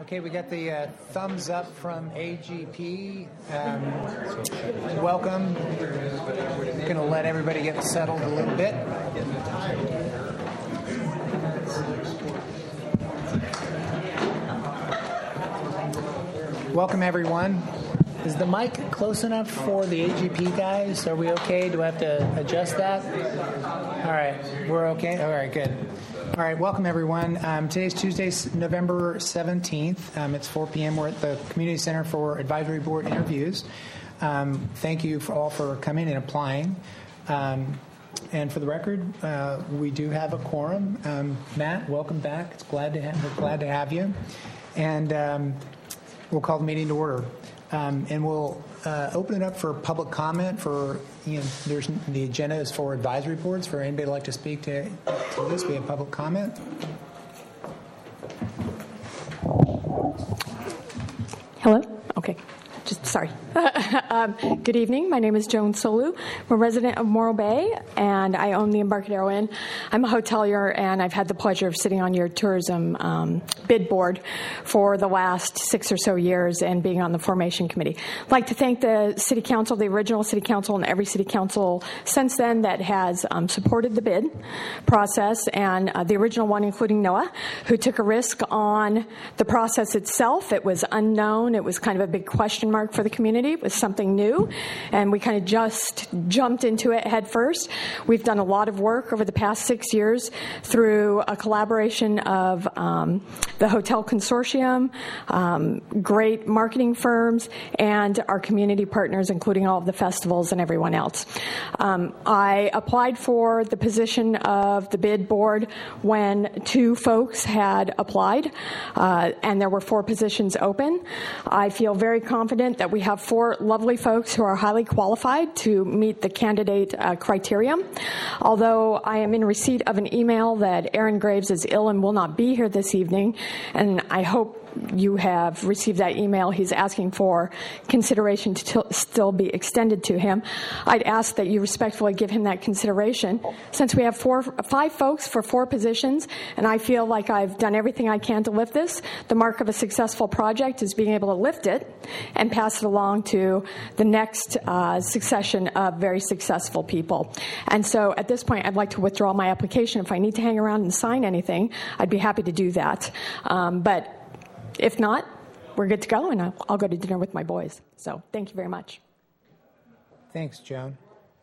Okay, we got the thumbs up from AGP. Welcome. We're going to let everybody get settled a little bit. Welcome, everyone. Is the mic close enough for the AGP guys? Are we okay? Do I have to adjust that? All right, we're okay? All right, good. All right, welcome, everyone. Today's Tuesday, November 17th. It's 4 p.m. We're at the Community Center for Advisory Board interviews. Thank you all for coming and applying. And for the record, we do have a quorum. Matt, welcome back. We're glad to have you. And we'll call the meeting to order. And we'll open it up for public comment. There's the agenda is for advisory boards. For anybody who'd like to speak to this, we have public comment. Hello? Okay. Sorry. Good evening. My name is Joan Solu. I'm a resident of Morro Bay, and I own the Embarcadero Inn. I'm a hotelier, and I've had the pleasure of sitting on your tourism bid board for the last 6 or so years and being on the formation committee. I'd like to thank the City Council, the original City Council, and every City Council since then that has supported the bid process, and the original one, including Noah, who took a risk on the process itself. It was unknown. It was kind of a big question mark for the community. It was something new, and we kind of just jumped into it head first. We've done a lot of work over the past 6 years through a collaboration of the Hotel Consortium, great marketing firms, and our community partners, including all of the festivals and everyone else. I applied for the position of the bid board when 2 folks had applied, and there were 4 positions open. I feel very confident that we have 4 lovely folks who are highly qualified to meet the candidate criterion. Although I am in receipt of an email that Aaron Graves is ill and will not be here this evening, and I hope you have received that email. He's asking for consideration to still be extended to him. I'd ask that you respectfully give him that consideration. Since we have 5 folks for 4 positions, and I feel like I've done everything I can to lift this, the mark of a successful project is being able to lift it and pass it along to the next succession of very successful people. And so at this point, I'd like to withdraw my application. If I need to hang around and sign anything, I'd be happy to do that. But if not, we're good to go, and I'll go to dinner with my boys. So thank you very much. Thanks, Joan.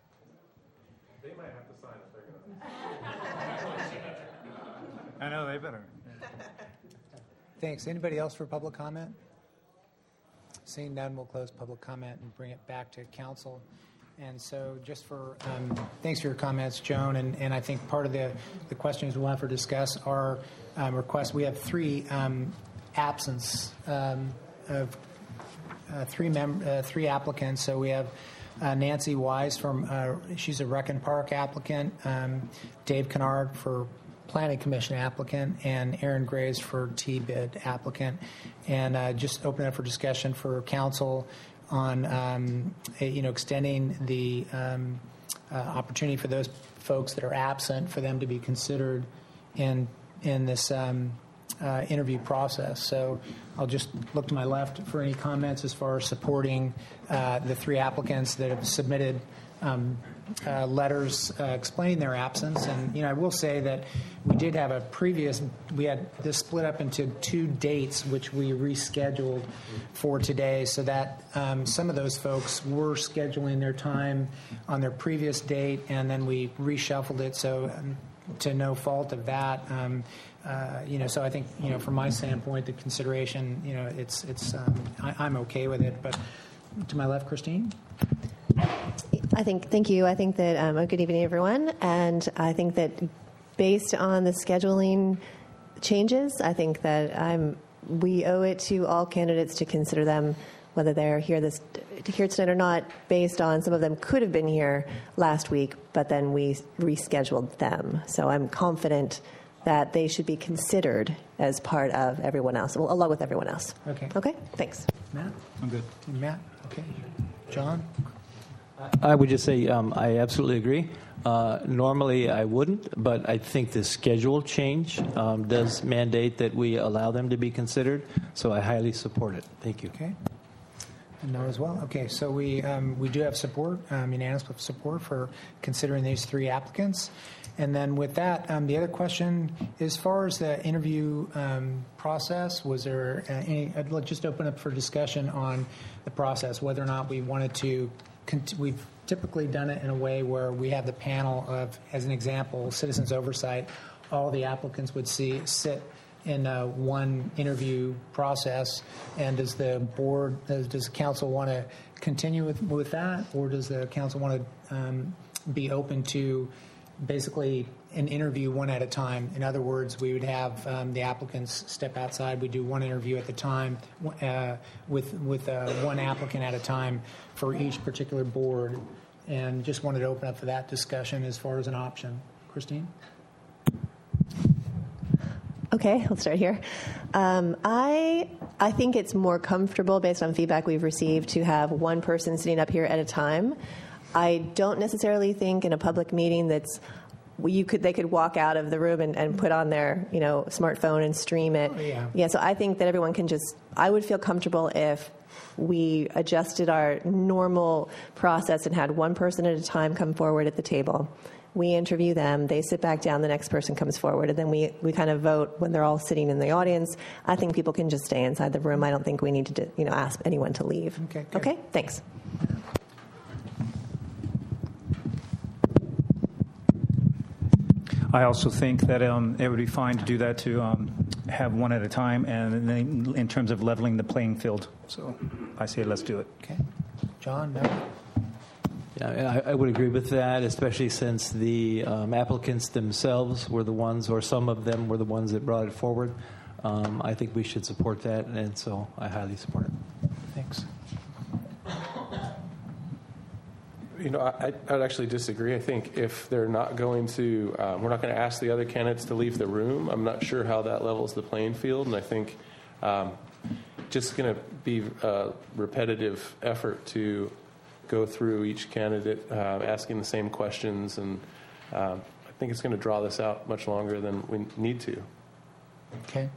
They might have to sign if they're going to. I know, they better. Thanks. Anybody else for public comment? Seeing none, we'll close public comment and bring it back to council. And so just for, thanks for your comments, Joan. And I think part of the questions we'll have to discuss are requests. We have 3 absence of 3 applicants. So we have Nancy Wise she's a Rec and Park applicant, Dave Kennard for Planning Commission applicant, and Aaron Graves for T-bid applicant. And just open it up for discussion for council on extending the opportunity for those folks that are absent for them to be considered in this interview process. So I'll just look to my left for any comments as far as supporting the 3 applicants that have submitted letters explaining their absence. And, I will say that we did have we had this split up into 2 dates, which we rescheduled for today, so that some of those folks were scheduling their time on their previous date, and then we reshuffled it. So to no fault of that, so I think, from my standpoint, the consideration, I'm okay with it. But to my left, Christine? Thank you. I think that, good evening, everyone. And I think that based on the scheduling changes, I think that we owe it to all candidates to consider them, whether they're here tonight or not, based on some of them could have been here last week, but then we rescheduled them. So I'm confident that they should be considered as part of everyone else, along with everyone else. Okay. Okay? Thanks. Matt? I'm good. Matt? Okay. John? I would just say I absolutely agree. Normally I wouldn't, but I think the schedule change does mandate that we allow them to be considered, so I highly support it. Thank you. Okay. No as well. Okay, so we do have support, unanimous support for considering these three applicants. And then with that, the other question, as far as the interview process, was there any, I'd just open up for discussion on the process, whether or not we wanted to, we've typically done it in a way where we have the panel of, as an example, citizens oversight, all the applicants would sit in one interview process, and does the board, does the council want to continue with that, or does the council want to be open to basically an interview one at a time? In other words, we would have the applicants step outside. We do one interview at the time with one applicant at a time for each particular board, and just wanted to open up for that discussion as far as an option. Christine? Okay, I'll start here. I think it's more comfortable, based on feedback we've received, to have one person sitting up here at a time. I don't necessarily think in a public meeting they could walk out of the room and put on their smartphone and stream it. Oh, yeah. So I think that everyone can I would feel comfortable if we adjusted our normal process and had one person at a time come forward at the table. We interview them, they sit back down, the next person comes forward, and then we kind of vote when they're all sitting in the audience. I think people can just stay inside the room. I don't think we need to ask anyone to leave. Okay, good. Okay, thanks. I also think that it would be fine to do that, to have one at a time, and then in terms of leveling the playing field. So I say let's do it. Okay. John, no? Yeah, I would agree with that, especially since the applicants themselves were the ones, or some of them were the ones that brought it forward. I think we should support that, and so I highly support it. Thanks. I'd actually disagree. I think if they're not going to, we're not going to ask the other candidates to leave the room. I'm not sure how that levels the playing field, and I think just going to be a repetitive effort to go through each candidate, asking the same questions, and I think it's going to draw this out much longer than we need to. Okay.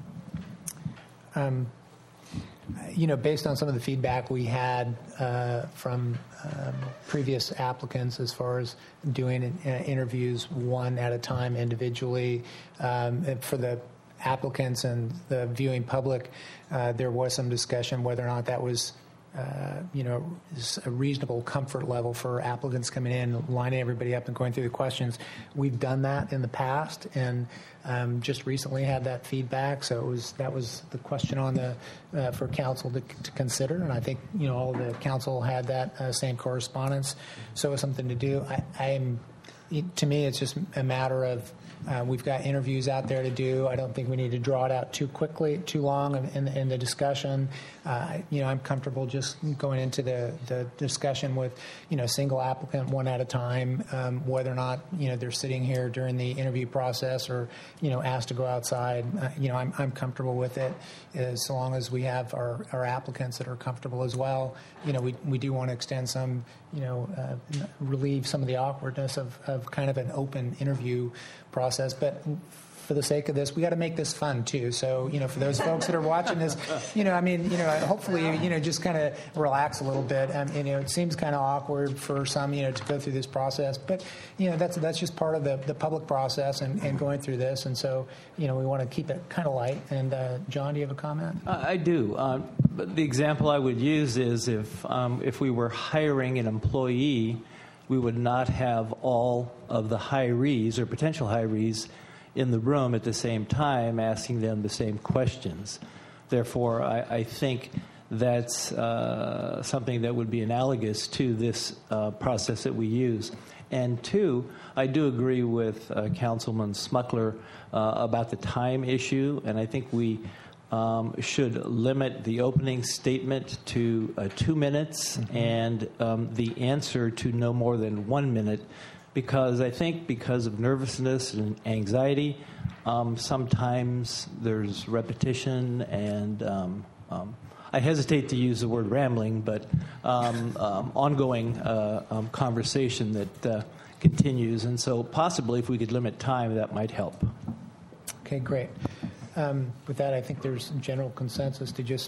Based on some of the feedback we had from previous applicants as far as doing interviews one at a time individually, for the applicants and the viewing public, there was some discussion whether or not that was is a reasonable comfort level for applicants coming in, lining everybody up and going through the questions. We've done that in the past, and just recently had that feedback. So that was the question on the for council to consider, and I think all of the council had that same correspondence. So it's something to do. To me, it's just a matter of we've got interviews out there to do. I don't think we need to draw it out too quickly, too long in the discussion. I'm comfortable just going into the discussion with, single applicant one at a time, whether or not, they're sitting here during the interview process or, asked to go outside. I'm comfortable with it as long as we have our applicants that are comfortable as well. We do want to extend some, relieve some of the awkwardness of kind of an open interview process. But for the sake of this, we got to make this fun too. So, for those folks that are watching this, hopefully, just kind of relax a little bit. It seems kind of awkward for some, to go through this process, but that's just part of the public process and going through this. And so, we want to keep it kind of light. And John, do you have a comment? I do. But the example I would use is if we were hiring an employee, we would not have all of the hirees or potential hirees in the room at the same time asking them the same questions. Therefore, I think that's something that would be analogous to this process that we use. And two, I do agree with Councilman Smuckler about the time issue, and I think we should limit the opening statement to 2 minutes and the answer to no more than 1 minute, because I think because of nervousness and anxiety, sometimes there's repetition, and I hesitate to use the word rambling, but ongoing conversation that continues. And so possibly if we could limit time, that might help. Okay, great. With that, I think there's general consensus to just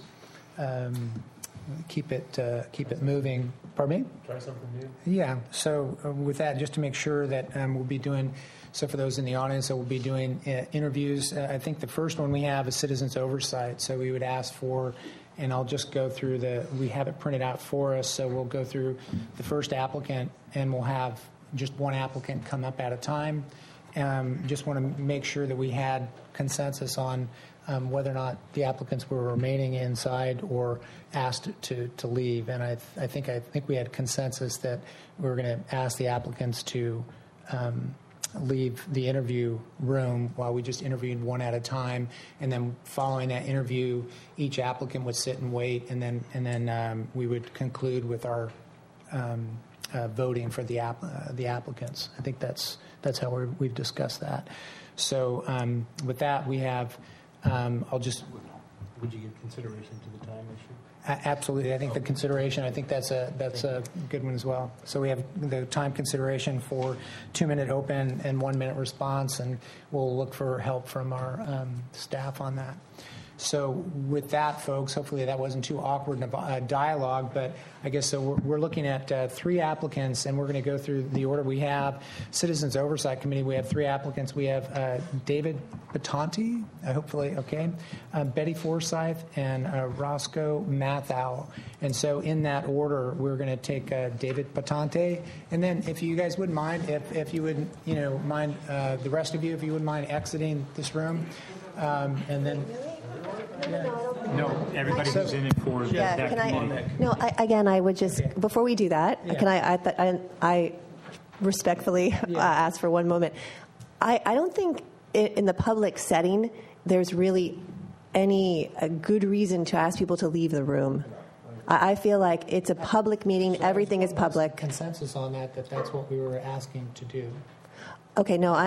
keep it moving. Pardon me? Try something new. Yeah. So with that, just to make sure that we'll be doing. So for those in the audience, that we'll be doing interviews. I think the first one we have is citizens oversight. So we would ask for, and I'll just go through we have it printed out for us. So we'll go through the first applicant, and we'll have just one applicant come up at a time. Just want to make sure that we had consensus on whether or not the applicants were remaining inside or asked to leave. And I think we had consensus that we were going to ask the applicants to leave the interview room while we just interviewed one at a time. And then following that interview, each applicant would sit and wait, and then we would conclude with our voting for the applicants. I think that's how we've discussed that. So with that, we have. I'll just. Would you give consideration to the time issue? Absolutely. I think the consideration. I think that's a good one as well. So we have the time consideration for 2-minute open and 1-minute response, and we'll look for help from our staff on that. So with that, folks, hopefully that wasn't too awkward a dialogue, but I guess so we're looking at 3 applicants, and we're going to go through the order we have. Citizens Oversight Committee, we have 3 applicants. We have David Patanti, hopefully, okay, Betty Forsyth, and Roscoe Mathau. And so in that order, we're going to take David Patanti, and then if you guys wouldn't mind, if you would, mind, the rest of you, if you wouldn't mind exiting this room, and then... No, everybody who's in it for that committee. Again, I would just, before we do that, can I respectfully ask for one moment. I don't think in the public setting there's really any good reason to ask people to leave the room. I feel like it's a public meeting. Everything is public. Consensus on that's what we were asking to do. Okay, no,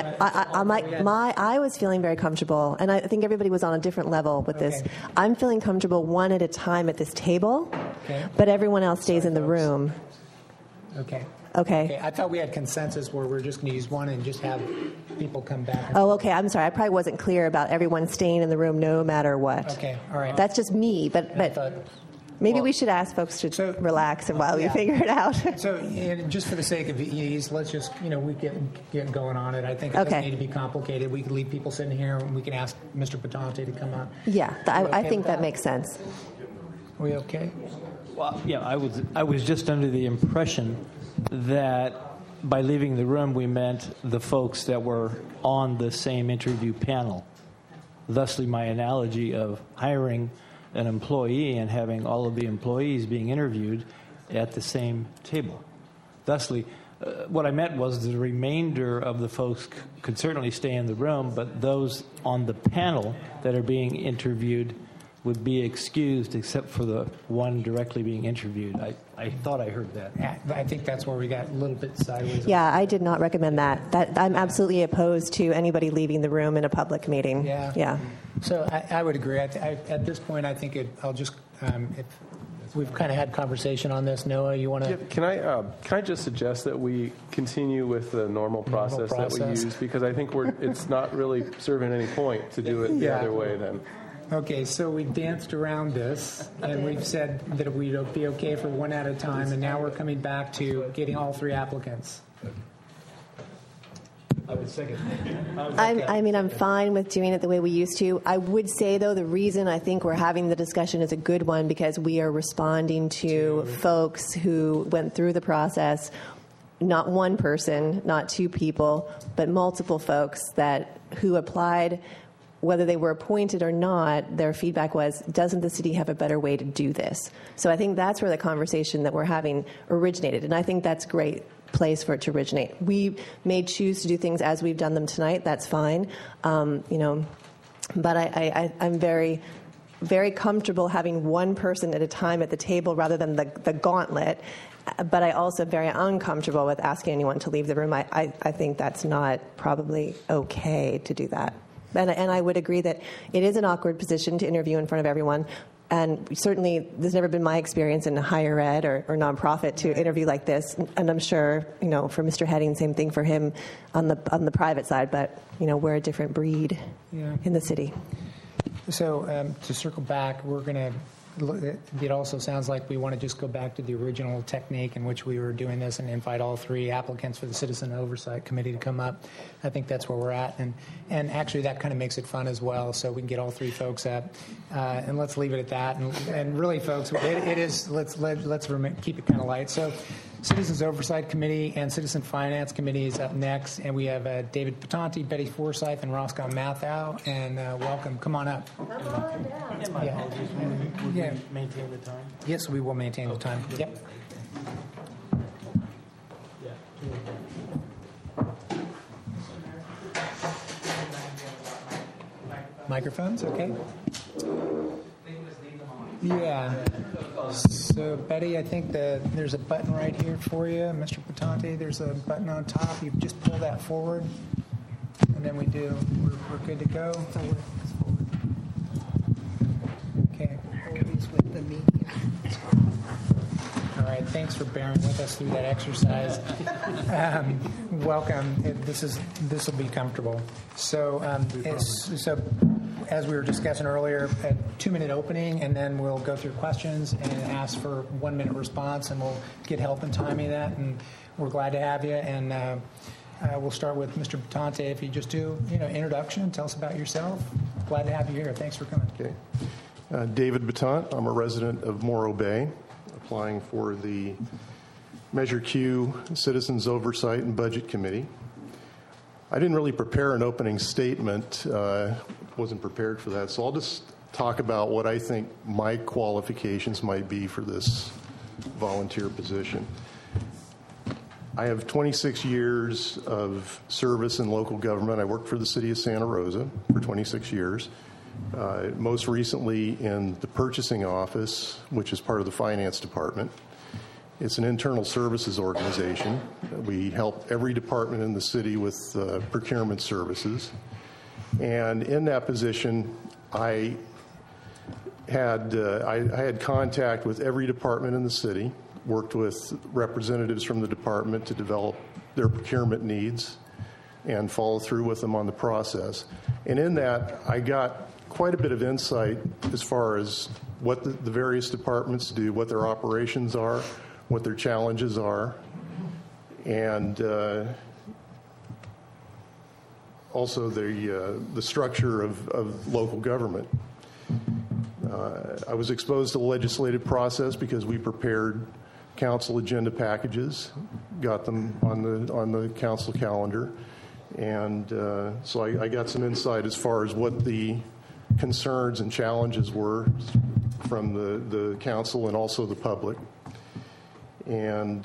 I was feeling very comfortable, and I think everybody was on a different level with this. I'm feeling comfortable one at a time at this table, but everyone else stays in the room. Okay. Okay. I thought we had consensus where we're just going to use one and just have people come back. Oh, okay. I'm sorry. I probably wasn't clear about everyone staying in the room no matter what. Okay. All right. That's just me, but maybe we should ask folks to relax and while we figure it out. So, and just for the sake of ease, let's just, we get going on it. I think it doesn't need to be complicated. We can leave people sitting here, and we can ask Mr. Patanti to come up. Yeah, I think that makes sense. Are we okay? Well, yeah, I was just under the impression that by leaving the room, we meant the folks that were on the same interview panel. Thusly, my analogy of hiring an employee and having all of the employees being interviewed at the same table. Thusly, what I meant was the remainder of the folks could certainly stay in the room, but those on the panel that are being interviewed would be excused except for the one directly being interviewed. I thought I heard that. I think that's where we got a little bit sideways. Yeah, I did not recommend that. I'm absolutely opposed to anybody leaving the room in a public meeting. Yeah. So I would agree. At this point, I think I'll just, if we've kind of had conversation on this. Noah, you want to? Yeah, can I just suggest that we continue with the normal process that we use, because I think it's not really serving any point to do it the other way then. Okay, so we danced around this, and we've said that we'd be okay for one at a time, and now we're coming back to getting all 3 applicants. I would second. I'm fine with doing it the way we used to. I would say, though, the reason I think we're having the discussion is a good one because we are responding to folks who went through the process, not one person, not 2 people, but multiple folks who applied. Whether they were appointed or not, their feedback was, doesn't the city have a better way to do this? So I think that's where the conversation that we're having originated, and I think that's a great place for it to originate. We may choose to do things as we've done them tonight. That's fine, but I'm very, very comfortable having one person at a time at the table rather than the gauntlet. But I also am very uncomfortable with asking anyone to leave the room. I think that's not probably okay to do that. And I would agree that it is an awkward position to interview in front of everyone. And certainly, there's never been my experience in higher ed or nonprofit to interview like this. And I'm sure, for Mr. Heading, same thing for him on the private side. But we're a different breed in the city. So to circle back, we're going to. It also sounds like we want to just go back to the original technique in which we were doing this and invite all three applicants for the Citizen Oversight Committee to come up. I think that's where we're at. And actually, that kind of makes it fun as well, so we can get all three folks up. And let's leave it at that. And really, folks, it is, let's keep it kind of light. So Citizens Oversight Committee and Citizen Finance Committee is up next. And we have David Patanti, Betty Forsyth, and Roscoe Mathau. And welcome. Come on up. My apologies. Would we maintain the time? Yes, we will maintain the time. Yep. Microphones, okay. Yeah. So, Betty, I think there's a button right here for you. Mr. Patanti, there's a button on top. You just pull that forward, and then we're good to go. Okay. Always with the media. All right. Thanks for bearing with us through that exercise. Welcome. This will be comfortable. So, as we were discussing earlier, a 2-minute opening, and then we'll go through questions and ask for 1-minute response, and we'll get help in timing that. And we're glad to have you. And we'll start with Mr. Patanti. If you just do, introduction, tell us about yourself. Glad to have you here. Thanks for coming. Okay. David Batant. I'm a resident of Morro Bay, applying for the Measure Q Citizens Oversight and Budget Committee. I didn't really prepare an opening statement. Wasn't prepared for that, so I'll just talk about what I think my qualifications might be for this volunteer position. I have 26 years of service in local government. I worked for the city of Santa Rosa for 26 years, most recently in the purchasing office, which is part of the finance department. It's an internal services organization. We help every department in the city with procurement services. And in that position, I had contact with every department in the city, worked with representatives from the department to develop their procurement needs and follow through with them on the process. And in that, I got quite a bit of insight as far as what the various departments do, what their operations are, what their challenges are, and also the structure of local government. I was exposed to the legislative process because we prepared council agenda packages, got them on the council calendar, and so I got some insight as far as what the concerns and challenges were from the council and also the public. And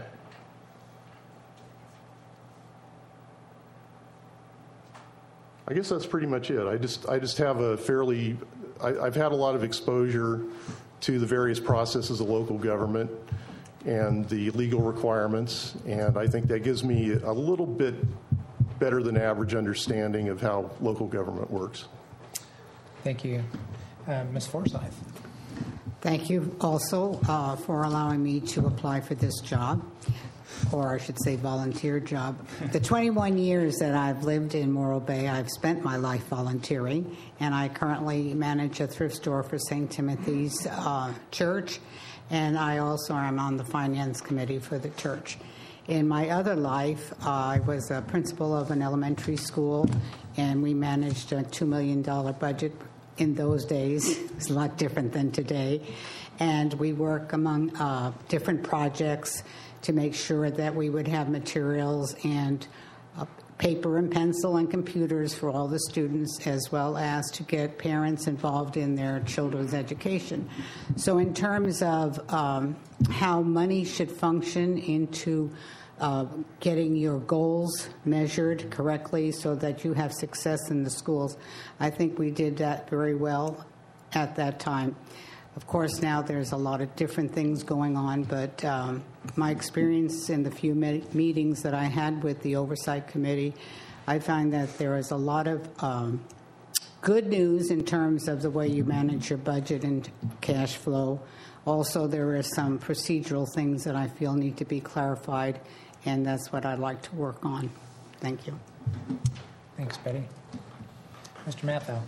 I guess that's pretty much it. I just have I've had a lot of exposure to the various processes of local government and the legal requirements, and I think that gives me a little bit better than average understanding of how local government works. Thank you. Ms. Forsyth. Thank you also for allowing me to apply for this job, or I should say volunteer job. The 21 years that I've lived in Morro Bay, I've spent my life volunteering, and I currently manage a thrift store for St. Timothy's Church, and I also am on the finance committee for the church. In my other life, I was a principal of an elementary school, and we managed a $2 million budget. In those days, it's a lot different than today. And we work among different projects to make sure that we would have materials and paper and pencil and computers for all the students, as well as to get parents involved in their children's education. So in terms of how money should function into getting your goals measured correctly so that you have success in the schools, I think we did that very well at that time. Of course, now there's a lot of different things going on, but my experience in the few meetings that I had with the Oversight Committee, I find that there is a lot of good news in terms of the way you manage your budget and cash flow. Also, there are some procedural things that I feel need to be clarified, and that's what I'd like to work on. Thank you. Thanks, Betty. Mr. Matthau.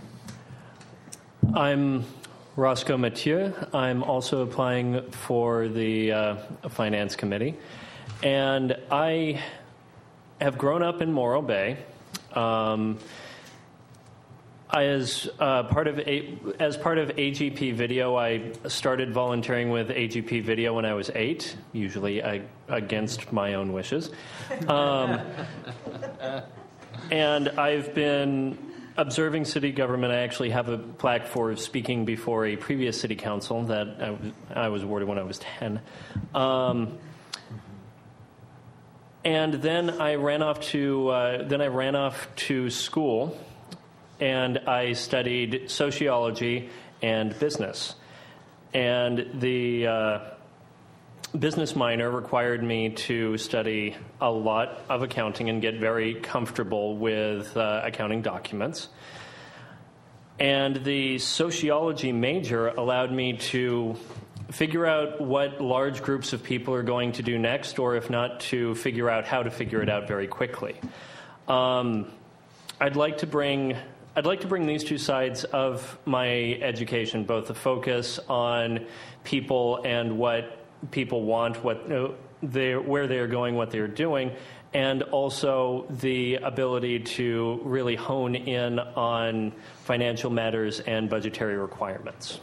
I'm Roscoe Mathieu. I'm also applying for the Finance Committee. And I have grown up in Morro Bay. As part of AGP Video, I started volunteering with AGP Video when I was 8, usually against my own wishes. And I've been observing city government. I actually have a plaque for speaking before a previous city council that I was awarded when I was 10. And then I ran off to school. And I studied sociology and business. And the business minor required me to study a lot of accounting and get very comfortable with accounting documents. And the sociology major allowed me to figure out what large groups of people are going to do next, or if not, to figure out how to figure it out very quickly. I'd like to bring these two sides of my education, both the focus on people and what people want, where they're going, what they're doing, and also the ability to really hone in on financial matters and budgetary requirements.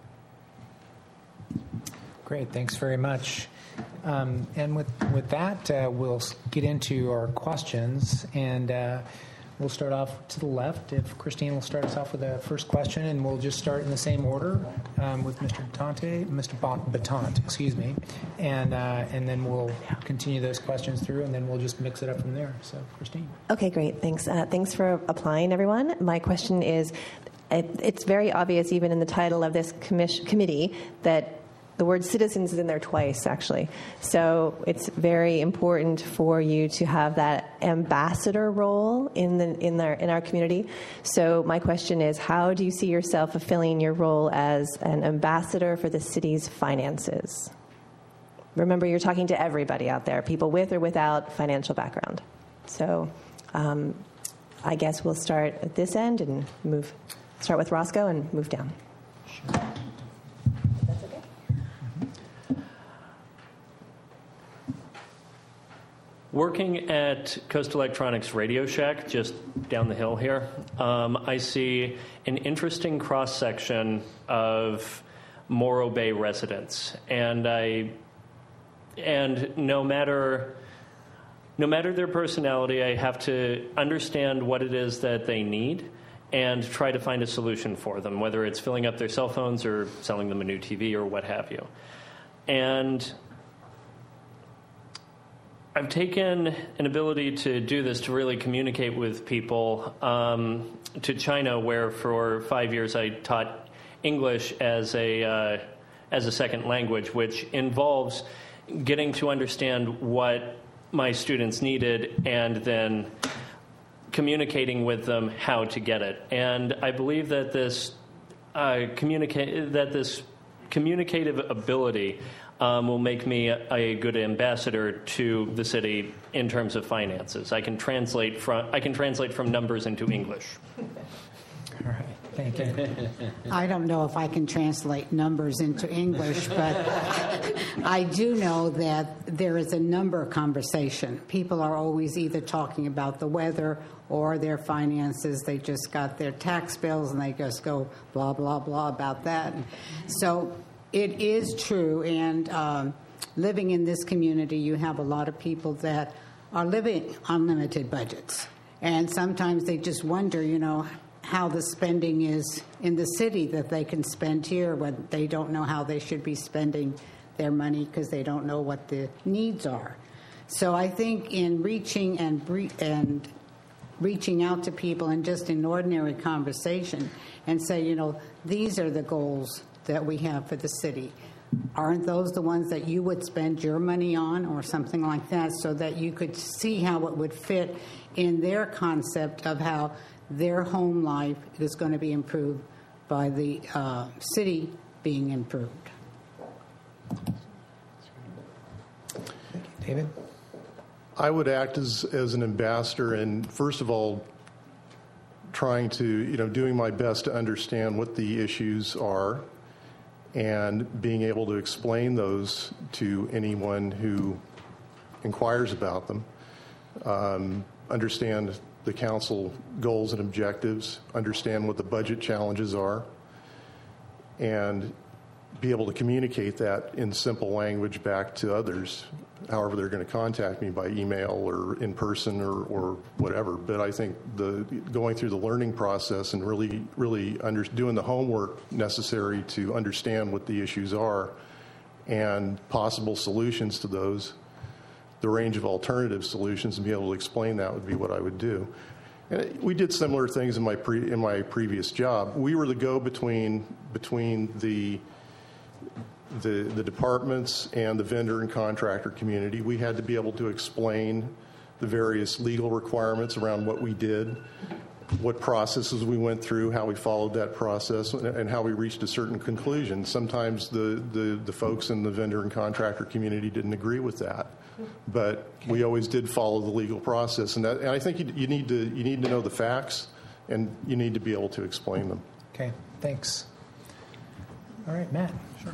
Great, thanks very much. And with that, we'll get into our questions, and we'll start off to the left. If Christine will start us off with the first question, and we'll just start in the same order with Mr. Batant, excuse me, and then we'll continue those questions through, and then we'll just mix it up from there. So, Christine. Okay, great. Thanks. Thanks for applying, everyone. My question is, it's very obvious, even in the title of this committee, that the word citizens is in there twice, actually. So it's very important for you to have that ambassador role in our community. So my question is, how do you see yourself fulfilling your role as an ambassador for the city's finances? Remember, you're talking to everybody out there, people with or without financial background. So I guess we'll start at this end and start with Roscoe and move down. Sure. Working at Coast Electronics Radio Shack, just down the hill here, I see an interesting cross-section of Morro Bay residents. And no matter their personality, I have to understand what it is that they need and try to find a solution for them, whether it's filling up their cell phones or selling them a new TV or what have you. And I've taken an ability to do this to really communicate with people to China, where for 5 years I taught English as a second language, which involves getting to understand what my students needed and then communicating with them how to get it. And I believe that this communicative ability will make me a good ambassador to the city in terms of finances. I can translate from numbers into English. All right, thank you. I don't know if I can translate numbers into English, but I do know that there is a number conversation. People are always either talking about the weather or their finances. They just got their tax bills and they just go blah, blah, blah about that. So it is true, and living in this community, you have a lot of people that are living on limited budgets. And sometimes they just wonder, how the spending is in the city that they can spend here when they don't know how they should be spending their money because they don't know what the needs are. So I think in reaching out to people and just in ordinary conversation and say, these are the goals that we have for the city. Aren't those the ones that you would spend your money on or something like that, so that you could see how it would fit in their concept of how their home life is going to be improved by the city being improved. David? I would act as an ambassador, and first of all, trying to, doing my best to understand what the issues are and being able to explain those to anyone who inquires about them. Understand the council goals and objectives, understand what the budget challenges are, and be able to communicate that in simple language back to others, however they're going to contact me by email or in person or whatever. But I think going through the learning process and really doing the homework necessary to understand what the issues are and possible solutions to those, the range of alternative solutions, and be able to explain that would be what I would do. And we did similar things in my previous job. We were the go-between between the departments and the vendor and contractor community. We had to be able to explain the various legal requirements around what we did, what processes we went through, how we followed that process, and how we reached a certain conclusion. Sometimes the folks in the vendor and contractor community didn't agree with that, but we always did follow the legal process. And I think you need to know the facts, and you need to be able to explain them. Okay, thanks. All right, Matt. Sure.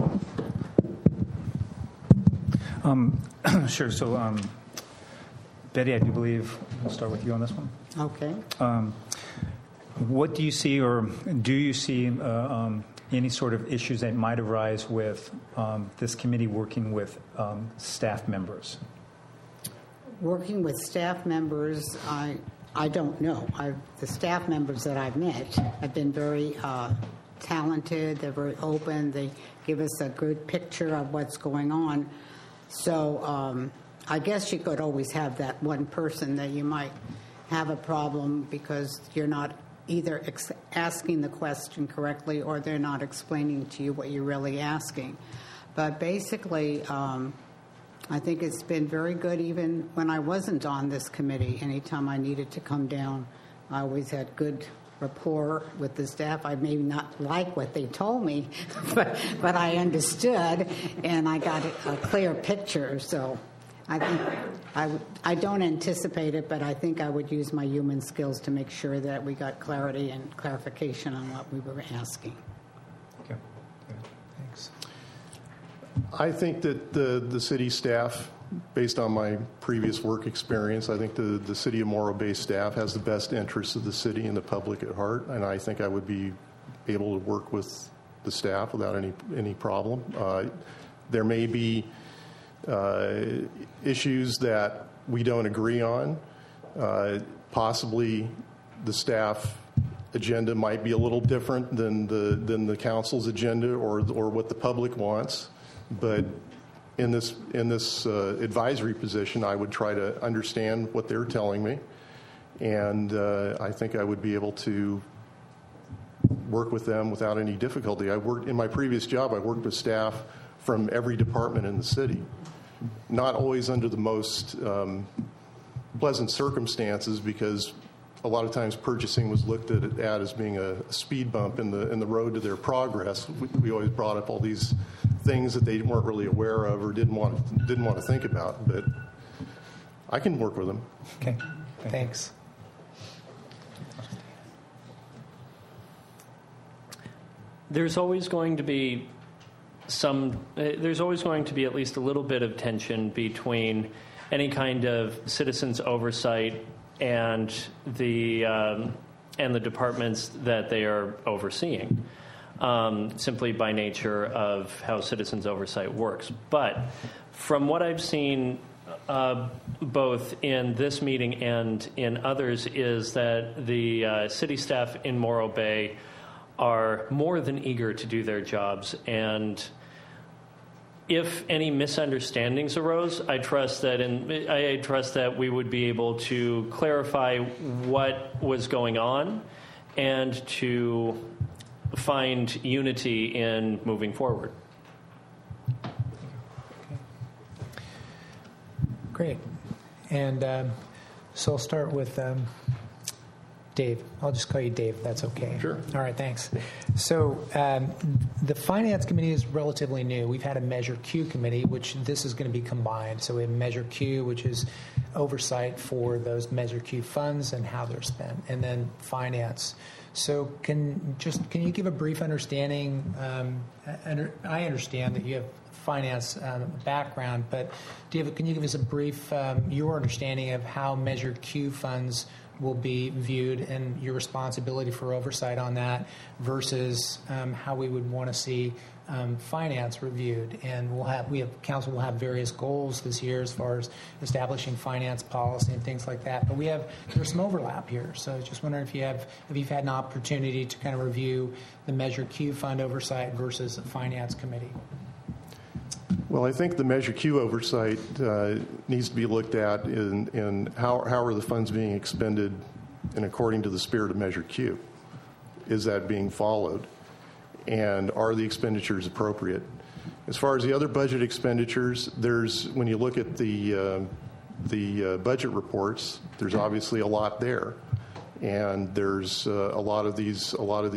Sure. So, Betty, I do believe we'll start with you on this one. Okay. What do you see, or do you see any sort of issues that might arise with this committee working with staff members? Working with staff members, I don't know. The staff members that I've met have been very talented. They're very open. They give us a good picture of what's going on. So I guess you could always have that one person that you might have a problem because you're not either asking the question correctly or they're not explaining to you what you're really asking. But basically, I think it's been very good even when I wasn't on this committee. Anytime I needed to come down, I always had good rapport with the staff. I may not like what they told me, but I understood, and I got a clear picture. So I think I don't anticipate it, but I think I would use my human skills to make sure that we got clarity and clarification on what we were asking. Okay. Thanks. I think that the city staff, based on my previous work experience, I think the City of Morro Bay staff has the best interests of the city and the public at heart, and I think I would be able to work with the staff without any problem. There may be issues that we don't agree on. Possibly the staff agenda might be a little different than the council's agenda or what the public wants, but in this advisory position, I would try to understand what they're telling me, and I think I would be able to work with them without any difficulty. In my previous job, I worked with staff from every department in the city, not always under the most pleasant circumstances, because a lot of times purchasing was looked at as being a speed bump in the road to their progress. We always brought up all these things that they weren't really aware of or didn't want to think about, but I can work with them. Okay, thanks. There's always going to be at least a little bit of tension between any kind of citizens oversight and the departments that they are overseeing, simply by nature of how citizens oversight works. But from what I've seen, both in this meeting and in others, is that the city staff in Morro Bay are more than eager to do their jobs, and if any misunderstandings arose, I trust that we would be able to clarify what was going on and to find unity in moving forward. Great. And so I'll start with Dave. I'll just call you Dave, if that's okay. Sure. All right, thanks. So the Finance Committee is relatively new. We've had a Measure Q committee, which this is going to be combined. So we have Measure Q, which is oversight for those Measure Q funds and how they're spent, and then Finance. So can you give a brief understanding? I understand that you have finance background, but David, can you give us a brief your understanding of how Measure Q funds will be viewed and your responsibility for oversight on that versus how we would want to see finance reviewed? And council will have various goals this year as far as establishing finance policy and things like that. But there's some overlap here. So I was just wondering if you've had an opportunity to kind of review the Measure Q fund oversight versus the finance committee. Well, I think the Measure Q oversight needs to be looked at in how are the funds being expended and according to the spirit of Measure Q. Is that being followed? And are the expenditures appropriate? As far as the other budget expenditures, when you look at the budget reports, there's obviously a lot there. And there's a lot of these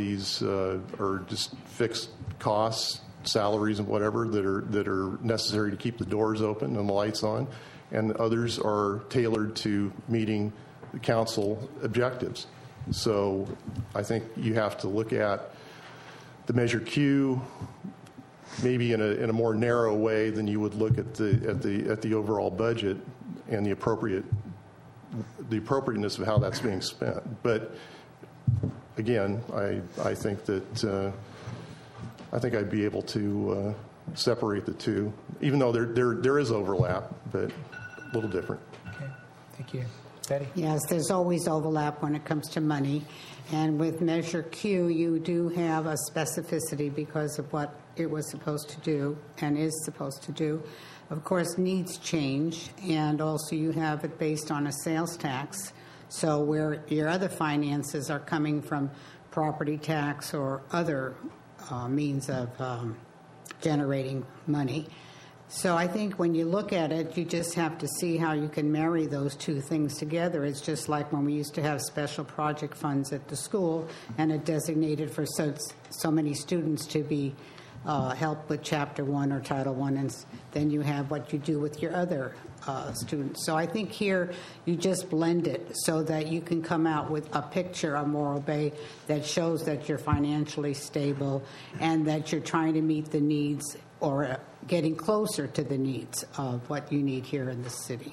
are just fixed costs, salaries and whatever that are necessary to keep the doors open and the lights on, and others are tailored to meeting the council objectives. So I think you have to look at the Measure Q maybe in a more narrow way than you would look at the overall budget and the appropriateness of how that's being spent. But again, I think that I think I'd be able to separate the two, even though there is overlap, but a little different. Okay, thank you. Betty? Yes, there's always overlap when it comes to money. And with Measure Q, you do have a specificity because of what it was supposed to do and is supposed to do. Of course, needs change, and also you have it based on a sales tax. So where your other finances are coming from property tax or other means of generating money. So I think when you look at it, you just have to see how you can marry those two things together. It's just like when we used to have special project funds at the school and it designated for so many students to be helped with Chapter 1 or Title 1, and then you have what you do with your other students. So I think here you just blend it so that you can come out with a picture of Morro Bay that shows that you're financially stable and that you're trying to meet the needs or getting closer to the needs of what you need here in the city.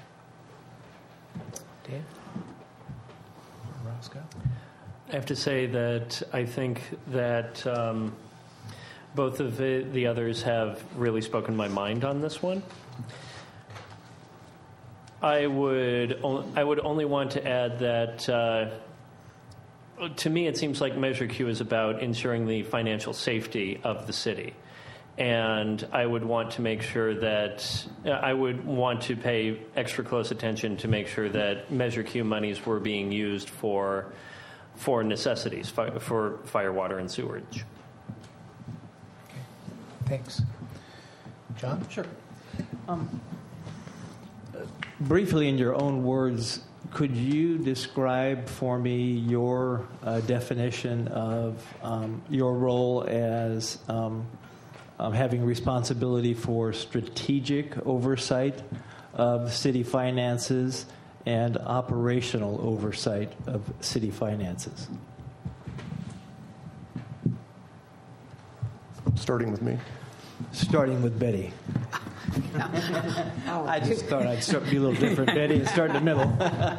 Dave? Roscoe? I have to say that I think that both of the others have really spoken my mind on this one. I would only want to add that to me it seems like Measure Q is about ensuring the financial safety of the city. And I would want to make sure that I would want to pay extra close attention to make sure that Measure Q monies were being used for necessities, for fire, water, and sewerage. Okay. Thanks. John? Sure. Briefly, in your own words, could you describe for me your definition of your role as having responsibility for strategic oversight of city finances and operational oversight of city finances? Starting with me. Starting with Betty. I just thought I'd be a little different, Betty, and start in the middle.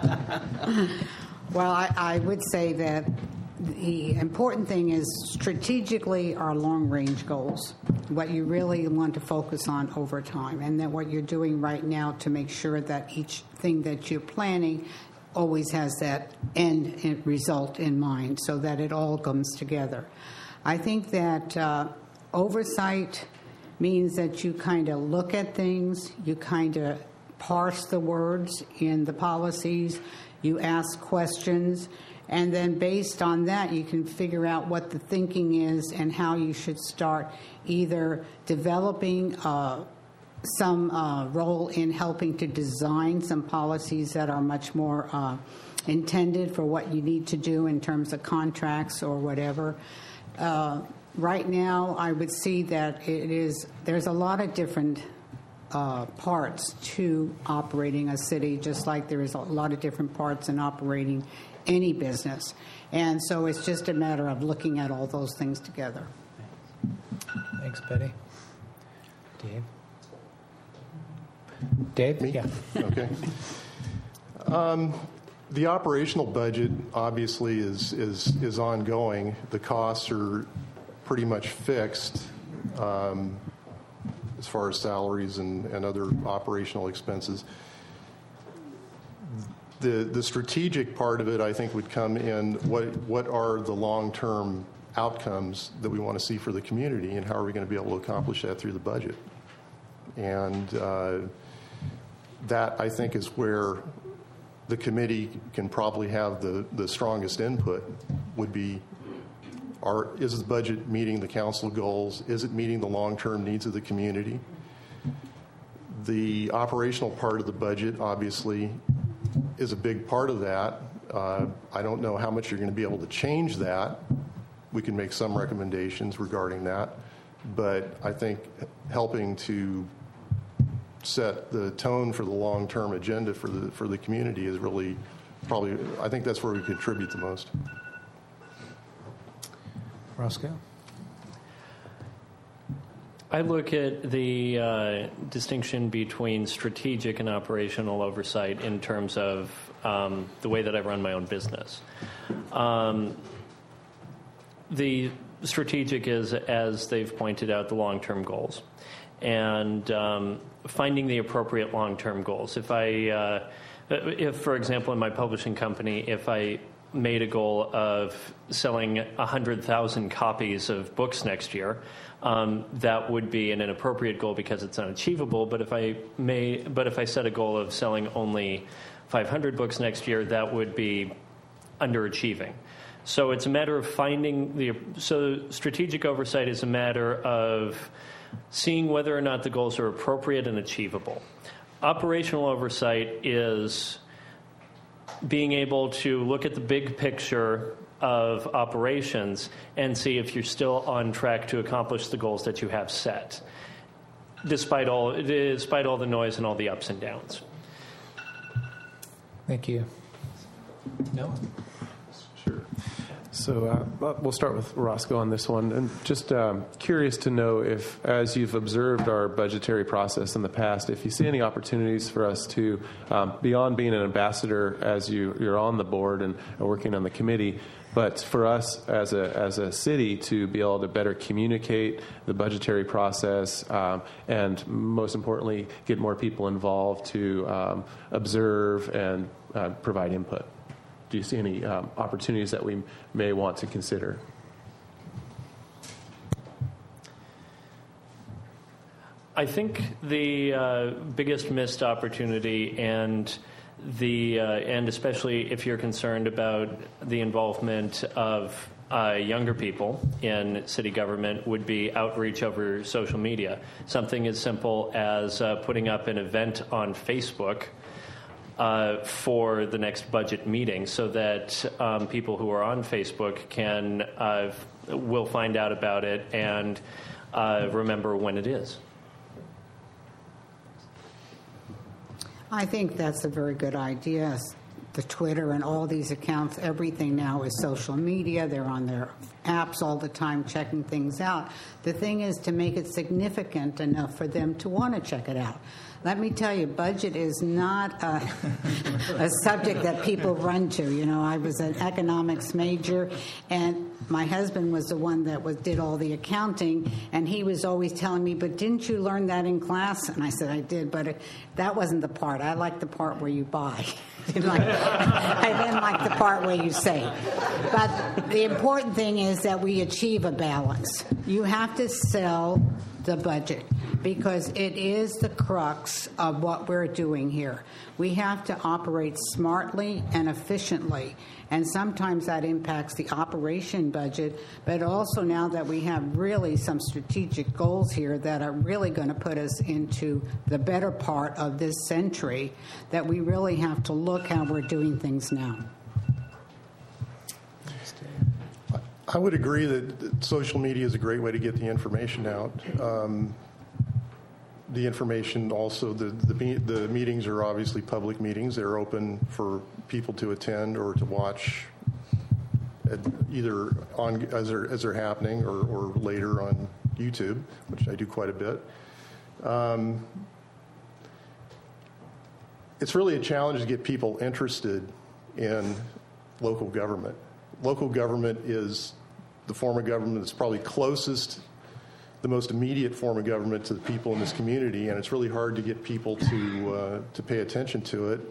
Well, I would say that the important thing is strategically our long-range goals, what you really want to focus on over time, and then what you're doing right now to make sure that each thing that you're planning always has that end result in mind so that it all comes together. I think that oversight means that you kind of look at things, you kind of parse the words in the policies, you ask questions, and then based on that you can figure out what the thinking is and how you should start either developing some role in helping to design some policies that are much more intended for what you need to do in terms of contracts or whatever. Right now, I would see that there's a lot of different parts to operating a city, just like there is a lot of different parts in operating any business. And so it's just a matter of looking at all those things together. Thanks, Betty. Dave? Me? Yeah. Okay. The operational budget obviously is ongoing. The costs are pretty much fixed as far as salaries and other operational expenses. The strategic part of it, I think, would come in what are the long-term outcomes that we want to see for the community, and how are we going to be able to accomplish that through the budget? And that, I think, is where the committee can probably have the strongest input, would be, is the budget meeting the council goals? Is it meeting the long-term needs of the community? The operational part of the budget, obviously, is a big part of that. I don't know how much you're going to be able to change that. We can make some recommendations regarding that. But I think helping to set the tone for the long-term agenda for the community is really probably, I think that's where we contribute the most. Roscoe? I look at the distinction between strategic and operational oversight in terms of the way that I run my own business. The strategic is, as they've pointed out, the long-term goals, and finding the appropriate long-term goals. If, for example, in my publishing company, if I made a goal of selling 100,000 copies of books next year, that would be an inappropriate goal because it's unachievable. But if I set a goal of selling only 500 books next year, that would be underachieving. So it's a matter of so strategic oversight is a matter of seeing whether or not the goals are appropriate and achievable. Operational oversight is being able to look at the big picture of operations and see if you're still on track to accomplish the goals that you have set, despite all the noise and all the ups and downs. Thank you. No? Sure. So we'll start with Roscoe on this one. And just curious to know if, as you've observed our budgetary process in the past, if you see any opportunities for us to, beyond being an ambassador as you're on the board and working on the committee, but for us as a city to be able to better communicate the budgetary process and, most importantly, get more people involved to observe and provide input. Do you see any opportunities that we may want to consider? I think the biggest missed opportunity, and especially if you're concerned about the involvement of younger people in city government, would be outreach over social media. Something as simple as putting up an event on Facebook for the next budget meeting, so that people who are on Facebook will find out about it and remember when it is. I think that's a very good idea. The Twitter and all these accounts, everything now is social media. They're on their apps all the time checking things out. The thing is to make it significant enough for them to want to check it out. Let me tell you, budget is not a subject that people run to. You know, I was an economics major, and my husband was the one that did all the accounting, and he was always telling me, but didn't you learn that in class? And I said, I did, but that wasn't the part. I like the part where you buy. I didn't like the part where you save. But the important thing is that we achieve a balance. You have to sell the budget, because it is the crux of what we're doing here. We have to operate smartly and efficiently, and sometimes that impacts the operation budget, but also now that we have really some strategic goals here that are really going to put us into the better part of this century, that we really have to look how we're doing things now. I would agree that social media is a great way to get the information out. The information also, the meetings are obviously public meetings. They're open for people to attend or to watch either on as they're happening or later on YouTube, which I do quite a bit. It's really a challenge to get people interested in local government. Local government is the form of government that's probably closest, the most immediate form of government to the people in this community, and it's really hard to get people to pay attention to it.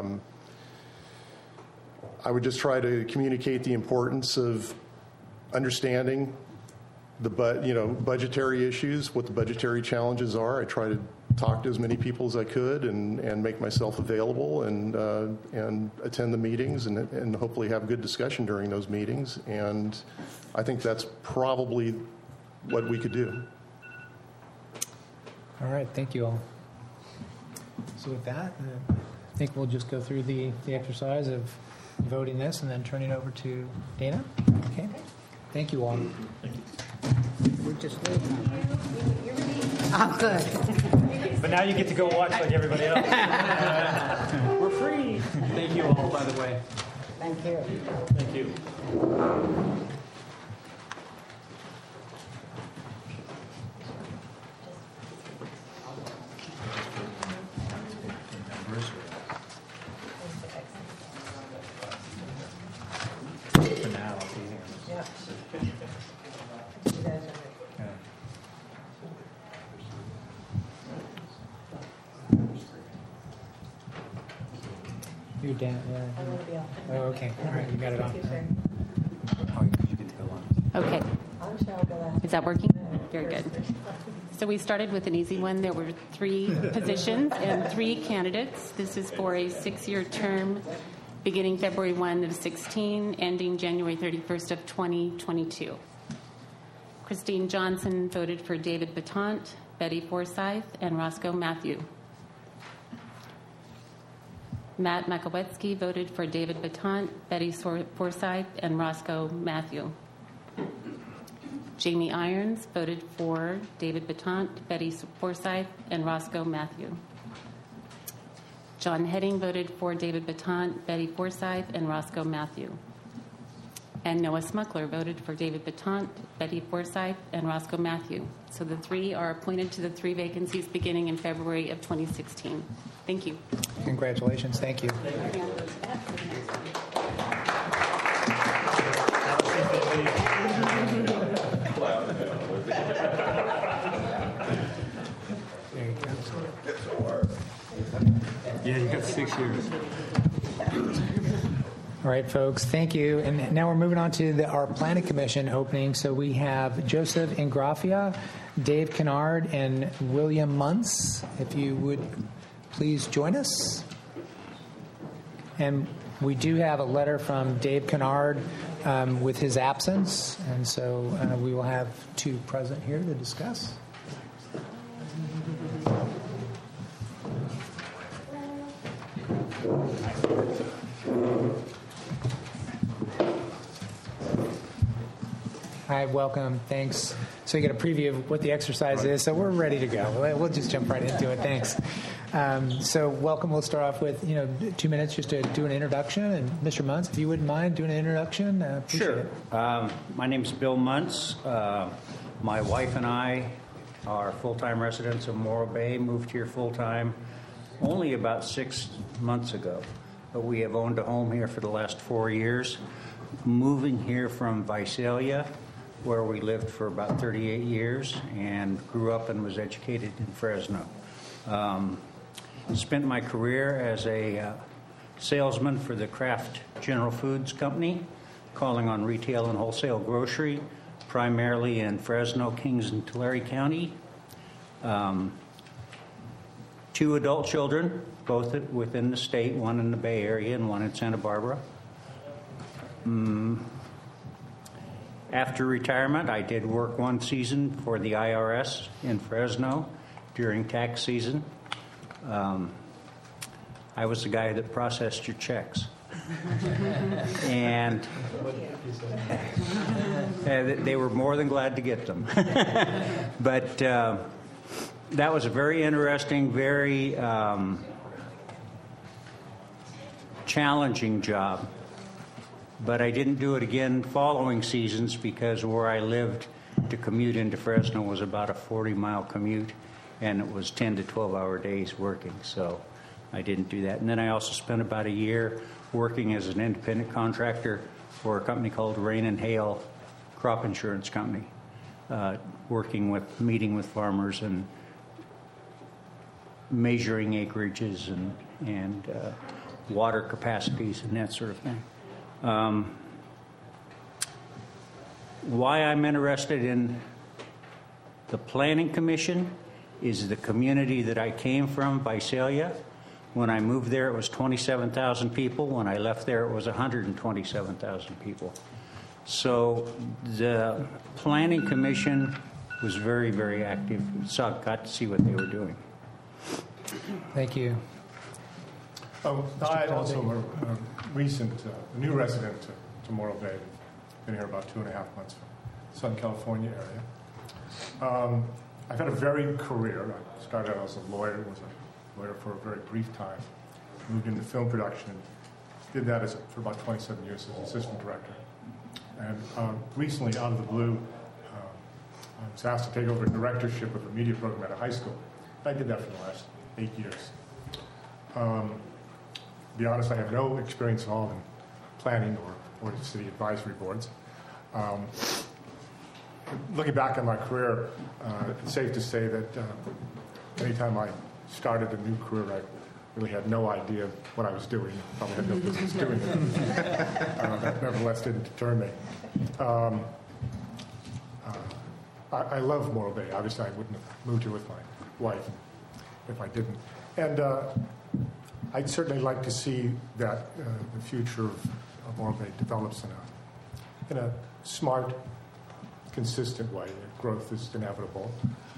I would just try to communicate the importance of understanding the budgetary issues, what the budgetary challenges are. I try to talk to as many people as I could and make myself available and attend the meetings and hopefully have good discussion during those meetings. And I think that's probably what we could do. All right, thank you all. So with that, I think we'll just go through the exercise of voting this and then turning it over to Dana. Okay. Thank you all. Thank you. We're just waiting on it. Oh, good. But now you get to go watch like everybody else. We're free. Thank you all, by the way. Thank you. Thank you. You're down. Yeah. Oh, okay. All right, you got it on. Okay. Is that working? Very good. So we started with an easy one. There were 3 positions and 3 candidates. This is for a 6-year term beginning February 1 of 16, ending January 31st of 2022. Christine Johnson voted for David Batant, Betty Forsyth, and Roscoe Matthew. Matt Makowetsky voted for David Batant, Betty Forsyth, and Roscoe Matthew. Jamie Irons voted for David Batant, Betty Forsyth, and Roscoe Matthew. John Heading voted for David Batant, Betty Forsyth, and Roscoe Matthew. And Noah Smuckler voted for David Batant, Betty Forsyth, and Roscoe Matthew. So the 3 are appointed to the 3 vacancies beginning in February of 2016. Thank you. Congratulations. Thank you. Yeah, you got 6 years. All right, folks, thank you. And now we're moving on to our Planning Commission opening. So we have Joseph Ingrafia, Dave Kennard, and William Muntz. If you would please join us. And we do have a letter from Dave Kennard with his absence. And so we will have 2 present here to discuss. Hi, welcome. Thanks. So you get a preview of what the exercise is. So we're ready to go. We'll just jump right into it. Thanks. So welcome. We'll start off with 2 minutes just to do an introduction. And Mr. Muntz, if you wouldn't mind doing an introduction, sure. My name's Bill Muntz. My wife and I are full-time residents of Morro Bay. Moved here full-time only about 6 months ago, but we have owned a home here for the last 4 years. Moving here from Visalia, where we lived for about 38 years and grew up and was educated in Fresno. Spent my career as a salesman for the Kraft General Foods Company, calling on retail and wholesale grocery, primarily in Fresno, Kings, and Tulare County. 2 adult children, both within the state, one in the Bay Area and one in Santa Barbara. After retirement, I did work one season for the IRS in Fresno during tax season. I was the guy that processed your checks. And they were more than glad to get them. But that was a very interesting, very challenging job. But I didn't do it again following seasons because where I lived to commute into Fresno was about a 40-mile commute, and it was 10 to 12-hour days working. So I didn't do that. And then I also spent about a year working as an independent contractor for a company called Rain and Hail Crop Insurance Company, meeting with farmers and measuring acreages and water capacities and that sort of thing. Why I'm interested in the Planning Commission is the community that I came from, Visalia. When I moved there, it was 27,000 people. When I left there, it was 127,000 people. So the Planning Commission was very, very active. So I got to see what they were doing. Thank you. I also am a new resident to Morro Bay. Been here about 2.5 months from the Southern California area. I've had a varied career. I started out as a lawyer, was a lawyer for a very brief time, moved into film production, did that for about 27 years as assistant director. And recently, out of the blue, I was asked to take over directorship of a media program at a high school. I did that for the last 8 years. To be honest, I have no experience at all in planning or city advisory boards. Looking back on my career, it's safe to say that anytime I started a new career, I really had no idea what I was doing. Probably had no business doing it. That nevertheless didn't deter me. I love Morro Bay. Obviously, I wouldn't have moved here with my wife if I didn't. And I'd certainly like to see that the future of Morro Bay develops in a smart, consistent way. Growth is inevitable,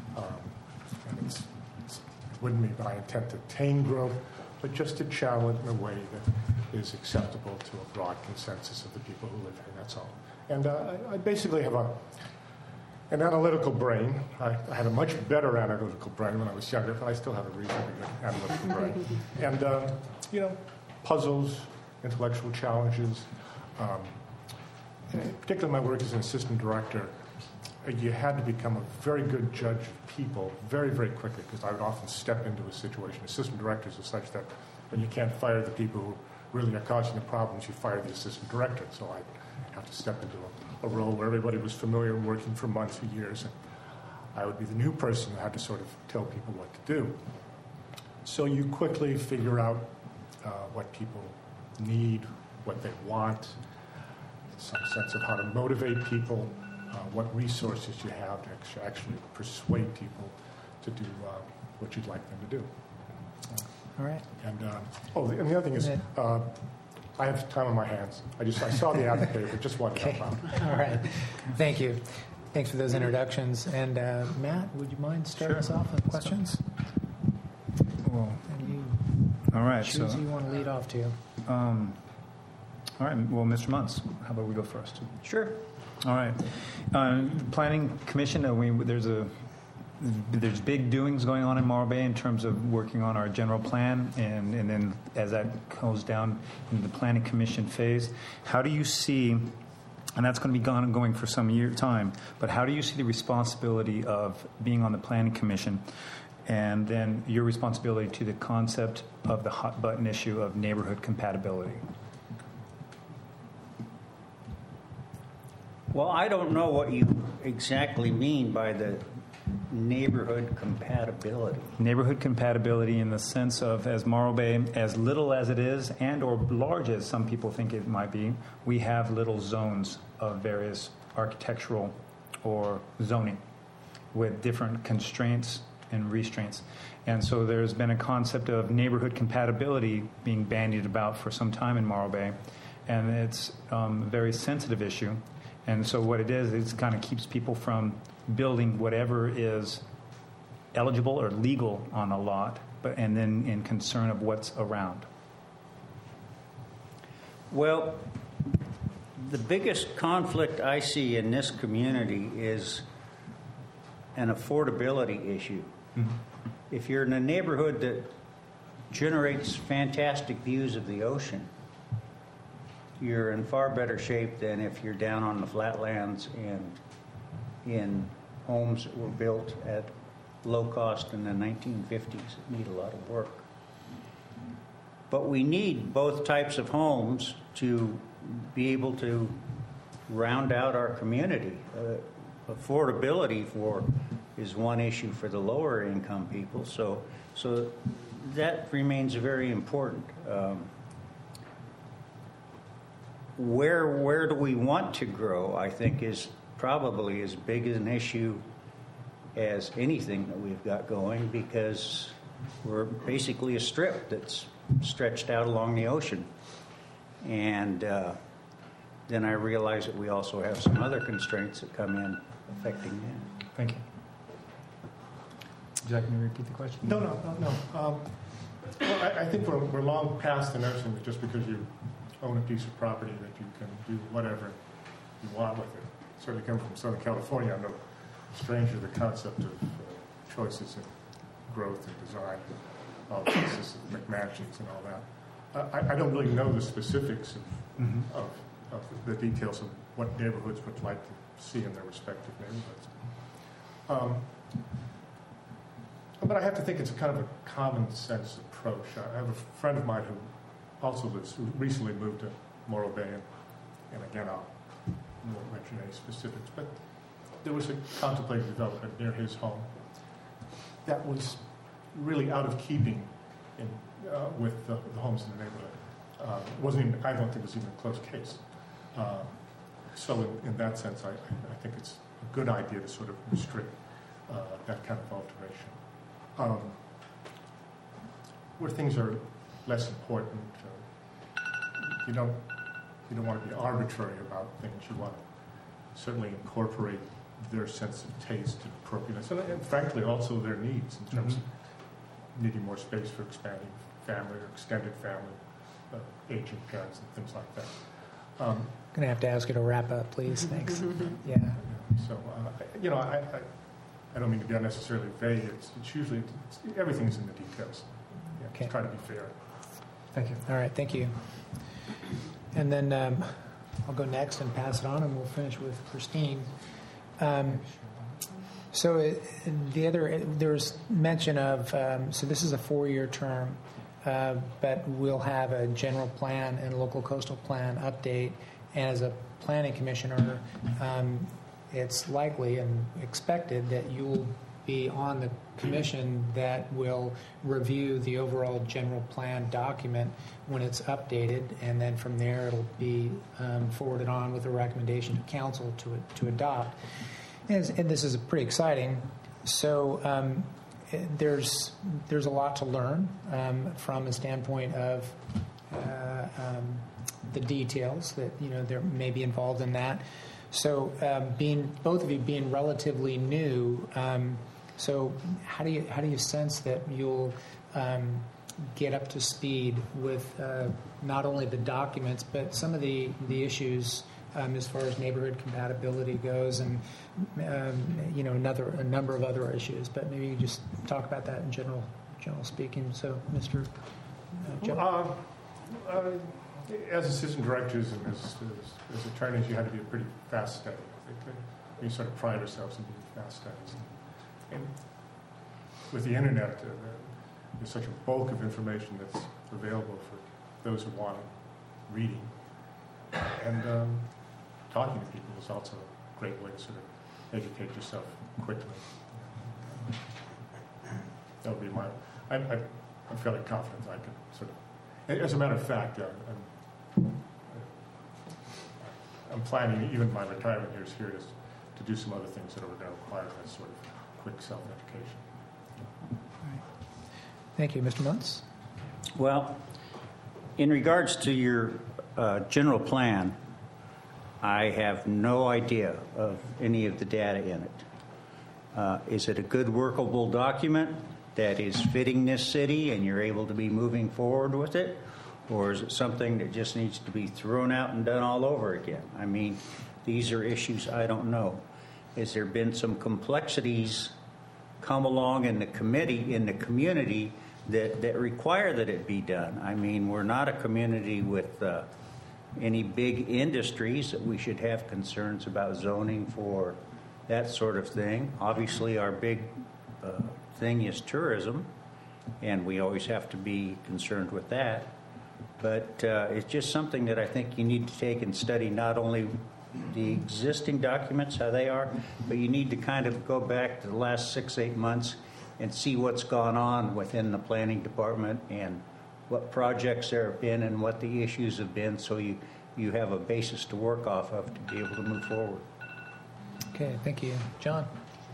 and it wouldn't be my intent to tame growth, but just to channel it in a way that is acceptable to a broad consensus of the people who live here. That's all. And I basically have an analytical brain. I had a much better analytical brain when I was younger, but I still have a reasonably good analytical brain. And, puzzles, intellectual challenges. Particularly my work as an assistant director, you had to become a very good judge of people very, very quickly, because I would often step into a situation. Assistant directors are such that when you can't fire the people who really are causing the problems, you fire the assistant director. So I have to step into a role where everybody was familiar and working for months or years, and I would be the new person who had to sort of tell people what to do. So you quickly figure out what people need, what they want, some sense of how to motivate people, what resources you have to actually persuade people to do what you'd like them to do. All right. And and the other thing is, I have time on my hands. I saw the ad in the paper, just wanted to help out. All right. Thank you. Thanks for those introductions. And Matt, would you mind starting us off with questions? Well, all right. Choose who you want to lead off to. All right. Well, Mr. Muntz, how about we go first? Sure. All right. Planning Commission, there's big doings going on in Morro Bay in terms of working on our general plan, and then as that goes down into the Planning Commission phase, how do you see, and that's going to be going for some time, but how do you see the responsibility of being on the Planning Commission and then your responsibility to the concept of the hot button issue of neighborhood compatibility? Well, I don't know what you exactly mean by the neighborhood compatibility. Neighborhood compatibility in the sense of, as Morro Bay, as little as it is and or large as some people think it might be, we have little zones of various architectural or zoning with different constraints and restraints. And so there's been a concept of neighborhood compatibility being bandied about for some time in Morro Bay, and it's a very sensitive issue. And so what it is, it kind of keeps people from building whatever is eligible or legal on a lot, and then in concern of what's around. Well, the biggest conflict I see in this community is an affordability issue. Mm-hmm. If you're in a neighborhood that generates fantastic views of the ocean, you're in far better shape than if you're down on the flatlands and in homes that were built at low cost in the 1950s that need a lot of work. But we need both types of homes to be able to round out our community. Affordability is one issue for the lower income people, so that remains very important. Where do we want to grow, I think, is probably as big an issue as anything that we've got going, because we're basically a strip that's stretched out along the ocean. And then I realize that we also have some other constraints that come in affecting that. Thank you. Jack, can you repeat the question? No. Well, I think we're long past the notion that just because you own a piece of property that you can do whatever you want with it. Certainly coming from Southern California, I'm no stranger to the concept of choices in growth and design, all the pieces of McMansions and all that. I don't really know the specifics of the details of what neighborhoods would like to see in their respective neighborhoods. But I have to think it's a kind of a common sense approach. I have a friend of mine who recently moved to Morro Bay, and again, I won't mention any specifics, but there was a contemplated development near his home that was really out of keeping with the homes in the neighborhood. It wasn't even, I don't think it was even a close case. So in that sense, I think it's a good idea to sort of restrict that kind of alteration. Where things are less important, you don't want to be arbitrary about things. You want to certainly incorporate their sense of taste and appropriateness, and frankly also their needs in terms of needing more space for expanding family or extended family, aging parents and things like that. I'm going to have to ask you to wrap up, please. Thanks. Yeah. So, I don't mean to be unnecessarily vague. It's usually everything's in the details. Yeah, okay. Try to be fair. Thank you. All right. Thank you. And then I'll go next and pass it on, and we'll finish with Christine. There's mention of, so this is a 4-year term, but we'll have a general plan and local coastal plan update. And as a planning commissioner, it's likely and expected that you'll be on the commission that will review the overall general plan document when it's updated, and then from there it'll be forwarded on with a recommendation to council to adopt. And this is pretty exciting. So there's a lot to learn from a standpoint of the details that there may be involved in that. So both of you being relatively new, so how do you sense that you'll get up to speed with not only the documents but some of the issues as far as neighborhood compatibility goes, and a number of other issues? But maybe you just talk about that in general speaking. So, Mr. Joe. As assistant directors and as attorneys, you had to be a pretty fast study. We sort of pride ourselves in being fast studies. And with the internet, there's such a bulk of information that's available for those who want it, reading. And talking to people is also a great way to sort of educate yourself quickly. That would be I'm fairly confident that I can sort of, as a matter of fact, I'm planning, even my retirement years here, to do some other things that are going to require that sort of quick self-education. Right. Thank you. Mr. Muntz? Well, in regards to your general plan, I have no idea of any of the data in it. Is it a good workable document that is fitting this city and you're able to be moving forward with it? Or is it something that just needs to be thrown out and done all over again? I mean, these are issues I don't know. Has there been some complexities come along in the community that require that it be done? I mean, we're not a community with any big industries that we should have concerns about zoning for that sort of thing. Obviously, our big thing is tourism, and we always have to be concerned with that. But it's just something that I think you need to take and study, not only the existing documents, how they are, but you need to kind of go back to the last 6-8 months and see what's gone on within the planning department and what projects there have been and what the issues have been, so you have a basis to work off of to be able to move forward. Okay, thank you. John?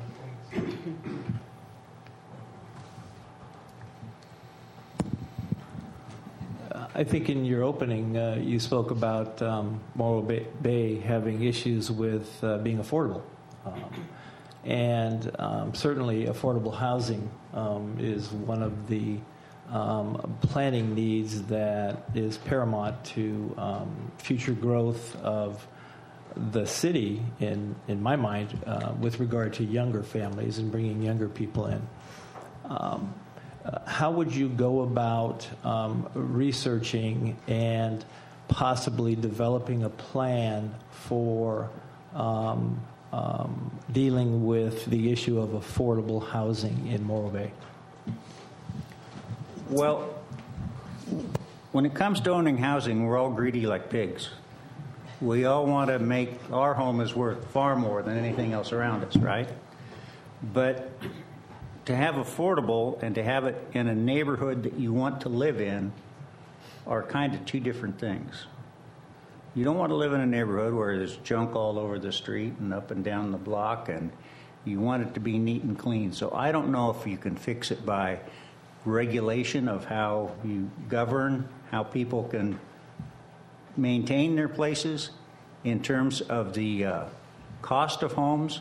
I think in your opening, you spoke about Morro Bay having issues with being affordable. And certainly affordable housing is one of the planning needs that is paramount to future growth of the city, in my mind, with regard to younger families and bringing younger people in. How would you go about researching and possibly developing a plan for dealing with the issue of affordable housing in Morro Bay? Well, when it comes to owning housing, we're all greedy like pigs. We all want to make our home is worth far more than anything else around us, right? But to have affordable and to have it in a neighborhood that you want to live in are kind of two different things. You don't want to live in a neighborhood where there's junk all over the street and up and down the block, and you want it to be neat and clean. So I don't know if you can fix it by regulation of how you govern, how people can maintain their places in terms of the cost of homes.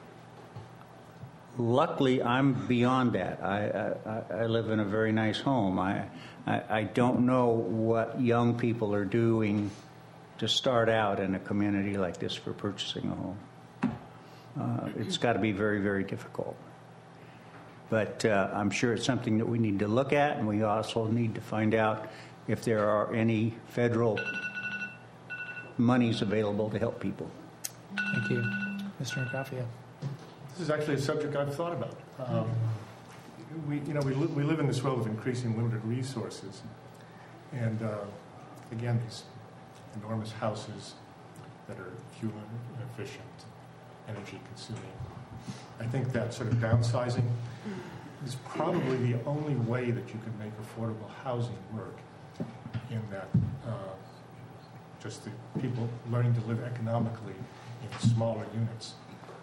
Luckily, I'm beyond that. I live in a very nice home. I don't know what young people are doing to start out in a community like this for purchasing a home. It's got to be very, very difficult. But I'm sure it's something that we need to look at, and we also need to find out if there are any federal monies available to help people. Thank you. Mr. Ngafia. This is actually a subject I've thought about. We live in this world of increasing limited resources, and again, these enormous houses that are fuel inefficient, energy consuming. I think that sort of downsizing is probably the only way that you can make affordable housing work. In that, just the people learning to live economically in smaller units.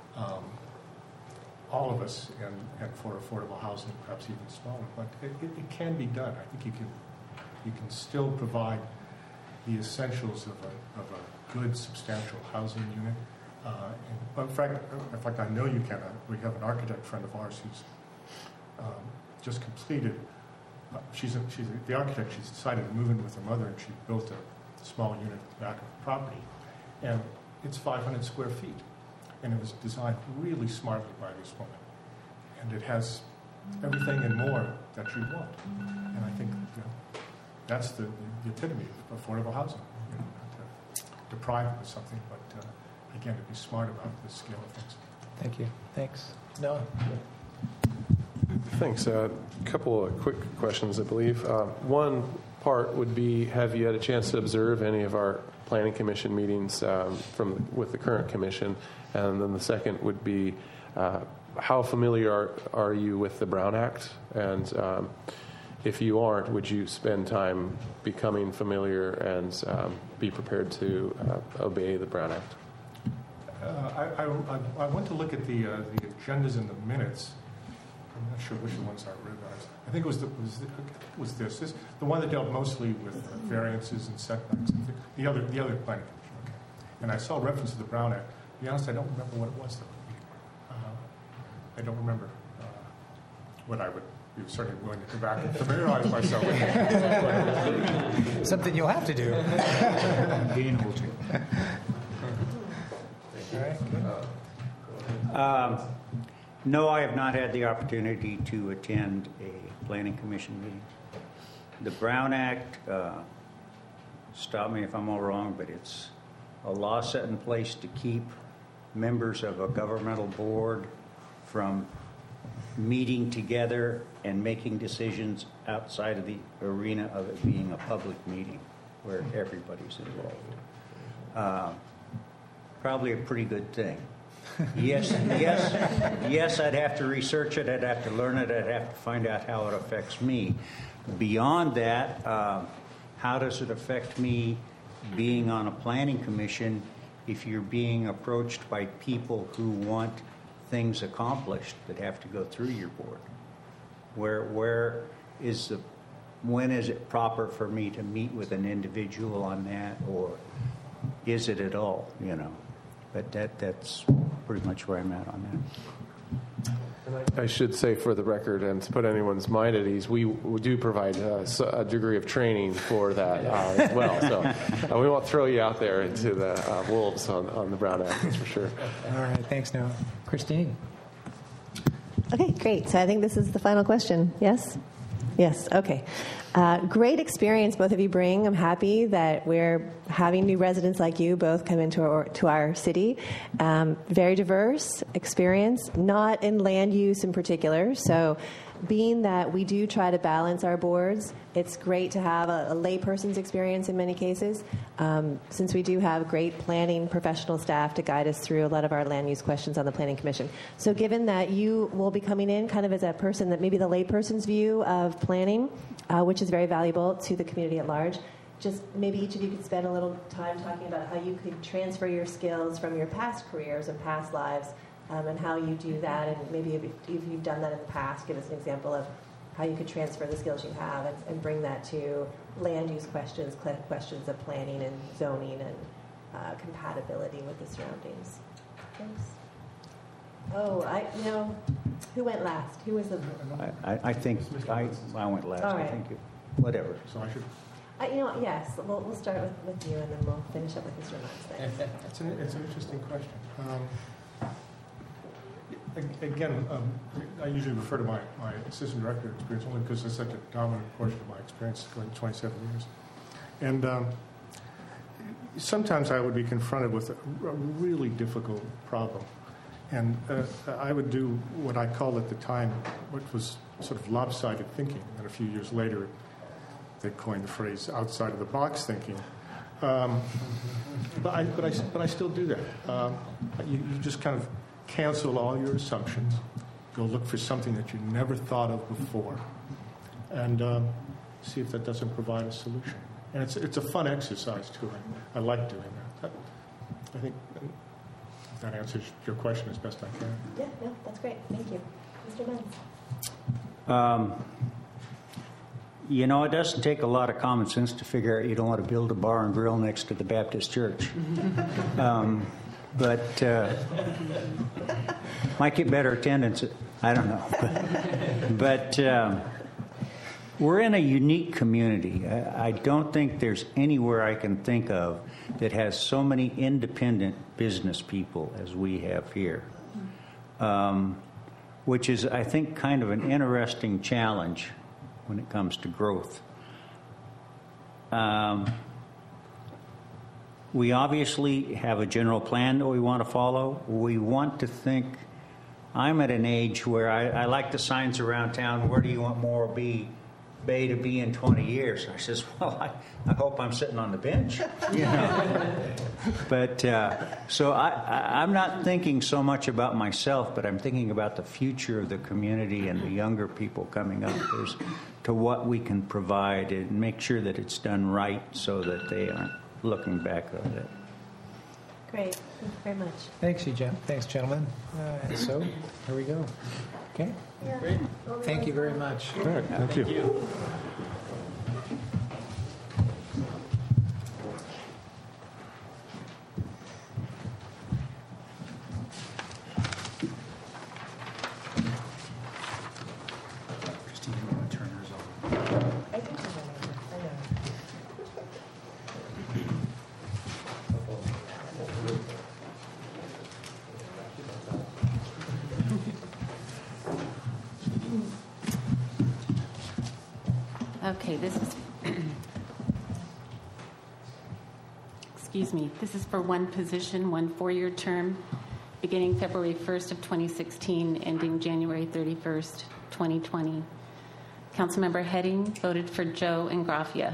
All of us, and for affordable housing, perhaps even smaller, but it can be done. I think you can still provide the essentials of a good, substantial housing unit. In fact, I know you can. We have an architect friend of ours who's just completed. She's the architect. She's decided to move in with her mother, and she built a small unit at the back of the property, and it's 500 square feet. And it was designed really smartly by this woman. And it has everything and more that you want. And I think that's the epitome of affordable housing. Not to deprive them of something, but again, to be smart about the scale of things. Thank you. Thanks. Noah? Thanks. A couple of quick questions, I believe. One part would be, have you had a chance to observe any of our planning commission meetings with the current commission? And then the second would be, how familiar are you with the Brown Act? And if you aren't, would you spend time becoming familiar and be prepared to obey the Brown Act? I went to look at the agendas and the minutes. I'm not sure which ones I read. I think it was this the one that dealt mostly with variances and setbacks. The other planning commission. Okay. And I saw a reference to the Brown Act. To be honest, I don't remember what it was, though. I don't remember what I would be certainly willing to go back and familiarize myself with. Something you'll have to do. Being able to. All right. No, I have not had the opportunity to attend a planning commission meeting. The Brown Act, stop me if I'm all wrong, but it's a law set in place to keep members of a governmental board from meeting together and making decisions outside of the arena of it being a public meeting where everybody's involved. Probably a pretty good thing. Yes, I'd have to research it. I'd have to learn it. I'd have to find out how it affects me. Beyond that, how does it affect me being on a planning commission if you're being approached by people who want things accomplished that have to go through your board? When is it proper for me to meet with an individual on that, or is it at all? But that's pretty much where I'm at on that. I should say for the record, and to put anyone's mind at ease, we do provide a degree of training for that as well. So we won't throw you out there into the wolves on the Brown Act, that's for sure. All right, thanks, Noah. Christine. Okay, great. So I think this is the final question. Yes? Yes, okay. Great experience both of you bring. I'm happy that we're having new residents like you both come into our city. Very diverse experience, not in land use in particular. So being that we do try to balance our boards, it's great to have a layperson's experience in many cases, since we do have great planning professional staff to guide us through a lot of our land use questions on the Planning Commission. So given that you will be coming in kind of as a person that maybe the layperson's view of planning, which is very valuable to the community at large, just maybe each of you could spend a little time talking about how you could transfer your skills from your past careers and past lives, and how you do that, and maybe if you've done that in the past, give us an example of how you could transfer the skills you have and bring that to land use questions of planning and zoning and compatibility with the surroundings. Thanks. Oh, who went last? Who was the? I think I went last. All right. I think whatever. So I should. Yes. We'll start with you, and then we'll finish up with Mr. Muntz. It's an interesting question. Again, I usually refer to my assistant director experience only because it's such a dominant portion of my experience going 27 years. And sometimes I would be confronted with a really difficult problem. And I would do what I called at the time, what was sort of lopsided thinking. And a few years later, they coined the phrase outside of the box thinking. But I still do that. You just kind of cancel all your assumptions, go look for something that you never thought of before, and see if that doesn't provide a solution. And it's a fun exercise too. I like doing that. I think that answers your question as best I can. Yeah, no, that's great. Thank you. Mr. Muntz. It doesn't take a lot of common sense to figure out you don't want to build a bar and grill next to the Baptist church. But might get better attendance. I don't know. But we're in a unique community. I don't think there's anywhere I can think of that has so many independent business people as we have here, which is, I think, kind of an interesting challenge when it comes to growth. We obviously have a general plan that we want to follow. We want to think. I'm at an age where I like the signs around town, where do you want Morro Bay to be in 20 years? I says, well, I hope I'm sitting on the bench. But so I'm not thinking so much about myself, but I'm thinking about the future of the community and the younger people coming up as to what we can provide and make sure that it's done right so that they aren't looking back at it. Great. Thank you very much. Thanks, Thanks, gentlemen. So here we go. Okay. Yeah. Great. Thank you very much. All right. Thank you. Okay, this is, excuse me, this is for one position, one 4-year term, beginning February 1st of 2016, ending January 31st, 2020. Councilmember Heading voted for Joe Ingraffia.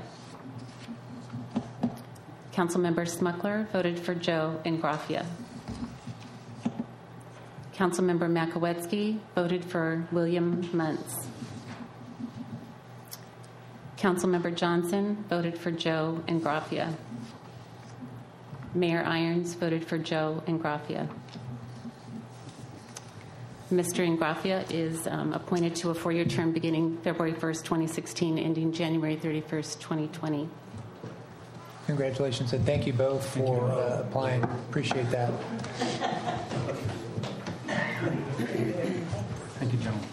Councilmember Smuckler voted for Joe Ingraffia. Councilmember Makowetsky voted for William Muntz. Councilmember Johnson voted for Joe Ingraffia. Mayor Irons voted for Joe Ingraffia. Mr. Ingraffia is appointed to a 4-year term beginning February 1st, 2016, ending January 31st, 2020. Congratulations, and thank you both for applying. Appreciate that. Thank you, Joan.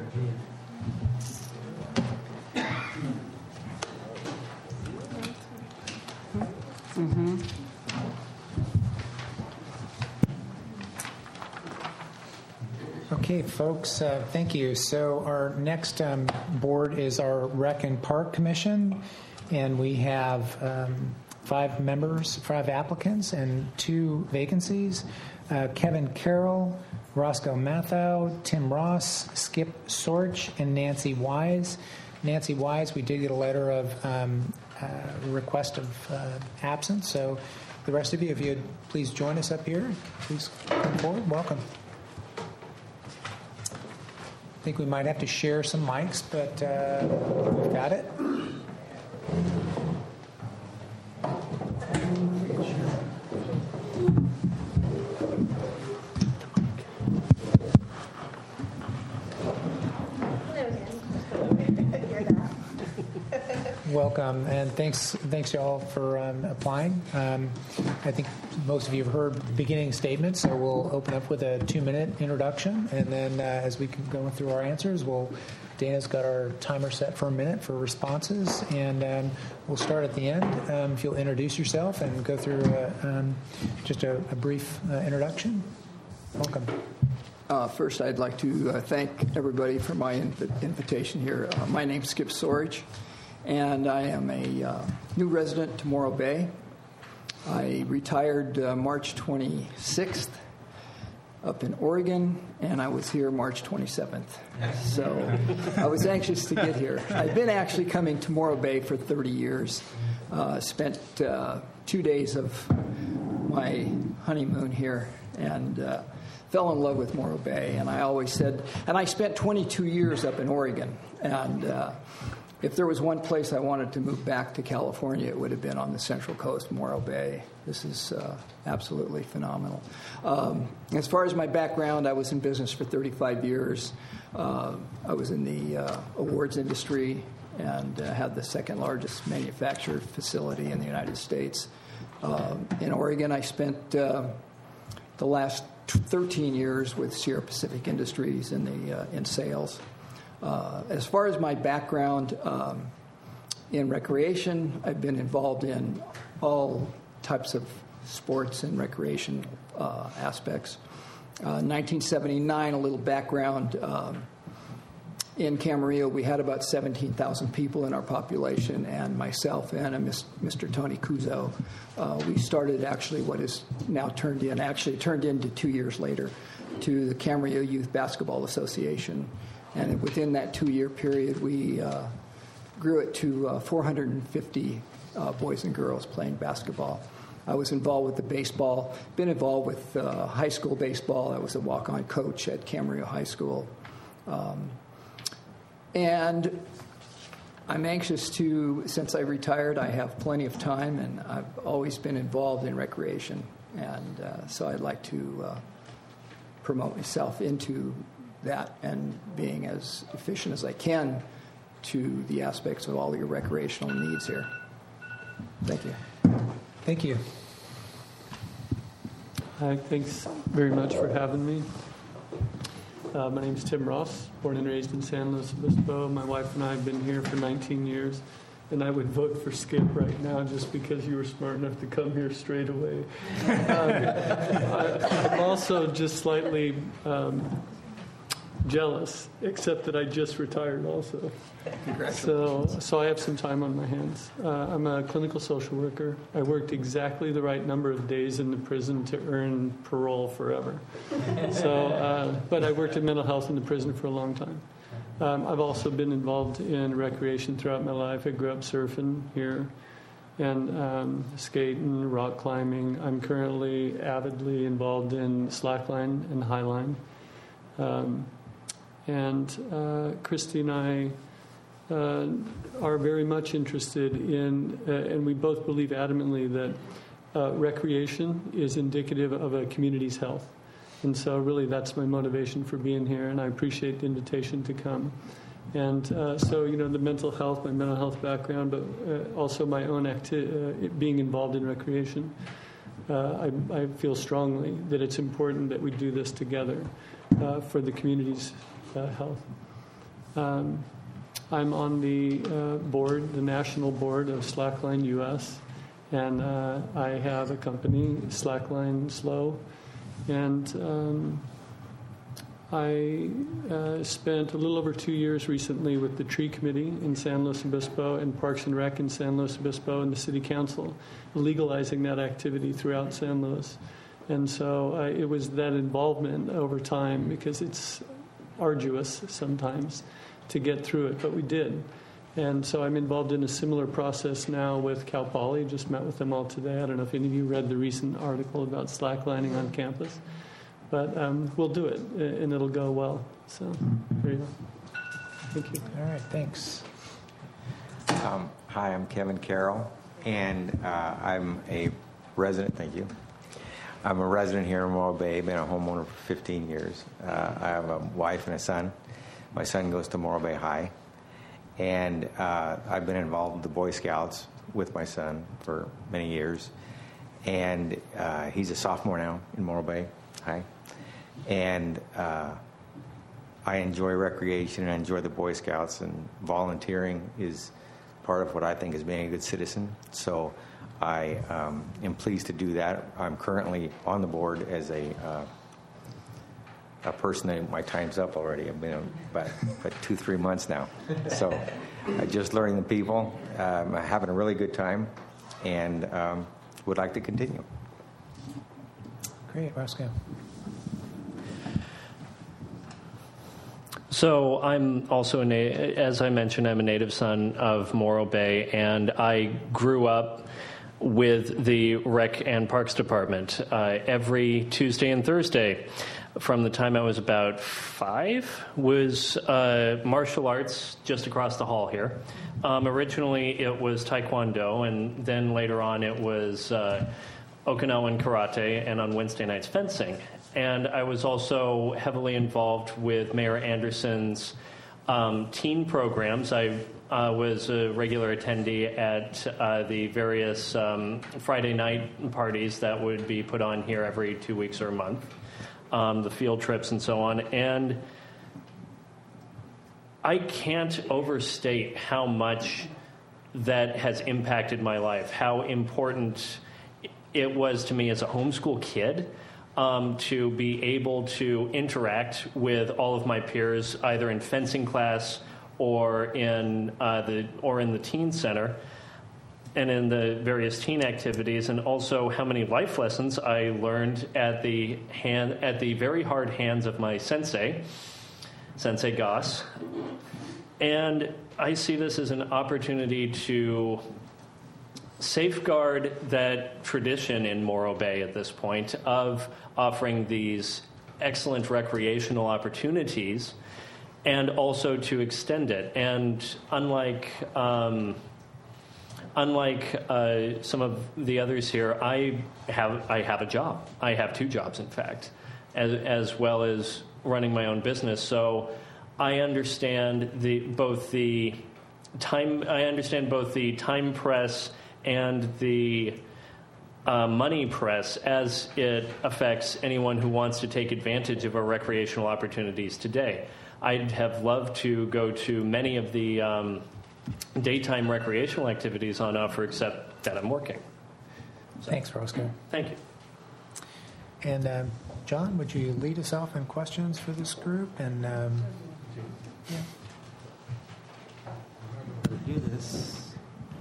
Okay, folks, thank you. So our next board is our Rec and Park Commission, and we have 5 members, 5 applicants, and 2 vacancies. Kevin Carroll, Roscoe Mathau, Tim Ross, Skip Sorge, and Nancy Wise. Nancy Wise, we did get a letter of request of absence. So the rest of you, if you'd please join us up here. Please come forward. Welcome. I think we might have to share some mics, but we've got it. Welcome, and thanks y'all for applying. I think most of you have heard the beginning statement, so we'll open up with a 2-minute introduction, and then as we can go through our answers, Dana's got our timer set for a minute for responses, and we'll start at the end. If you'll introduce yourself and go through just a brief introduction. Welcome. First, I'd like to thank everybody for my invitation here. My name's Skip Sorge, and I am a new resident to Morro Bay. I retired March 26th up in Oregon, and I was here March 27th. So I was anxious to get here. I've been actually coming to Morro Bay for 30 years. Spent 2 days of my honeymoon here, and fell in love with Morro Bay. And I always said, and I spent 22 years up in Oregon, and if there was one place I wanted to move back to California, it would have been on the Central Coast, Morro Bay. This is absolutely phenomenal. As far as my background, I was in business for 35 years. I was in the awards industry and had the second largest manufacturer facility in the United States. In Oregon, I spent the last 13 years with Sierra Pacific Industries in sales. As far as my background in recreation, I've been involved in all types of sports and recreation aspects. 1979, a little background. In Camarillo, we had about 17,000 people in our population, and myself and Mr. Tony Cuzo, we started actually what is now turned into 2 years later to the Camarillo Youth Basketball Association. And within that 2-year period, we grew it to 450 boys and girls playing basketball. I was involved with the baseball, been involved with high school baseball. I was a walk-on coach at Camarillo High School. And I'm anxious to, since I retired, I have plenty of time, and I've always been involved in recreation. And so I'd like to promote myself into that and being as efficient as I can to the aspects of all your recreational needs here. Thank you. Thank you. Hi, thanks very much for having me. My name's Tim Ross, born and raised in San Luis Obispo. My wife and I have been here for 19 years, and I would vote for Skip right now just because you were smart enough to come here straight away. I'm also just slightly jealous, except that I just retired also. So I have some time on my hands. I'm a clinical social worker. I worked exactly the right number of days in the prison to earn parole forever. But I worked in mental health in the prison for a long time. I've also been involved in recreation throughout my life. I grew up surfing here and skating, rock climbing. I'm currently avidly involved in slackline and highline. Christy and I are very much interested in, and we both believe adamantly that recreation is indicative of a community's health. And so really that's my motivation for being here, and I appreciate the invitation to come. And the mental health, my mental health background, but also my own being involved in recreation, I feel strongly that it's important that we do this together for the community's health. I'm on the board, the national board of Slackline US, and I have a company, Slackline Slow, and I spent a little over 2 years recently with the Tree Committee in San Luis Obispo and Parks and Rec in San Luis Obispo and the City Council, legalizing that activity throughout San Luis. And so it was that involvement over time, because it's arduous sometimes to get through it, but we did. And so I'm involved in a similar process now with Cal Poly. Just met with them all today. I don't know if any of you read the recent article about slacklining on campus, but we'll do it, and it'll go well. So there you go. Thank you. All right, thanks. Hi, I'm Kevin Carroll, and I'm a resident. Thank you. I'm a resident here in Morro Bay. Been a homeowner for 15 years. I have a wife and a son. My son goes to Morro Bay High, and I've been involved with the Boy Scouts with my son for many years. And he's a sophomore now in Morro Bay High, and I enjoy recreation and I enjoy the Boy Scouts, and volunteering is part of what I think is being a good citizen. So I am pleased to do that. I'm currently on the board as a person that my time's up already. I've been about 2-3 months now. So just learning the people, having a really good time, and would like to continue. Great, Roscoe. So I'm also, as I mentioned, I'm a native son of Morro Bay, and I grew up with the Rec and Parks Department every Tuesday and Thursday. From the time I was about 5, was martial arts just across the hall here. Originally, it was Taekwondo, and then later on it was Okinawan Karate, and on Wednesday nights, fencing. And I was also heavily involved with Mayor Anderson's teen programs. I was a regular attendee at the various Friday night parties that would be put on here every 2 weeks or a month. The field trips and so on. And I can't overstate how much that has impacted my life, how important it was to me as a homeschool kid to be able to interact with all of my peers, either in fencing class or in the teen center, and in the various teen activities, and also how many life lessons I learned at the very hard hands of my Sensei Goss. And I see this as an opportunity to safeguard that tradition in Morro Bay at this point of offering these excellent recreational opportunities, and also to extend it. And unlike some of the others here, I have a job. I have 2 jobs, in fact, as well as running my own business. So I understand both the time press and the money press as it affects anyone who wants to take advantage of our recreational opportunities today. I'd have loved to go to many of the daytime recreational activities on offer, except that I'm working. Thanks, Roscoe. Thank you. And John, would you lead us off in questions for this group? And do this.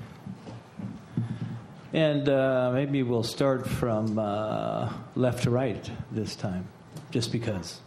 And maybe we'll start from left to right this time, just because.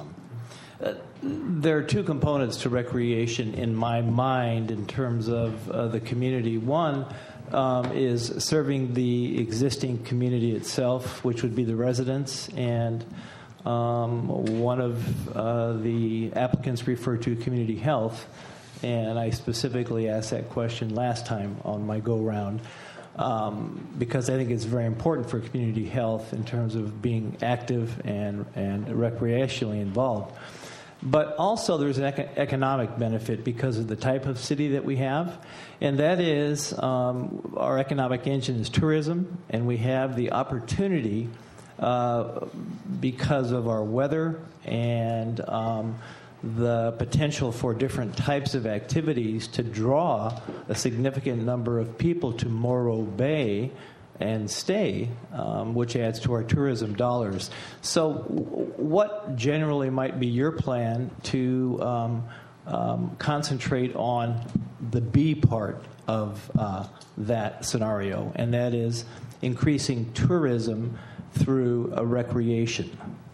There are two components to recreation in my mind in terms of the community. One is serving the existing community itself, which would be the residents, and one of the applicants referred to community health, and I specifically asked that question last time on my go-round because I think it's very important for community health in terms of being active and recreationally involved. But also there's an economic benefit because of the type of city that we have, and that is our economic engine is tourism, and we have the opportunity because of our weather and the potential for different types of activities to draw a significant number of people to Morro Bay and stay, which adds to our tourism dollars. So what generally might be your plan to concentrate on the B part of that scenario, and that is increasing tourism through a recreation?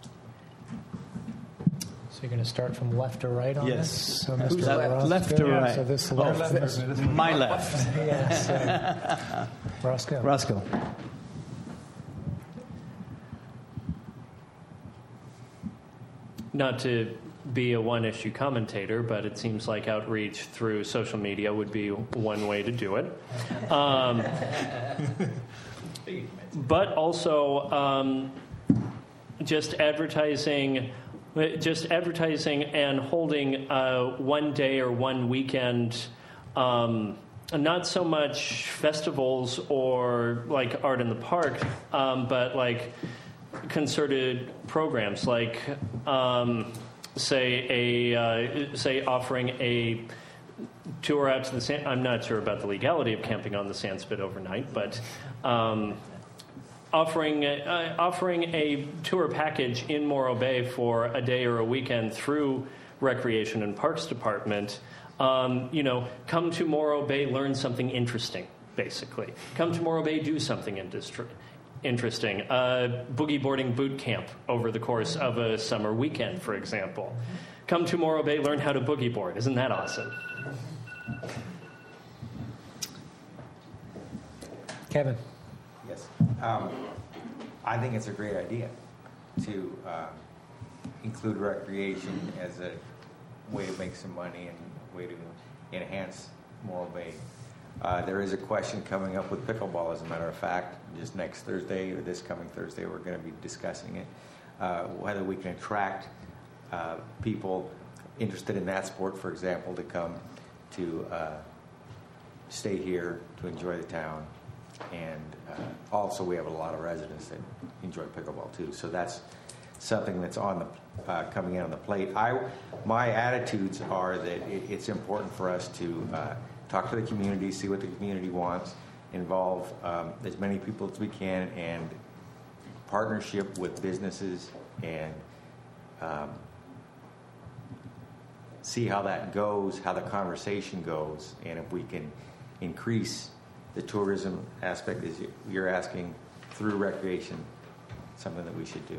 So you're going to start from left to right on yes. this? So Mr. Left, left to right. So this left. My left. Yes. Roscoe. Roscoe. Not to be a one-issue commentator, but it seems like outreach through social media would be one way to do it. But also just advertising and holding one day or one weekend, not so much festivals or like art in the park, but like concerted programs, like say offering a tour out to the sand. I'm not sure about the legality of camping on the Sandspit overnight, but offering a tour package in Morro Bay for a day or a weekend through Recreation and Parks Department. Come to Morro Bay, learn something interesting, basically. Come to Morro Bay, do something interesting. Boogie boarding boot camp over the course of a summer weekend, for example. Come to Morro Bay, learn how to boogie board. Isn't that awesome? Kevin. Yes. I think it's a great idea to include recreation as a way to make some money and a way to enhance Morro Bay. There is a question coming up with pickleball, as a matter of fact. Just next Thursday, or this coming Thursday, we're going to be discussing it. Whether we can attract people interested in that sport, for example, to come to stay here, to enjoy the town. And also we have a lot of residents that enjoy pickleball too. So that's something that's on the coming in on the plate. My attitudes are that it's important for us to talk to the community, see what the community wants, involve as many people as we can, and partnership with businesses, and see how that goes, how the conversation goes, and if we can increase the tourism aspect, as you're asking, through recreation, something that we should do.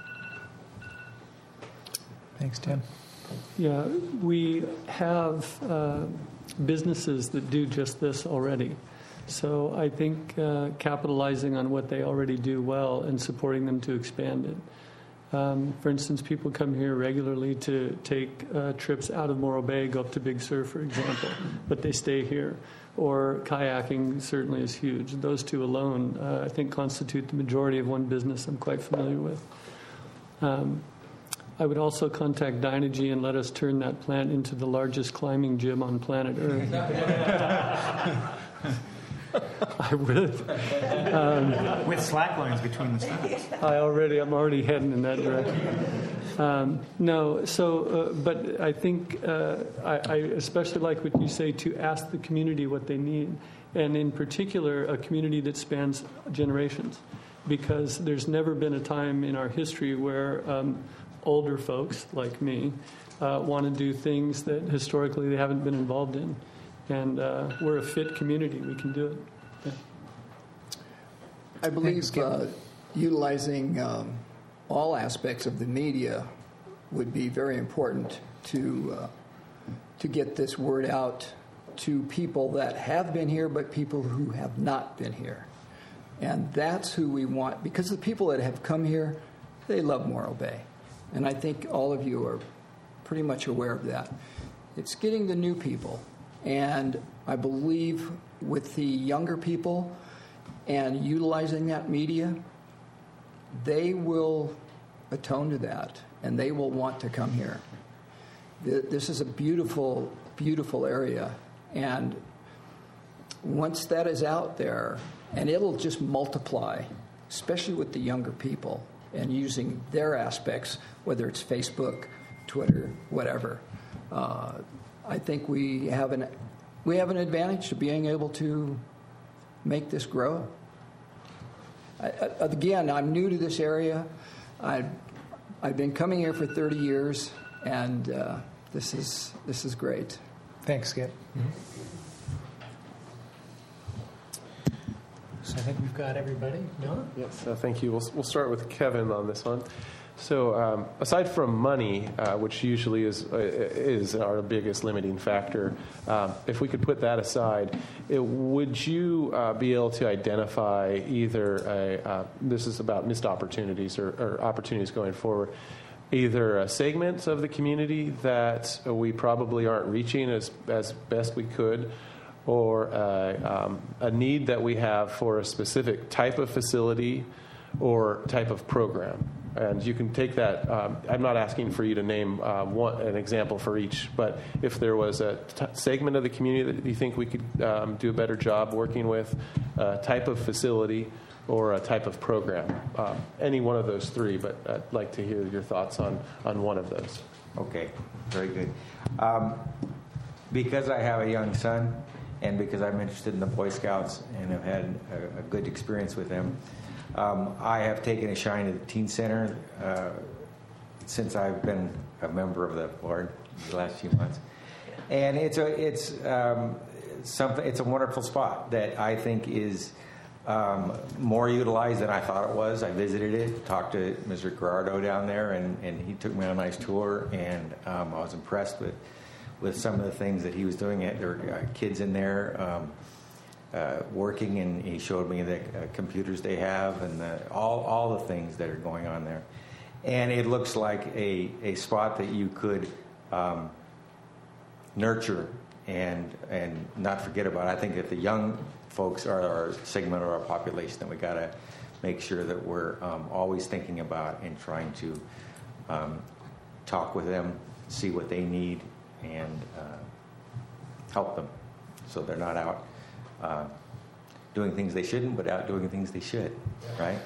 Thanks, Tim. Yeah, we have businesses that do just this already. So I think capitalizing on what they already do well and supporting them to expand it. For instance, people come here regularly to take trips out of Morro Bay, go up to Big Sur, for example, but they stay here. Or kayaking certainly is huge. Those two alone, I think, constitute the majority of one business I'm quite familiar with. I would also contact Dynegy and let us turn that plant into the largest climbing gym on planet Earth. I would. With slack lines between the stands. I'm already heading in that direction. But I think I especially like what you say, to ask the community what they need, and in particular, a community that spans generations. because there's never been a time in our history where older folks like me want to do things that historically they haven't been involved in. And we're a fit community. We can do it. Yeah. I believe utilizing all aspects of the media would be very important to get this word out to people that have been here, but people who have not been here. And that's who we want, because the people that have come here, they love Morro Bay. And I think all of you are pretty much aware of that. It's getting the new people. And I believe with the younger people and utilizing that media, they will atone to that, and they will want to come here. This is a beautiful, beautiful area. And once that is out there, and it'll just multiply, especially with the younger people, and using their aspects, whether it's Facebook, Twitter, whatever. I think we have an advantage to being able to make this grow. Again, I'm new to this area. I've been coming here for 30 years, and this is great. Thanks, Skip. So I think we've got everybody. No? Yes, thank you. We'll start with Kevin on this one. So aside from money, which usually is our biggest limiting factor, if we could put that aside, would you be able to identify either this is about missed opportunities or opportunities going forward, either segments of the community that we probably aren't reaching as best we could, or a need that we have for a specific type of facility or type of program? And you can take that. I'm not asking for you to name an example for each, but if there was a segment of the community that you think we could do a better job working with, a type of facility or a type of program, any one of those three, but I'd like to hear your thoughts on one of those. Okay, very good. Because I have a young son, and because I'm interested in the Boy Scouts and have had a good experience with them, I have taken a shine at the Teen Center since I've been a member of the board the last few months, and it's a wonderful spot that I think is more utilized than I thought it was. I visited it, talked to Mr. Gerardo down there, and he took me on a nice tour, and I was impressed with some of the things that he was doing. There were kids in there working, and he showed me the computers they have and all the things that are going on there. And it looks like a spot that you could nurture and not forget about. I think that the young folks are our segment of our population that we got to make sure that we're always thinking about and trying to talk with them, see what they need, and help them so they're not out doing things they shouldn't, but out doing things they should, right?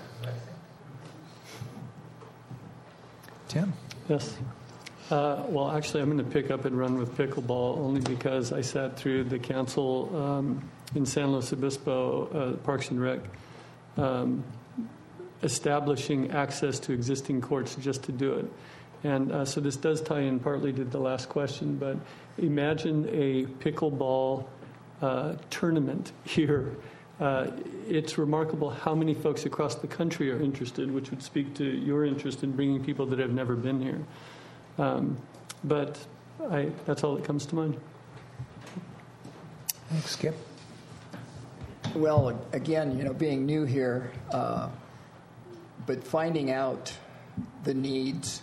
Tim? Yes. Well, actually, I'm going to pick up and run with pickleball only because I sat through the council in San Luis Obispo, Parks and Rec, establishing access to existing courts just to do it. And so this does tie in partly to the last question, but imagine a pickleball tournament here. It's remarkable how many folks across the country are interested, which would speak to your interest in bringing people that have never been here. But that's all that comes to mind. Thanks, Skip. Well, again, being new here, but finding out the needs.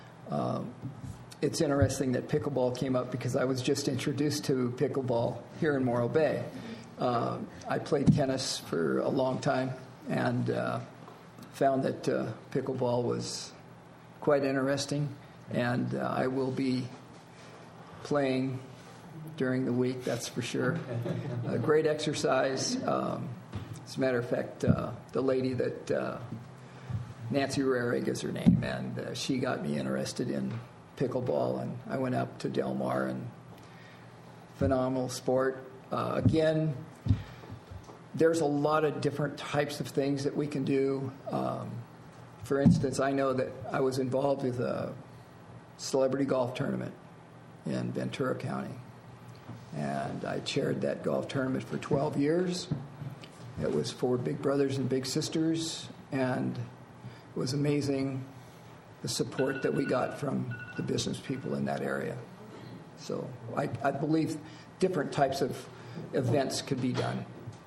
It's interesting that pickleball came up because I was just introduced to pickleball here in Morro Bay. I played tennis for a long time and found that pickleball was quite interesting, and I will be playing during the week, that's for sure. A great exercise. As a matter of fact, the lady that Nancy Rarig is her name, and she got me interested in pickleball, and I went up to Del Mar, and phenomenal sport. Again, there's a lot of different types of things that we can do. For instance, I know that I was involved with a celebrity golf tournament in Ventura County, and I chaired that golf tournament for 12 years. It was for big brothers and big sisters, and it was amazing the support that we got from the business people in that area. So I believe different types of events could be done.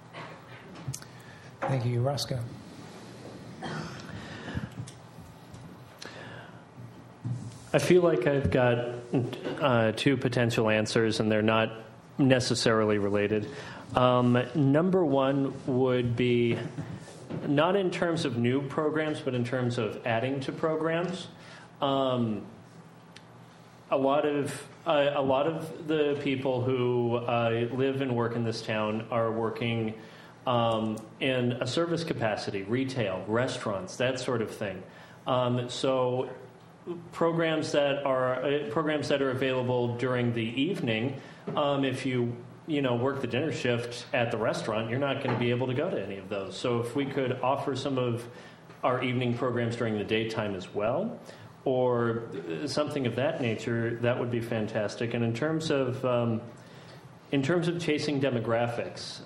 Thank you. Roscoe. I feel like I've got two potential answers, and they're not necessarily related. Number one would be not in terms of new programs, but in terms of adding to programs. A lot of the people who live and work in this town are working in a service capacity, retail, restaurants, that sort of thing. So programs that are available during the evening, if you work the dinner shift at the restaurant, you're not going to be able to go to any of those. So if we could offer some of our evening programs during the daytime as well, or something of that nature, that would be fantastic. And in terms of chasing demographics,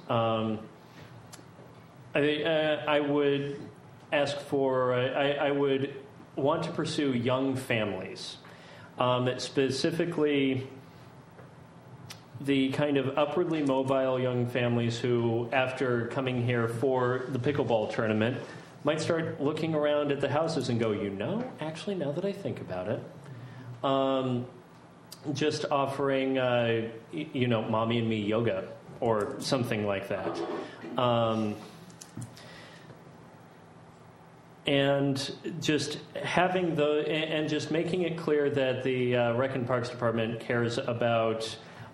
I would ask for I would want to pursue young families, specifically the kind of upwardly mobile young families who, after coming here for the pickleball tournament, might start looking around at the houses and go, actually, now that I think about it, just offering, mommy and me yoga or something like that. And just having just making it clear that the Rec and Parks Department cares about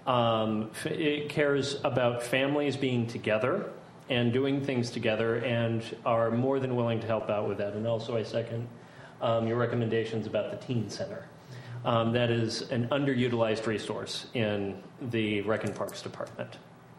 families being together and doing things together, and are more than willing to help out with that. And also, I second your recommendations about the teen center. That is an underutilized resource in the Rec and Parks Department.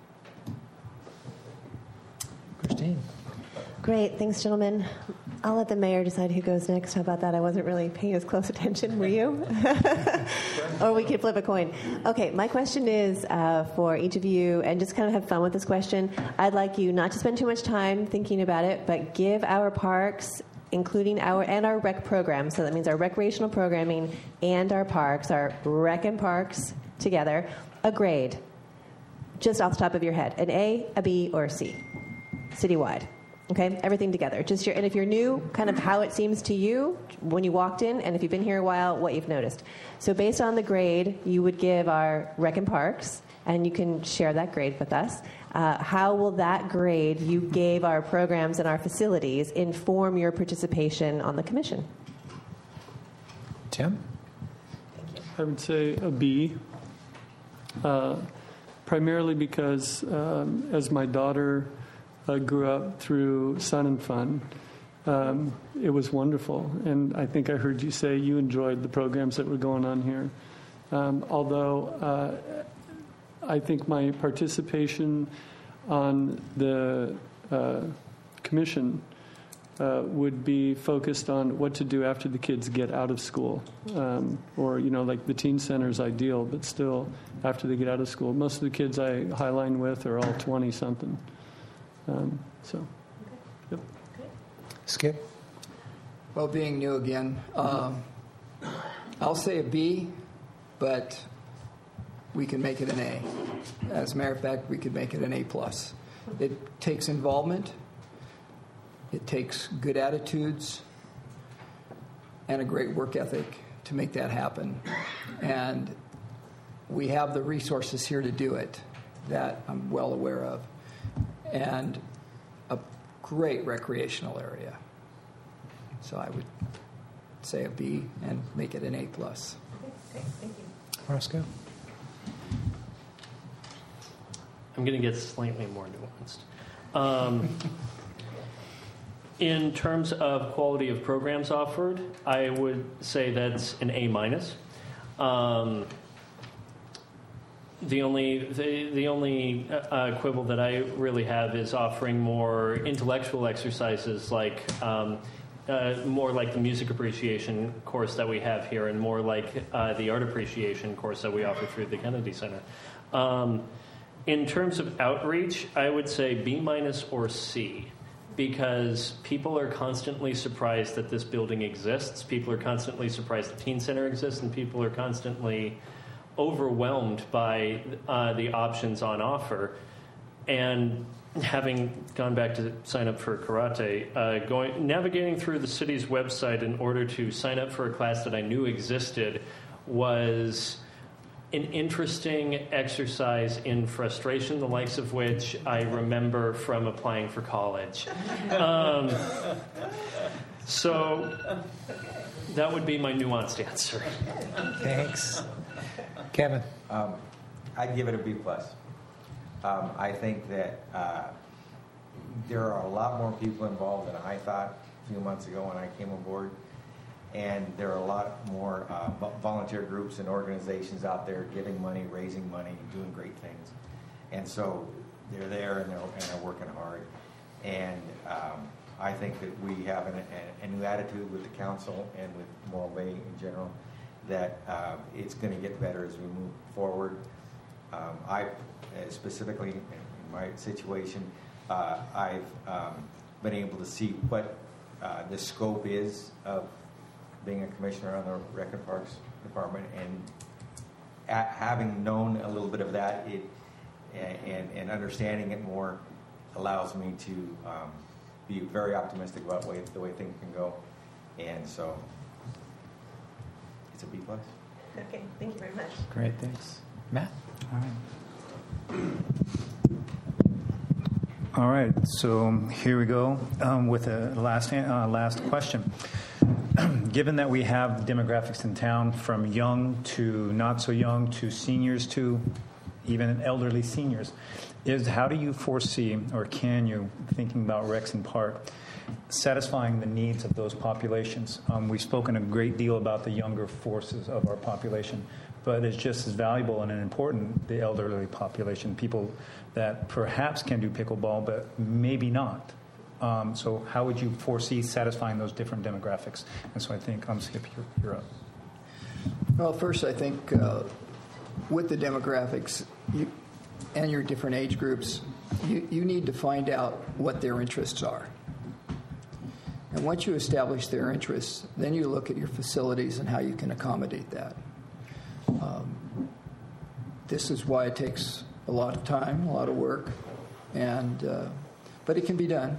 Christine. Great. Thanks, gentlemen. I'll let the mayor decide who goes next. How about that? I wasn't really paying as close attention. Were you? Or we could flip a coin. Okay, my question is for each of you, and just kind of have fun with this question. I'd like you not to spend too much time thinking about it, but give our parks, including our rec program, so that means our recreational programming and our parks, our rec and parks together, a grade, just off the top of your head, an A, a B, or a C, citywide. Okay, everything together. And if you're new, kind of how it seems to you when you walked in, and if you've been here a while, what you've noticed. So based on the grade, you would give our Rec and Parks, and you can share that grade with us. How will that grade you gave our programs and our facilities inform your participation on the commission? Tim? I would say a B, primarily because as my daughter grew up through Sun and Fun, it was wonderful. And I think I heard you say you enjoyed the programs that were going on here. Although I think my participation on the commission would be focused on what to do after the kids get out of school. Or, like the teen center is ideal, but still after they get out of school. Most of the kids I highline with are all 20-something. Yep. Skip? Well, being new again, I'll say a B, but we can make it an A. As a matter of fact, we could make it an A+. It takes involvement, it takes good attitudes, and a great work ethic to make that happen. And we have the resources here to do it that I'm well aware of. And a great recreational area. So I would say a B and make it an A+. Okay, thank you. Roscoe? I'm going to get slightly more nuanced. In terms of quality of programs offered, I would say that's an A-. The only quibble that I really have is offering more intellectual exercises, like more like the music appreciation course that we have here, and more like the art appreciation course that we offer through the Kennedy Center. In terms of outreach, I would say B- or C, because people are constantly surprised that this building exists. People are constantly surprised the Teen Center exists, and people are constantly overwhelmed by the options on offer. And having gone back to sign up for karate, navigating through the city's website in order to sign up for a class that I knew existed was an interesting exercise in frustration, the likes of which I remember from applying for college. So that would be my nuanced answer. Thanks. Kevin? I'd give it a B+. I think that there are a lot more people involved than I thought a few months ago when I came aboard. And there are a lot more volunteer groups and organizations out there giving money, raising money, doing great things. And so they're there and they're working hard. And I think that we have a new attitude with the council and with Morro Bay in general, that it's going to get better as we move forward. I specifically, in my situation, I've been able to see what the scope is of being a commissioner on the Rec and Parks Department, and having known a little bit of that, and understanding it more allows me to be very optimistic about the way things can go. And so it's a B+. Okay, thank you very much. Great, thanks. Matt? All right, so here we go with a last question. Given that we have demographics in town from young to not so young to seniors to even elderly seniors, how do you foresee, or can you, thinking about Rex and Park, satisfying the needs of those populations? We've spoken a great deal about the younger forces of our population, but it's just as valuable and important, the elderly population, people that perhaps can do pickleball, but maybe not. So how would you foresee satisfying those different demographics? And so I think, Skip, you're up. Well, first, I think with the demographics and your different age groups, you need to find out what their interests are. And once you establish their interests, then you look at your facilities and how you can accommodate that. This is why it takes a lot of time, a lot of work, but it can be done.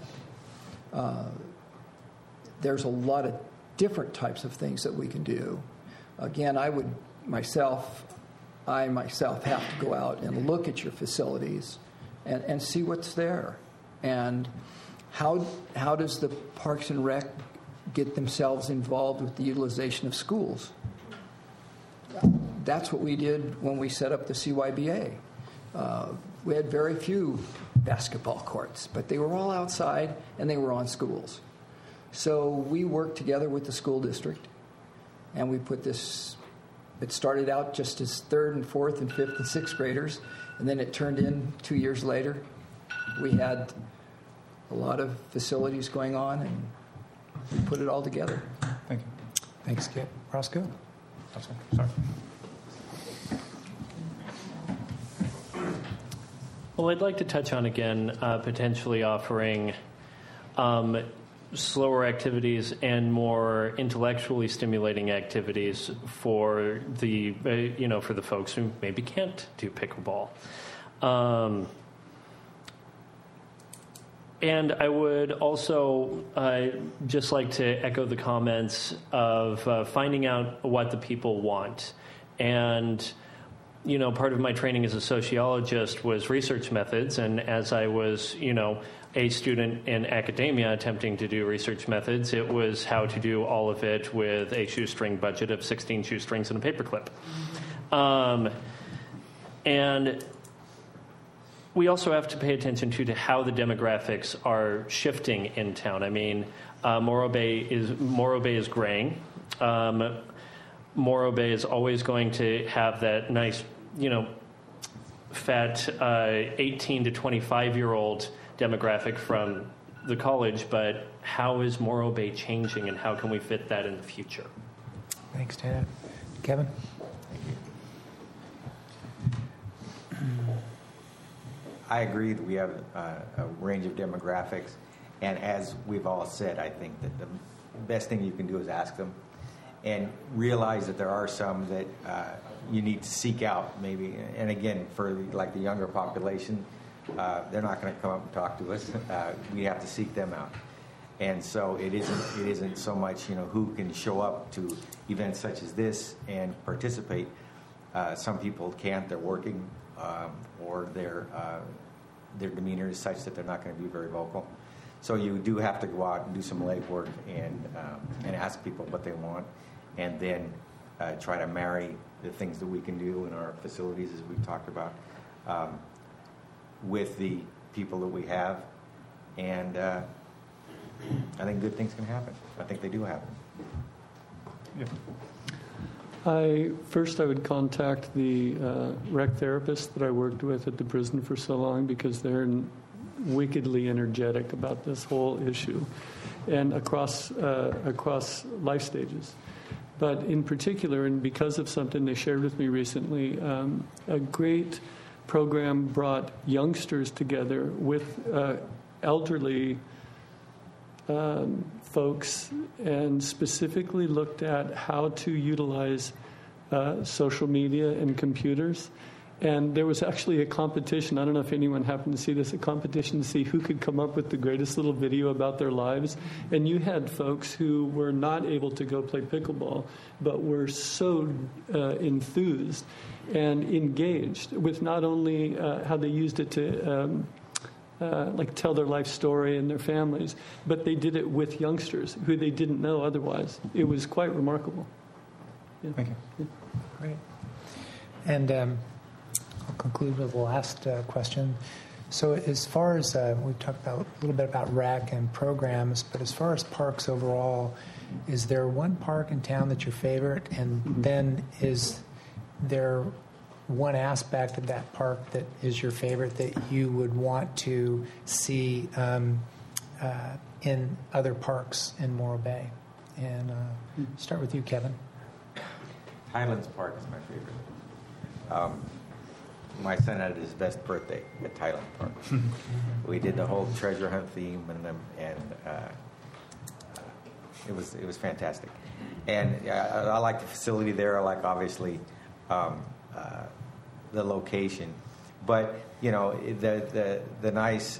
There's a lot of different types of things that we can do. Again, I myself have to go out and look at your facilities and see what's there. And how does the Parks and Rec get themselves involved with the utilization of schools? That's what we did when we set up the CYBA. We had very few basketball courts, but they were all outside and they were on schools. So we worked together with the school district, and we put this. It started out just as 3rd and 4th and 5th and 6th graders, and then it turned in 2 years later. We had a lot of facilities going on, and we put it all together. Thank you. Thanks, Skip. Roscoe? Sorry. Well, I'd like to touch on, again, potentially offering slower activities and more intellectually stimulating activities for the for the folks who maybe can't do pickleball. And I would also just like to echo the comments of finding out what the people want. And part of my training as a sociologist was research methods, and as I was, a student in academia attempting to do research methods, it was how to do all of it with a shoestring budget of 16 shoestrings and a paperclip. And we also have to pay attention to how the demographics are shifting in town. I mean, Morro Bay is graying. Morro Bay is always going to have that nice, fat 18 to 25-year-old demographic from the college, but how is Morro Bay changing, and how can we fit that in the future? Thanks, Ted. Kevin? I agree that we have a range of demographics, and as we've all said, I think that the best thing you can do is ask them and realize that there are some that you need to seek out maybe. And again, for like the younger population, they're not going to come up and talk to us. We have to seek them out. And so it isn't so much, who can show up to events such as this and participate. Some people can't, they're working, or their demeanor is such that they're not going to be very vocal. So you do have to go out and do some legwork and ask people what they want, and then try to marry the things that we can do in our facilities, as we've talked about, with the people that we have. And I think good things can happen. I think they do happen. Yeah. I would contact the rec therapist that I worked with at the prison for so long, because they're wickedly energetic about this whole issue, and across life stages. But in particular, and because of something they shared with me recently, a great program brought youngsters together with elderly folks, and specifically looked at how to utilize social media and computers. And there was actually a competition. I don't know if anyone happened to see this, a competition to see who could come up with the greatest little video about their lives. And you had folks who were not able to go play pickleball, but were so enthused and engaged with not only how they used it to tell their life story and their families, but they did it with youngsters who they didn't know otherwise. It was quite remarkable. Yeah. Thank you. Yeah. Great. And I'll conclude with the last question. So as far as we've talked about a little bit about rec and programs, but as far as parks overall, is there one park in town that's your favorite? And then is there one aspect of that park that is your favorite that you would want to see in other parks in Morro Bay? And start with you, Kevin. Highlands Park is my favorite. My son had his best birthday at Highland Park. We did the whole treasure hunt theme, and it was fantastic. And I like the facility there. I like, obviously, the location, but the nice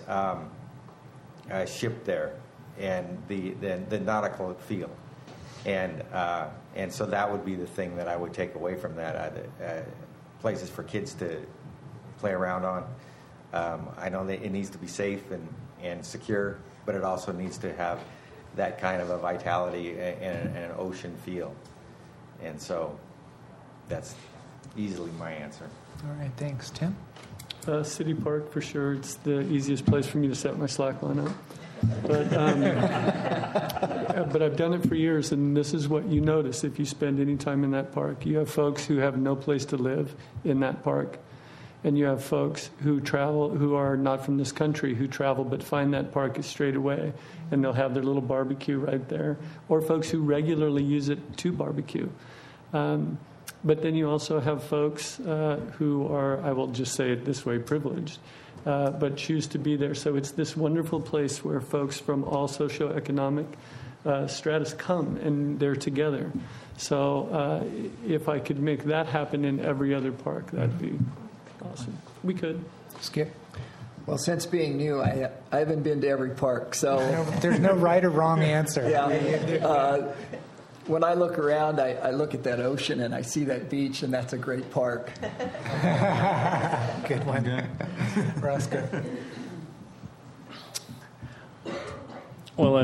ship there, and the nautical feel, and so that would be the thing that I would take away from that. Places for kids to play around on. I know that it needs to be safe and secure, but it also needs to have that kind of a vitality and an ocean feel, and so that's easily my answer. All right, thanks. Tim? City Park, for sure. It's the easiest place for me to set my slack line up. But I've done it for years, and this is what you notice if you spend any time in that park. You have folks who have no place to live in that park, and you have folks who travel, who are not from this country, who travel but find that park is straight away, and they'll have their little barbecue right there, or folks who regularly use it to barbecue. But then you also have folks who are, I will just say it this way, privileged, but choose to be there. So it's this wonderful place where folks from all socioeconomic stratus come, and they're together. So if I could make that happen in every other park, that'd be awesome. We could. Skip? Well, since being new, I haven't been to every park, so... There's no right or wrong answer. Yeah. When I look around, I look at that ocean and I see that beach, and that's a great park. Good one. Roscoe. Well,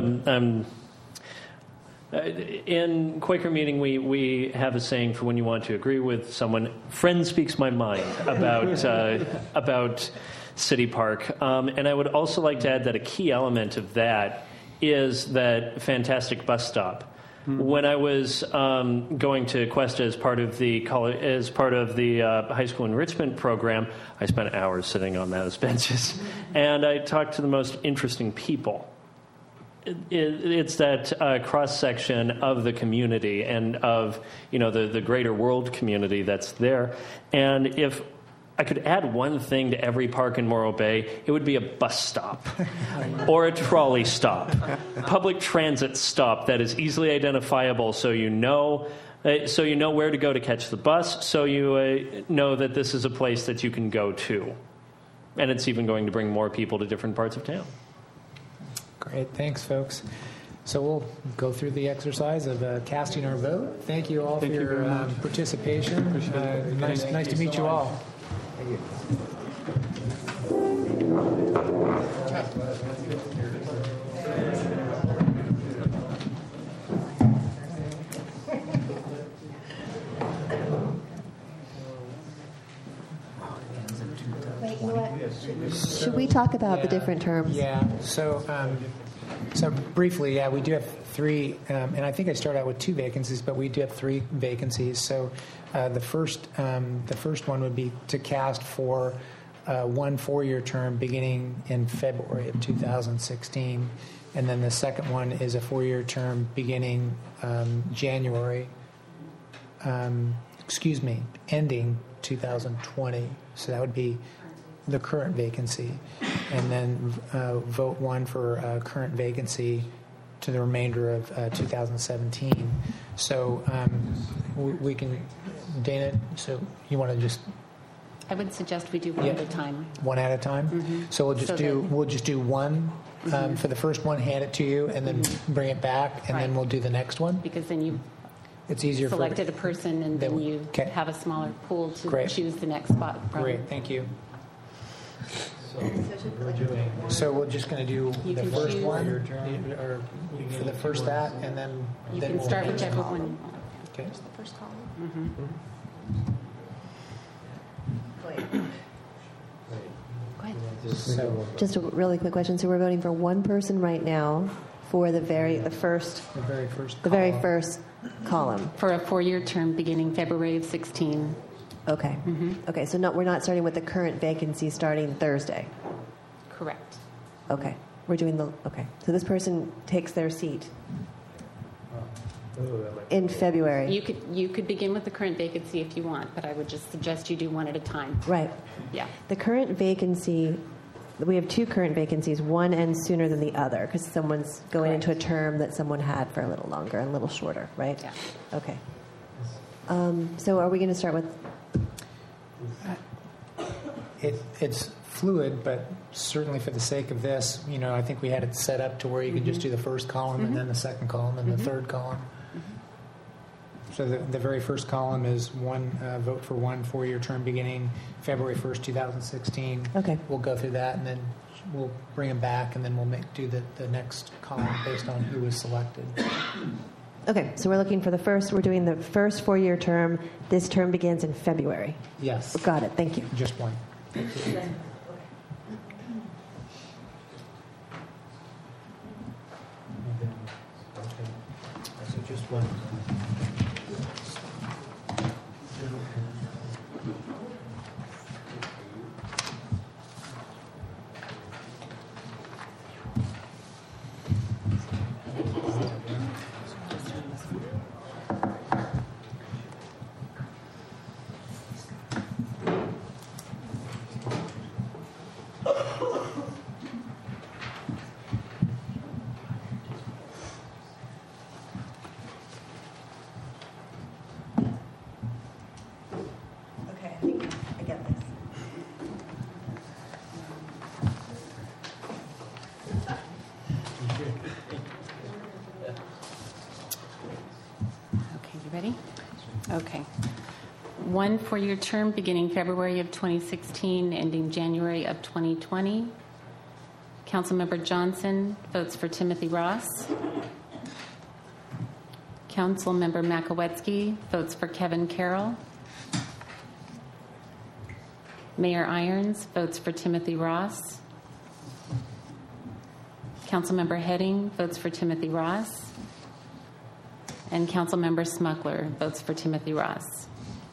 in Quaker meeting, we have a saying for when you want to agree with someone. Friend speaks my mind about City Park, and I would also like to add that a key element of that is that fantastic bus stop. When I was going to Cuesta as part of the high school enrichment program, I spent hours sitting on those benches, and I talked to the most interesting people. It's that cross section of the community and of the greater world community that's there. And if I could add one thing to every park in Morro Bay, it would be a bus stop or a trolley stop, public transit stop that is easily identifiable, so you know where to go to catch the bus, so you know that this is a place that you can go to. And it's even going to bring more people to different parts of town. Great. Thanks, folks. So we'll go through the exercise of casting our vote. Thank you all for your participation. Nice to meet you all. Thank you. Should we talk about the different terms? Yeah. So briefly, we do have three, and I think I started out with 2 vacancies, but we do have 3 vacancies. So the first one would be to cast for 1 4-year term beginning in February of 2016, and then the second one is a 4-year term beginning ending 2020. So that would be the current vacancy, and then vote 1 for current vacancy to the remainder of 2017. So we can, Dana, so you want to just... I would suggest we do one at a time. One at a time? Mm-hmm. So we'll just do one for the first one, hand it to you, and then bring it back, and then we'll do the next one? Because then you it's easier selected a person, and then you have a smaller pool to choose the next spot from. Great, thank you. So we're just going to do the first one, or for the first that, and then you can start whichever one you want. Okay. There's the first column. So, just a really quick question. So we're voting for one person right now for the very first column for a 4-year term beginning February of 16. Okay. Mm-hmm. Okay. So we're not starting with the current vacancy starting Thursday. Correct. Okay. We're doing okay. So this person takes their seat in February. You could begin with the current vacancy if you want, but I would just suggest you do one at a time. Right. Yeah. The current vacancy, we have 2 current vacancies. One ends sooner than the other because someone's going into a term that someone had for a little longer and a little shorter, right? Yeah. Okay. So are we going to start with... It's fluid, but certainly for the sake of this, I think we had it set up to where you can just do the first column and then the second column and the third column. So the very first column is vote for 1 4-year term beginning February 1st, 2016. Okay. We'll go through that, and then we'll bring them back, and then we'll do the next column based on who was selected. Okay, so we're doing the first 4-year term. This term begins in February. Yes. Got it. Thank you. Just one. So just one. Okay. 1 4-year term beginning February of 2016, ending January of 2020. Councilmember Johnson votes for Timothy Ross. Councilmember Makowetsky votes for Kevin Carroll. Mayor Irons votes for Timothy Ross. Councilmember Heading votes for Timothy Ross. And Councilmember Smuggler votes for Timothy Ross.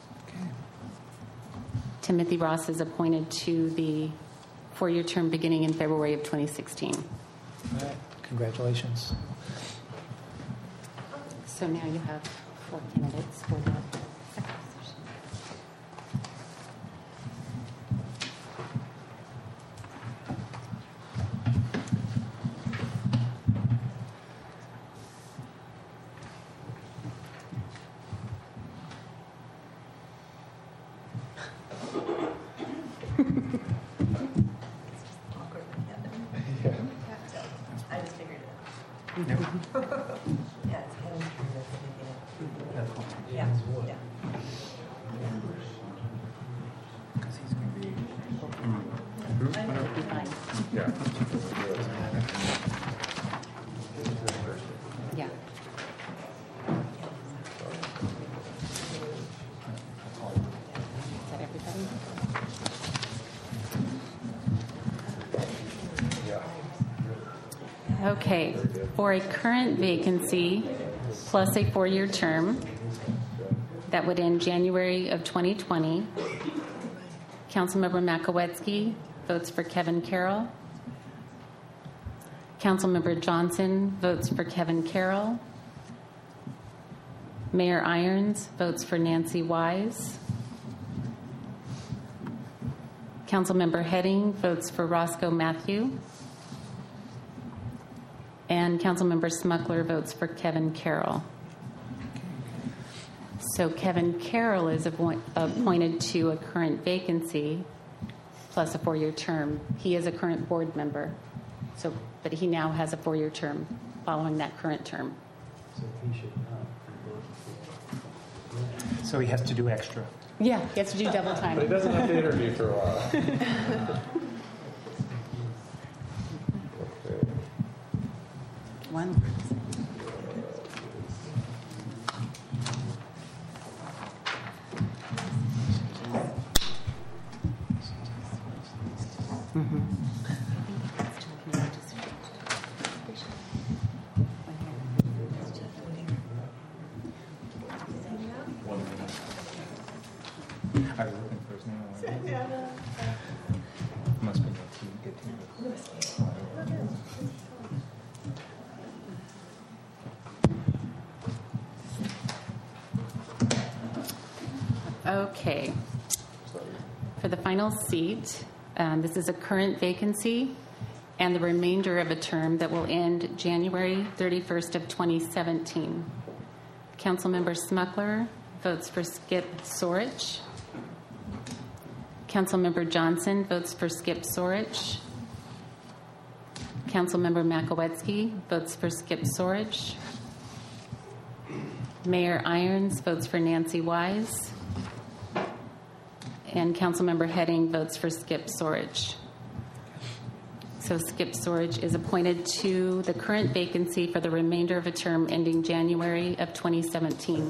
Timothy Ross is appointed to the 4-year term beginning in February of 2016. All right. Congratulations. So now you have 4 candidates for the second position. I just figured it out. Yeah, it's Kevin's turn at the beginning. Yeah, yeah. Yeah. Is that everybody? Okay, for a current vacancy plus a 4-year term that would end January of 2020, Councilmember Makowetsky votes for Kevin Carroll. Councilmember Johnson votes for Kevin Carroll. Mayor Irons votes for Nancy Wise. Councilmember Heading votes for Roscoe Matthew. And Councilmember Smuggler votes for Kevin Carroll. So Kevin Carroll is appointed to a current vacancy plus a 4-year term. He is a current board member, but he now has a 4-year term following that current term. So he should not. So he has to do extra. Yeah, he has to do double time. But he doesn't have to interview for a while. One. I was looking for his name. Must be good team. Okay. For the final seat, this is a current vacancy and the remainder of a term that will end January 31st of 2017. Councilmember Smuggler votes for Skip Sorich. Councilmember Johnson votes for Skip Sorich. Councilmember Makowetsky votes for Skip Sorich. Mayor Irons votes for Nancy Wise. And Councilmember Heading votes for Skip Sorich. So Skip Sorich is appointed to the current vacancy for the remainder of a term ending January of 2017.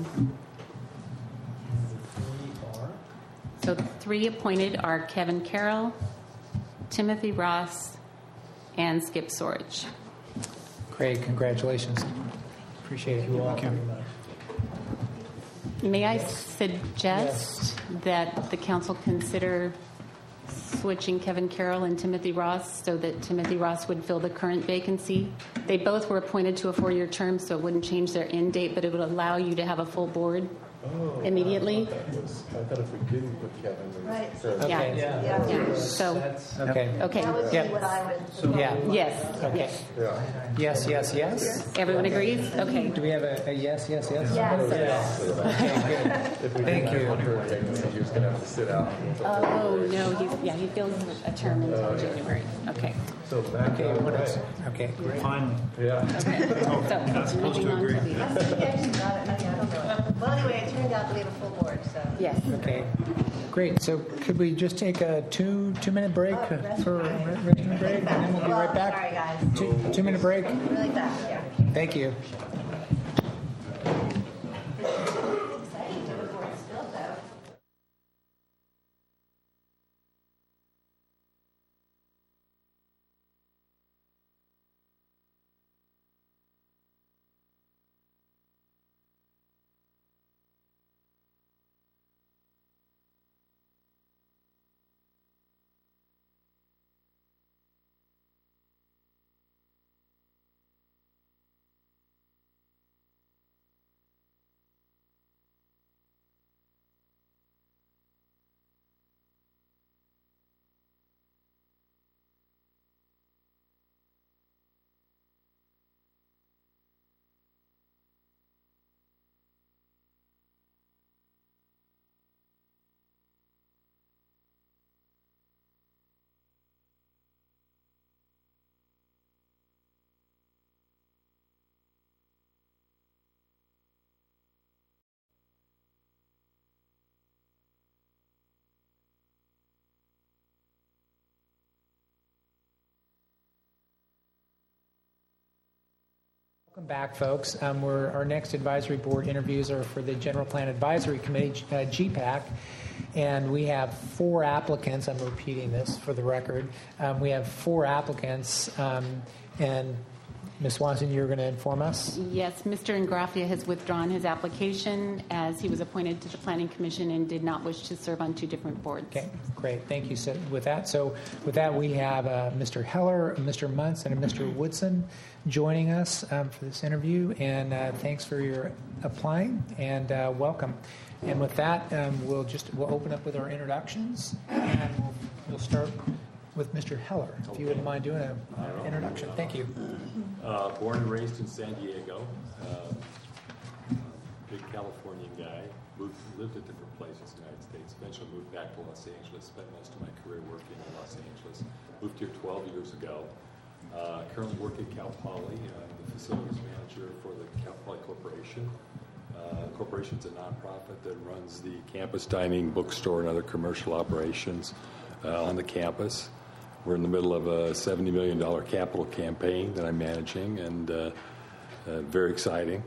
So the 3 appointed are Kevin Carroll, Timothy Ross, and Skip Sorich. Great, congratulations. Appreciate you all very much. May I suggest that the council consider switching Kevin Carroll and Timothy Ross so that Timothy Ross would fill the current vacancy? They both were appointed to a 4-year term, so it wouldn't change their end date, but it would allow you to have a full board immediately. I thought if we didn't put Kevin in. Right. Okay. Yeah. So, Okay. okay. That would be Yep. what I would. Yeah. Yes. Okay. Yes, yes, yes. Everyone agrees? Okay. Do we have a yes, yes, yes? Yes. Okay, good. Thank you. He was going to have to sit out. Oh, no. He fills a term until January. Okay. Okay, what else? Okay, great. Finally. Yeah. So, moving on to the... Well, anyway, it turned out that we have a full board, so. Yes. Okay, great. So could we just take a two-minute break for restroom break, and then we'll be right back? Sorry, guys. Two-minute break. Really fast, yeah. Thank you. Welcome back, folks. Our next advisory board interviews are for the General Plan Advisory Committee, GPAC, and we have 4 applicants. I'm repeating this for the record. We have 4 applicants, and Ms. Swanson, you're going to inform us? Yes, Mr. Ingrafia has withdrawn his application as he was appointed to the Planning Commission and did not wish to serve on 2 different boards. Okay, great. Thank you. So with that, we have Mr. Heller, Mr. Muntz, and Mr. Woodson joining us for this interview. And thanks for your applying and welcome. And with that, we'll open up with our introductions, and we'll start with Mr. Heller, if you wouldn't mind doing an introduction. Thank you. Born and raised in San Diego, big Californian guy, lived at different places in the United States, eventually moved back to Los Angeles, spent most of my career working in Los Angeles, moved here 12 years ago, currently work at Cal Poly, the facilities manager for the Cal Poly Corporation. The corporation's a nonprofit that runs the campus dining, bookstore, and other commercial operations on the campus. We're in the middle of a $70 million capital campaign that I'm managing, and very exciting.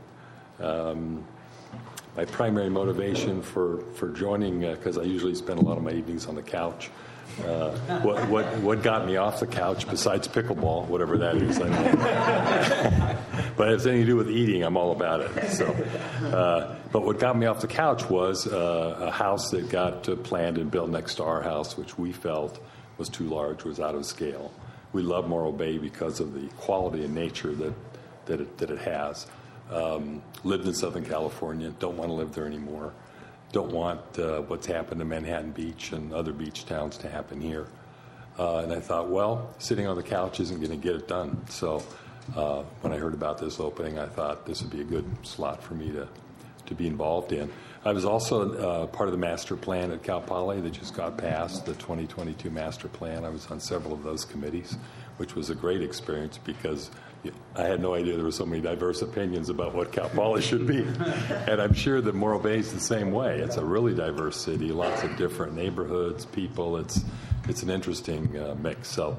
My primary motivation for joining, because I usually spend a lot of my evenings on the couch, what got me off the couch besides pickleball, whatever that is, I don't know. But it has anything to do with eating, I'm all about it. So, but what got me off the couch was a house that got planned and built next to our house, which we felt was too large, was out of scale. We love Morro Bay because of the quality and nature that it has. Lived in Southern California, don't want to live there anymore. Don't want what's happened in Manhattan Beach and other beach towns to happen here. And I thought, well, sitting on the couch isn't going to get it done. So when I heard about this opening, I thought this would be a good slot for me to be involved in. I was also part of the master plan at Cal Poly that just got passed, the 2022 master plan. I was on several of those committees, which was a great experience because I had no idea there were so many diverse opinions about what Cal Poly should be. And I'm sure that Morro Bay is the same way. It's a really diverse city, lots of different neighborhoods, people. It's an interesting mix. So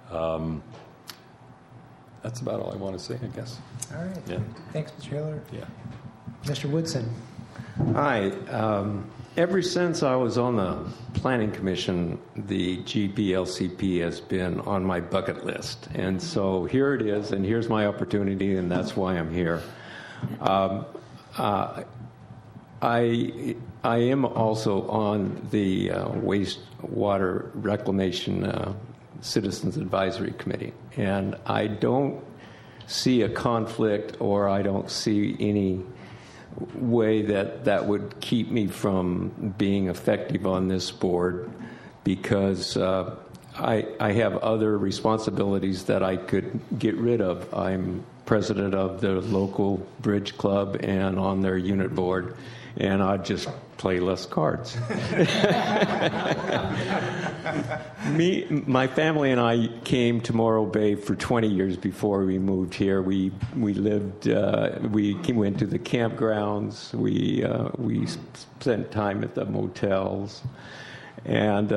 that's about all I want to say, I guess. All right. Yeah. Thanks, Mr. Hiller. Yeah. Mr. Woodson. Hi. Ever since I was on the Planning Commission, the GBLCP has been on my bucket list. And so here it is, and here's my opportunity, and that's why I'm here. I am also on the Wastewater Reclamation Citizens Advisory Committee, and I don't see a conflict, or I don't see any way that would keep me from being effective on this board, because I have other responsibilities that I could get rid of. I'm president of the local bridge club and on their unit board, and I'd just play less cards. My family and I came to Morro Bay for 20 years before we moved here. We lived, we went to the campgrounds, we spent time at the motels, and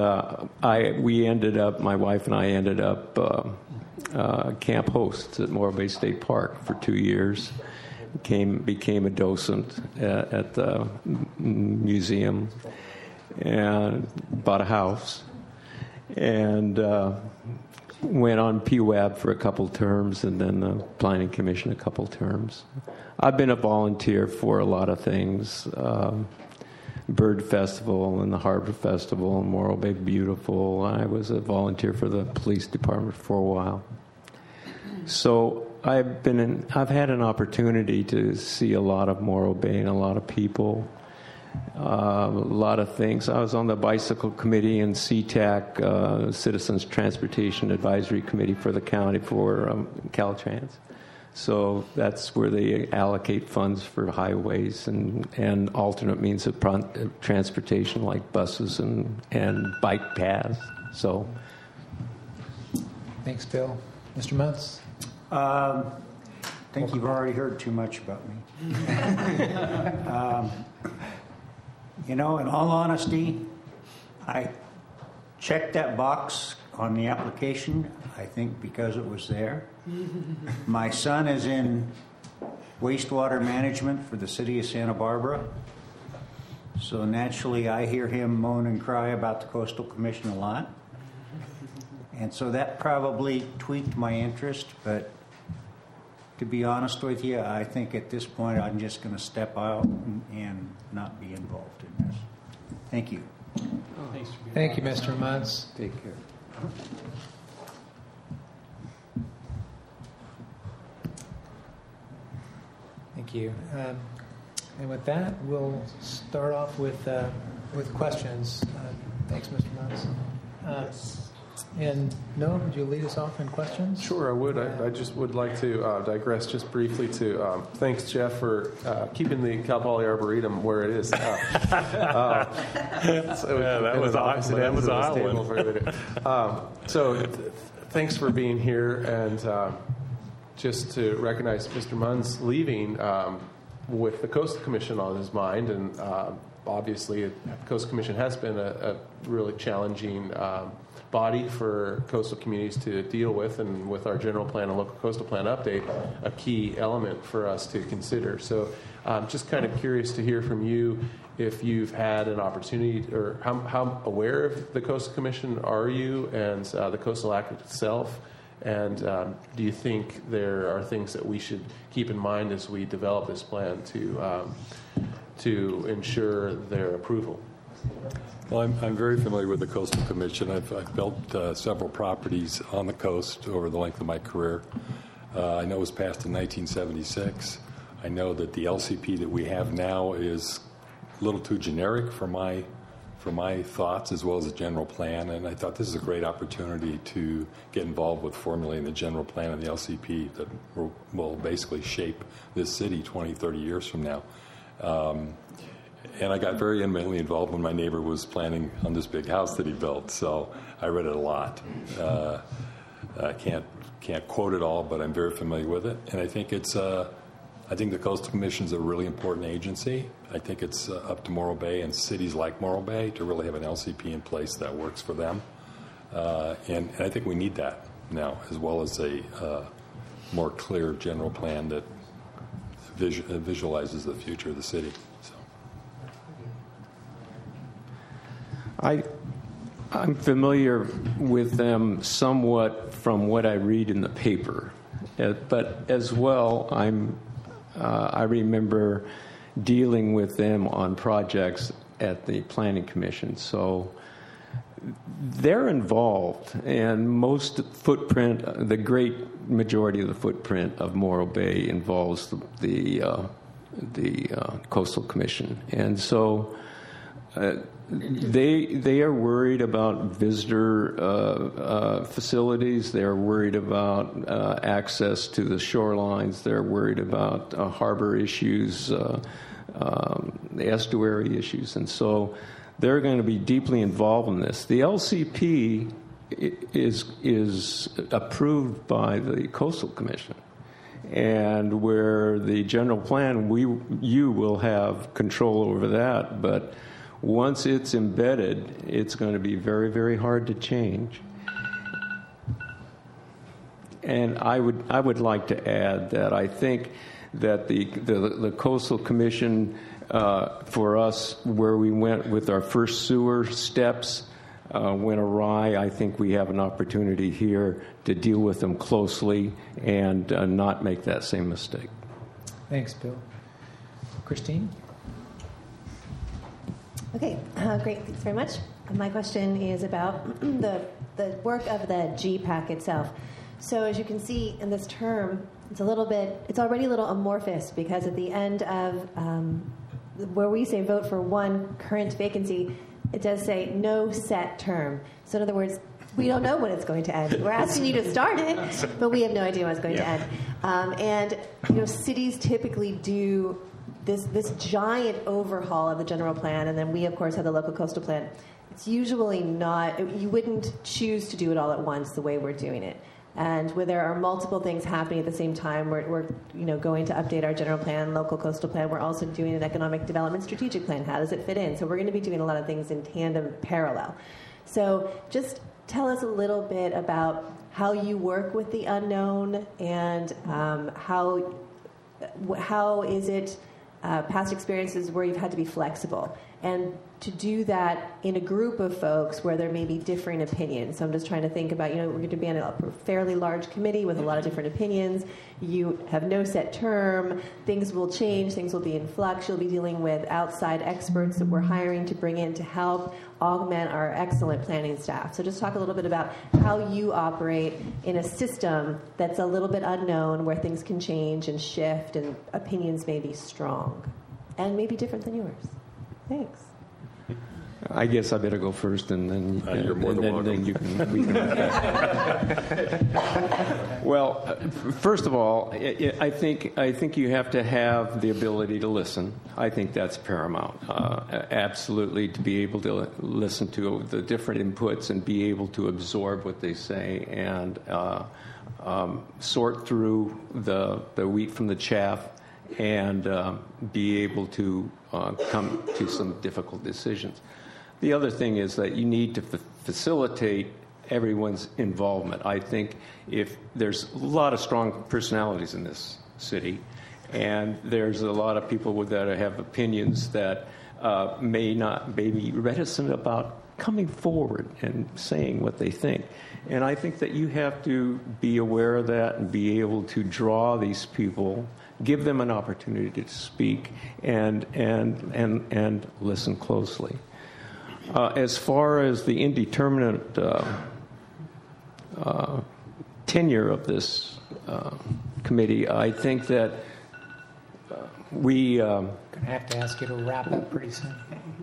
my wife and I ended up camp hosts at Morro Bay State Park for 2 years. Became a docent at the museum, and bought a house, and went on PWAB for a couple terms, and then the Planning Commission a couple terms. I've been a volunteer for a lot of things, Bird Festival and the Harbor Festival and Morro Bay Beautiful. I was a volunteer for the police department for a while. So I've had an opportunity to see a lot of Morro Bay and a lot of people, a lot of things. I was on the bicycle committee and CTAC, Citizens Transportation Advisory Committee for the county for Caltrans. So that's where they allocate funds for highways and alternate means of transportation like buses and bike paths. So, thanks, Bill. Mr. Muntz. I think you've already heard too much about me. In all honesty, I checked that box on the application, I think because it was there. My son is in wastewater management for the city of Santa Barbara. So naturally, I hear him moan and cry about the Coastal Commission a lot. And so that probably tweaked my interest, but to be honest with you, I think at this point I'm just going to step out and not be involved in this. Thank you. Thank you, Mr. Muntz. Take care. Thank you. And with that, we'll start off with questions. Thanks, Mr. Muntz. And Noah, would you lead us off in questions? Sure, I would. I just would like to digress just briefly to thanks, Jeff, for keeping the Cal Poly Arboretum where it is. That was awesome. That was awesome. So thanks for being here, and just to recognize Mr. Munn's leaving with the Coastal Commission on his mind, and obviously the Coastal Commission has been a really challenging body for coastal communities to deal with, and with our general plan and local coastal plan update, a key element for us to consider. So just kind of curious to hear from you if you've had an opportunity, or how aware of the Coastal Commission are you, and the Coastal Act itself, and do you think there are things that we should keep in mind as we develop this plan to ensure their approval? Well, I'm very familiar with the Coastal Commission. I've built several properties on the coast over the length of my career. I know it was passed in 1976. I know that the LCP that we have now is a little too generic for my thoughts, as well as the general plan, and I thought this is a great opportunity to get involved with formulating the general plan and the LCP that will basically shape this city 20, 30 years from now. And I got very intimately involved when my neighbor was planning on this big house that he built, so I read it a lot. I can't quote it all, but I'm very familiar with it, and I think I think the Coastal Commission is a really important agency. I think it's up to Morro Bay and cities like Morro Bay to really have an LCP in place that works for them, and I think we need that now, as well as a more clear general plan that visualizes the future of the city. I'm familiar with them somewhat from what I read in the paper, but as well, I remember dealing with them on projects at the Planning Commission. So they're involved, and the great majority of the footprint of Morro Bay involves the Coastal Commission, and so. They are worried about visitor facilities. They're worried about access to the shorelines. They're worried about harbor issues, the estuary issues, and so they're going to be deeply involved in this. The LCP is approved by the Coastal Commission, and where the general plan, you will have control over that, but once it's embedded, it's going to be very, very hard to change. And I would like to add that I think that the Coastal Commission, for us, where we went with our first sewer steps, went awry. I think we have an opportunity here to deal with them closely and not make that same mistake. Thanks, Bill. Christine? Okay, great. Thanks very much. My question is about the work of the GPAC itself. So as you can see in this term, it's already a little amorphous, because at the end of where we say vote for one current vacancy, it does say no set term. So in other words, we don't know when it's going to end. We're asking you to start it, but we have no idea when it's going to end. And cities typically do this giant overhaul of the general plan, and then we, of course, have the local coastal plan. It's usually not, you wouldn't choose to do it all at once the way we're doing it. And where there are multiple things happening at the same time, we're going to update our general plan, local coastal plan. We're also doing an economic development strategic plan. How does it fit in? So we're going to be doing a lot of things in tandem, parallel. So just tell us a little bit about how you work with the unknown, and how how is it past experiences where you've had to be flexible, and to do that in a group of folks where there may be differing opinions. So I'm just trying to think about, we're going to be on a fairly large committee with a lot of different opinions. You have no set term. Things will change. Things will be in flux. You'll be dealing with outside experts that we're hiring to bring in to help augment our excellent planning staff. So just talk a little bit about how you operate in a system that's a little bit unknown, where things can change and shift and opinions may be strong and maybe different than yours. Thanks. I guess I better go first, and then you're more than welcome. Then you can. We can well, first of all, I think you have to have the ability to listen. I think that's paramount. Absolutely, to be able to listen to the different inputs and be able to absorb what they say and sort through the wheat from the chaff, and be able to come to some difficult decisions. The other thing is that you need to facilitate everyone's involvement. I think if there's a lot of strong personalities in this city, and there's a lot of people that have opinions that may be reticent about coming forward and saying what they think. And I think that you have to be aware of that and be able to draw these people, give them an opportunity to speak, and listen closely. As far as the indeterminate tenure of this committee, I think that we... going to have to ask you to wrap up pretty soon.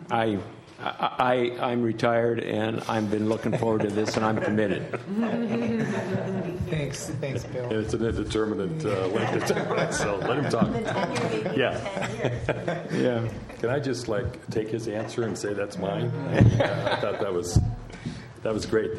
I'm retired, and I've been looking forward to this, and I'm committed. Thanks, Bill. And it's an indeterminate length of time, so let him talk. Yeah. Can I just take his answer and say that's mine? I thought that was great.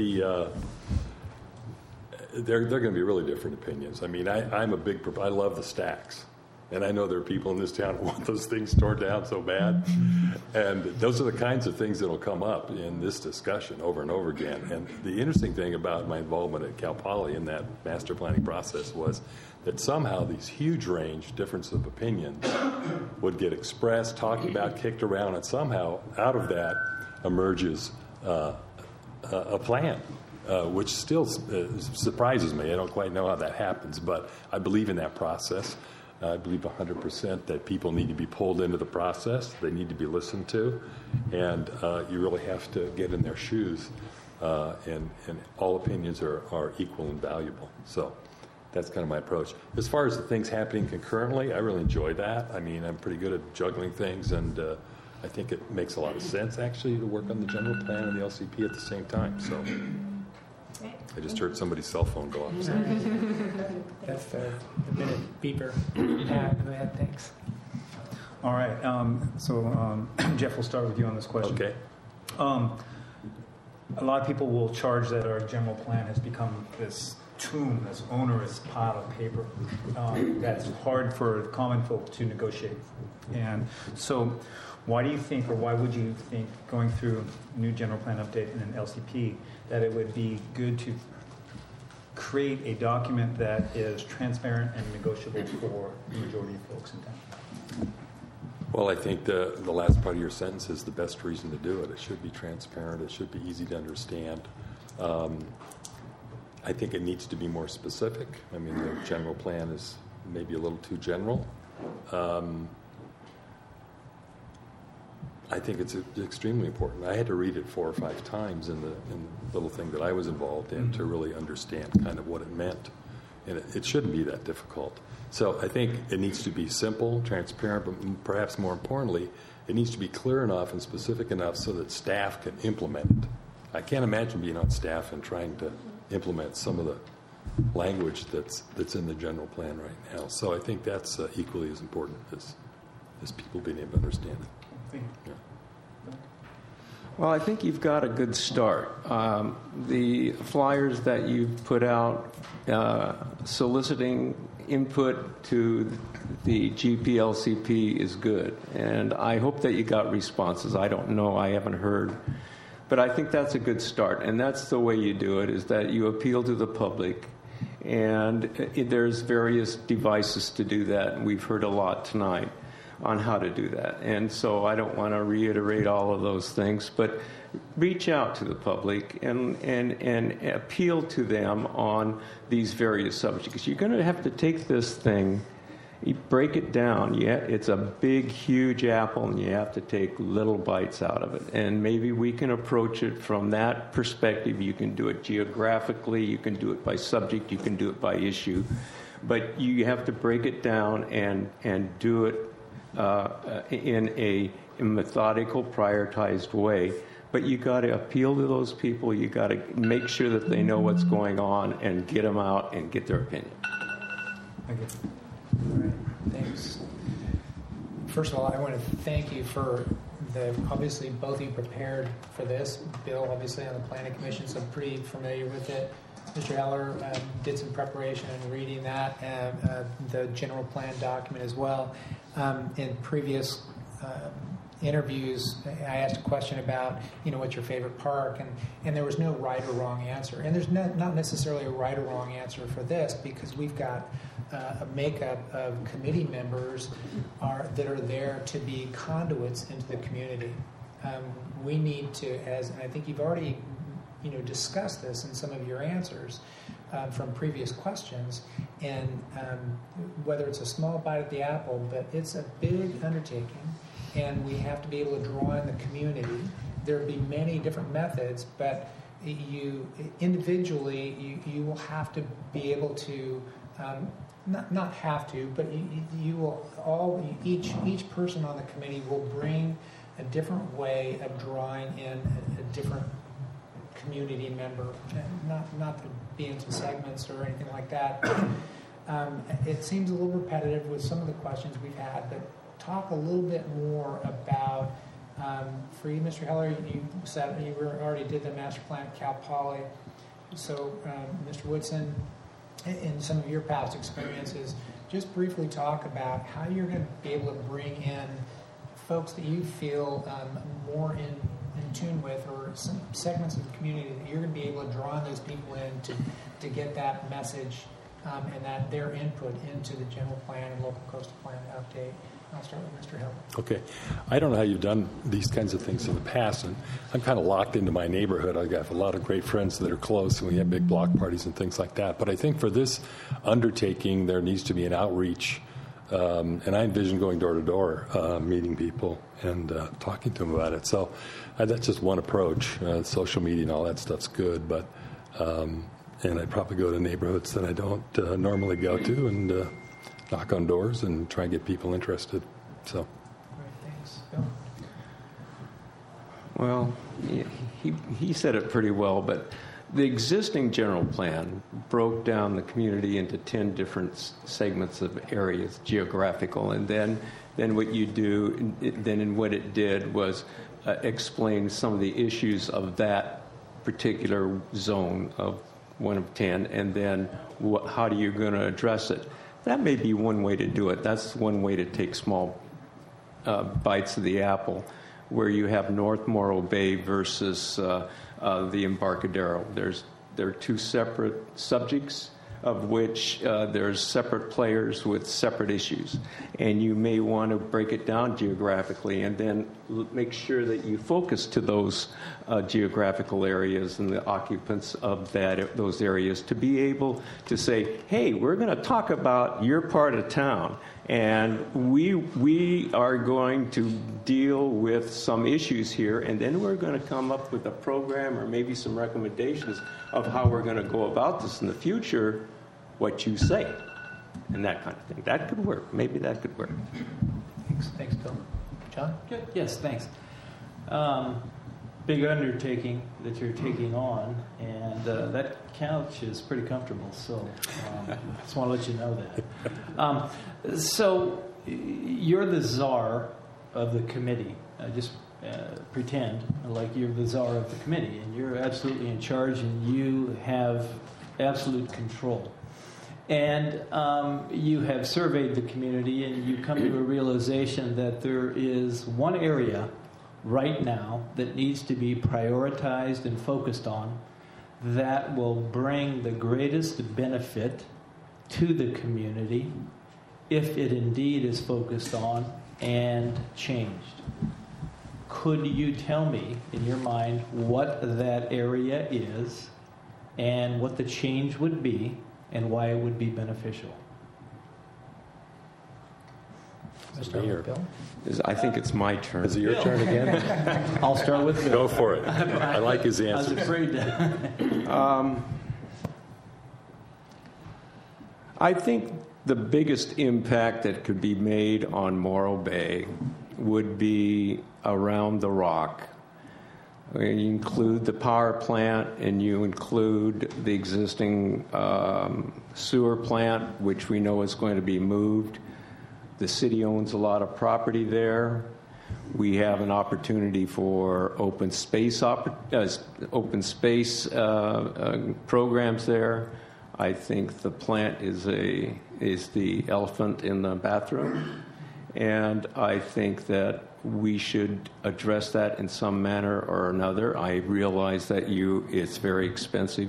They're going to be really different opinions. I mean, I'm a big I love the stacks. And I know there are people in this town who want those things torn down so bad. And those are the kinds of things that will come up in this discussion over and over again. And the interesting thing about my involvement at Cal Poly in that master planning process was that somehow these huge range difference of opinions would get expressed, talked about, kicked around, and somehow out of that emerges a plan. Which still surprises me. I don't quite know how that happens, but I believe in that process. I believe 100% that people need to be pulled into the process. They need to be listened to, and you really have to get in their shoes. And all opinions are equal and valuable. So that's kind of my approach. As far as the things happening concurrently, I really enjoy that. I mean, I'm pretty good at juggling things, and I think it makes a lot of sense actually to work on the general plan and the LCP at the same time. So. I just heard somebody's cell phone go off. So. That's the minute beeper. Go ahead, thanks. All right. So, Jeff, we'll start with you on this question. Okay. A lot of people will charge that our general plan has become this tomb, this onerous pile of paper that's hard for common folk to negotiate. And so why do you think, or why would you think, going through new general plan update and an LCP, that it would be good to create a document that is transparent and negotiable for the majority of folks in town? Well, I think the last part of your sentence is the best reason to do it. It should be transparent. It should be easy to understand. I think it needs to be more specific. I mean, the general plan is maybe a little too general. I think it's extremely important. I had to read it 4 or 5 times in the little thing that I was involved in to really understand kind of what it meant. And it shouldn't be that difficult. So I think it needs to be simple, transparent, but perhaps more importantly, it needs to be clear enough and specific enough so that staff can implement it. I can't imagine being on staff and trying to implement some of the language that's in the general plan right now. So I think that's equally as important as people being able to understand it. Yeah. Well, I think you've got a good start. The flyers that you've put out soliciting input to the GPLCP is good. And I hope that you got responses. I don't know. I haven't heard. But I think that's a good start. And that's the way you do it, is that you appeal to the public And there's various devices to do that, and we've heard a lot tonight on how to do that. And so I don't want to reiterate all of those things, but reach out to the public and appeal to them on these various subjects. You're going to have to take this thing, you break it down. Yeah, it's a big, huge apple, and you have to take little bites out of it. And maybe we can approach it from that perspective. You can do it geographically, you can do it by subject, you can do it by issue. But you have to break it down and do it in a methodical, prioritized way. But you got to appeal to those people. You got to make sure that they know what's going on and get them out and get their opinion. Thank you. All right, thanks. First of all, I want to thank you for obviously both of you prepared for this. Bill, obviously on the Planning Commission, so I'm pretty familiar with it. Mr. Heller did some preparation in reading that, the general plan document as well. In previous interviews, I asked a question about, what's your favorite park, and there was no right or wrong answer. And there's not necessarily a right or wrong answer for this, because we've got a makeup of committee members that are there to be conduits into the community. We need to, and I think you've already discussed this in some of your answers from previous questions, and whether it's a small bite at the apple, but it's a big undertaking, and we have to be able to draw in the community. There will be many different methods, but you individually, you will have to be able to, not have to, but you will each person on the committee will bring a different way of drawing in a different community member, not to be into segments or anything like that. It seems a little repetitive with some of the questions we've had, but talk a little bit more about, for you, Mr. Heller, you said you already did the master plan at Cal Poly. So, Mr. Woodson, in some of your past experiences, just briefly talk about how you're going to be able to bring in folks that you feel more in tune with, or some segments of the community that you're going to be able to draw those people in to get that message and that their input into the general plan and local coastal plan update. I'll start with Mr. Hill. Okay. I don't know how you've done these kinds of things in the past, and I'm kind of locked into my neighborhood. I got a lot of great friends that are close, and we have big block parties and things like that. But I think for this undertaking, there needs to be an outreach, and I envision going door to door, meeting people and talking to them about it. So that's just one approach. Social media and all that stuff's good, but and I'd probably go to neighborhoods that I don't normally go to and knock on doors and try and get people interested. So. All right, thanks. Bill? Well, he said it pretty well, but the existing general plan broke down the community into 10 different segments of areas, geographical, and then what you do, what it did was explain some of the issues of that particular zone of 1 of 10, and then how are you going to address it? That may be one way to do it. That's one way to take small bites of the apple, where you have North Morro Bay versus the Embarcadero. There are two separate subjects, of which there's separate players with separate issues. And you may want to break it down geographically and then make sure that you focus to those geographical areas and the occupants of those areas to be able to say, hey, we're going to talk about your part of town, and we are going to deal with some issues here, and then we're going to come up with a program or maybe some recommendations of how we're going to go about this in the future, what you say, and that kind of thing. That could work. Maybe that could work. Thanks, Bill. John? Good. Yes, thanks. Big undertaking that you're taking on, and that couch is pretty comfortable, so I just want to let you know that. So you're the czar of the committee. Just pretend like you're the czar of the committee, and you're absolutely in charge, and you have absolute control. And you have surveyed the community, and you come to a realization that there is one area right now that needs to be prioritized and focused on, that will bring the greatest benefit to the community if it indeed is focused on and changed. Could you tell me, in your mind, what that area is and what the change would be and why it would be beneficial? Bill? I think it's my turn. Is it your turn again? I'll start with Bill. Go for it. I like his answer. I was afraid to. I think the biggest impact that could be made on Morro Bay would be around the rock. You include the power plant and you include the existing sewer plant, which we know is going to be moved. The city owns a lot of property there. We have an opportunity for open space programs there. I think the plant is the elephant in the bathroom, and I think that we should address that in some manner or another. I realize that it's very expensive.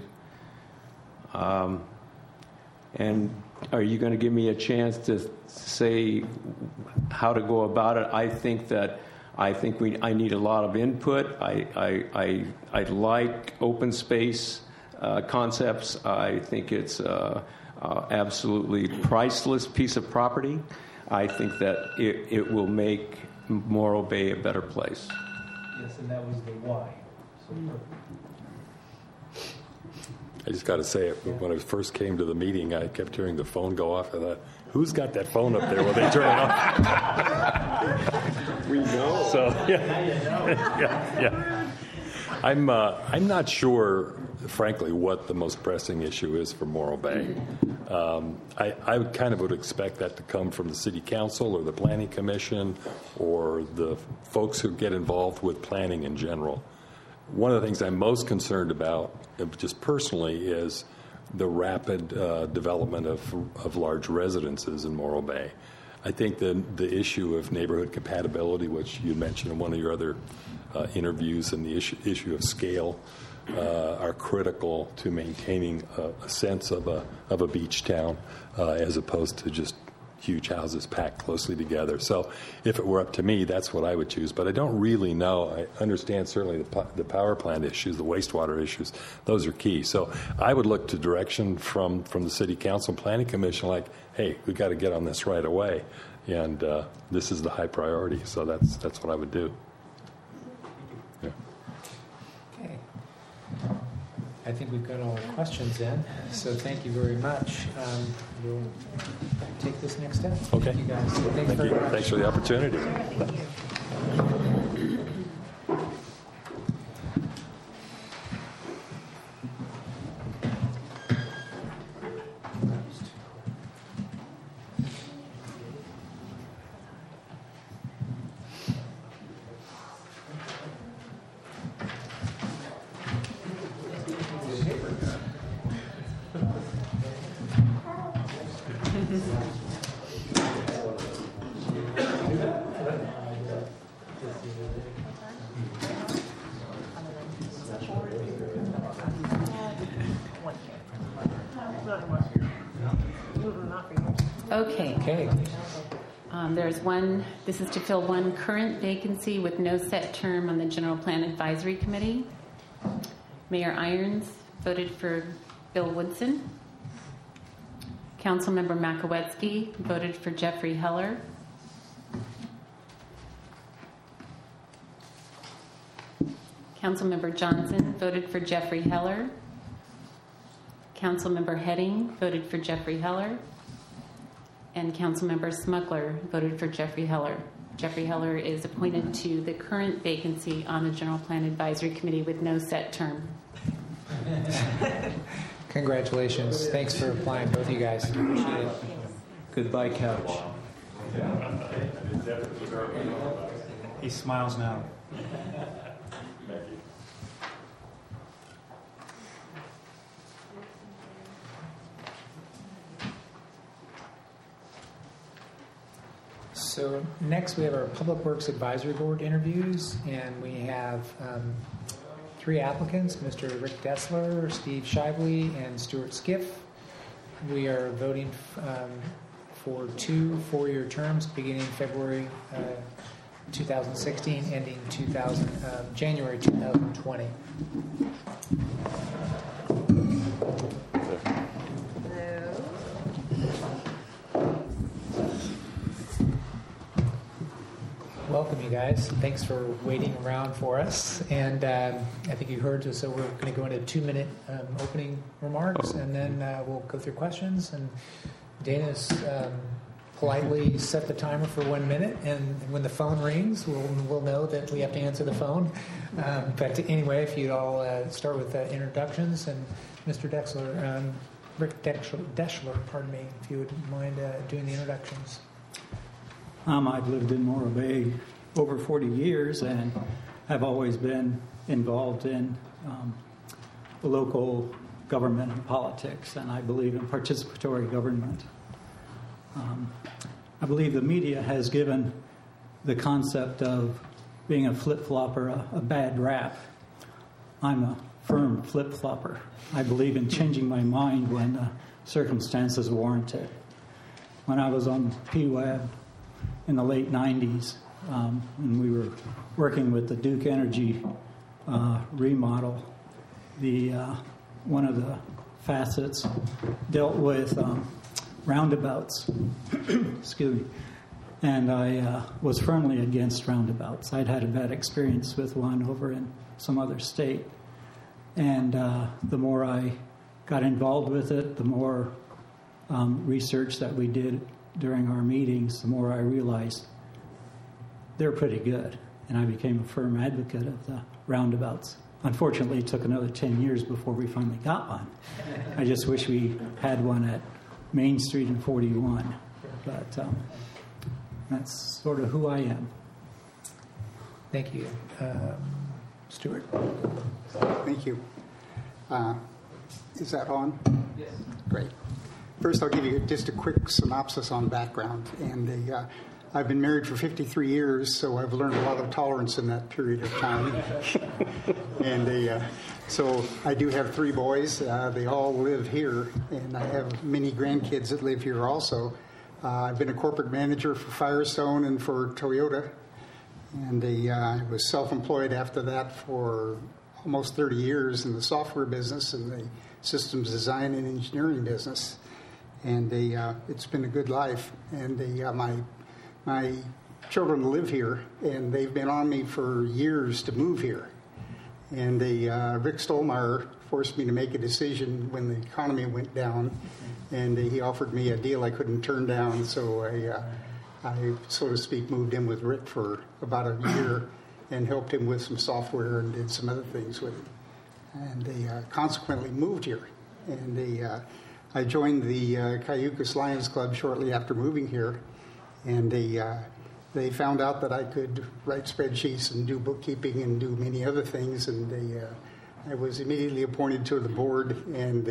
And are you going to give me a chance to say how to go about it? I think I need a lot of input. I like open space concepts. I think it's absolutely priceless piece of property. I think that it will make Morro Bay a better place. Yes, and that was the why. I just got to say, when I first came to the meeting, I kept hearing the phone go off. I thought, who's got that phone up there? Will they turn it off? We know. So, yeah. I'm not sure, frankly, what the most pressing issue is for Morro Bay. I kind of would expect that to come from the City Council or the Planning Commission or the folks who get involved with planning in general. One of the things I'm most concerned about, just personally, is the rapid development of large residences in Morro Bay. I think the issue of neighborhood compatibility, which you mentioned in one of your other interviews, and the issue of scale are critical to maintaining a sense of a beach town as opposed to just huge houses packed closely together. So if it were up to me, that's what I would choose. But I don't really know. I understand certainly the power plant issues, the wastewater issues. Those are key. So I would look to direction from the City Council and Planning Commission like, hey, we've got to get on this right away. And this is the high priority. So that's what I would do. Yeah. Okay. I think we've got all the questions in, so thank you very much. We'll take this next step. Okay. Thank you guys. Thanks very much. Thanks for the opportunity. Okay. There's one, this is to fill one current vacancy with no set term on the General Plan Advisory Committee. Mayor Irons voted for Bill Woodson. Councilmember Makowetsky voted for Jeffrey Heller. Councilmember Johnson voted for Jeffrey Heller. Councilmember Heading voted for Jeffrey Heller. And Councilmember Smuggler voted for Jeffrey Heller. Jeffrey Heller is appointed to the current vacancy on the General Plan Advisory Committee with no set term. Congratulations. Thanks for applying, both of you guys. Appreciate it. Goodbye, couch. He smiles now. So next we have our Public Works Advisory Board interviews, and we have three applicants, Mr. Rick Dessler, Steve Shively, and Stuart Skiff. We are voting for 2 4-year terms beginning February 2016, ending January 2020. Welcome, you guys. Thanks for waiting around for us. And I think you heard, so we're going to go into 2-minute opening remarks, and then we'll go through questions. And Dana's politely set the timer for 1 minute, and when the phone rings, we'll know that we have to answer the phone. But anyway, if you'd all start with introductions, and Mr. Dessler, Rick Dessler, pardon me, if you would mind doing the introductions. I've lived in Morro Bay over 40 years, and I've always been involved in the local government and politics, and I believe in participatory government. I believe the media has given the concept of being a flip-flopper a bad rap. I'm a firm flip-flopper. I believe in changing my mind when the circumstances warrant it. When I was on PWAB in the late 90s, when we were working with the Duke Energy remodel, one of the facets dealt with roundabouts. Excuse me. And I was firmly against roundabouts. I'd had a bad experience with one over in some other state. And the more I got involved with it, the more research that we did during our meetings, the more I realized they're pretty good. And I became a firm advocate of the roundabouts. Unfortunately, it took another 10 years before we finally got one. I just wish we had one at Main Street and 41. But that's sort of who I am. Thank you. Stuart. Thank you. Is that on? Yes. Great. First, I'll give you just a quick synopsis on background. And I've been married for 53 years, so I've learned a lot of tolerance in that period of time. And so I do have 3 boys. They all live here, and I have many grandkids that live here also. I've been a corporate manager for Firestone and for Toyota. And I was self-employed after that for almost 30 years in the software business and the systems design and engineering business. And it's been a good life. And my children live here, and they've been on me for years to move here. And Rick Stolmeyer forced me to make a decision when the economy went down, and he offered me a deal I couldn't turn down. So I, so to speak, moved in with Rick for about a year and helped him with some software and did some other things with him. And they consequently moved here. And I joined the Cayucas Lions Club shortly after moving here, and they found out that I could write spreadsheets and do bookkeeping and do many other things, and I was immediately appointed to the board, and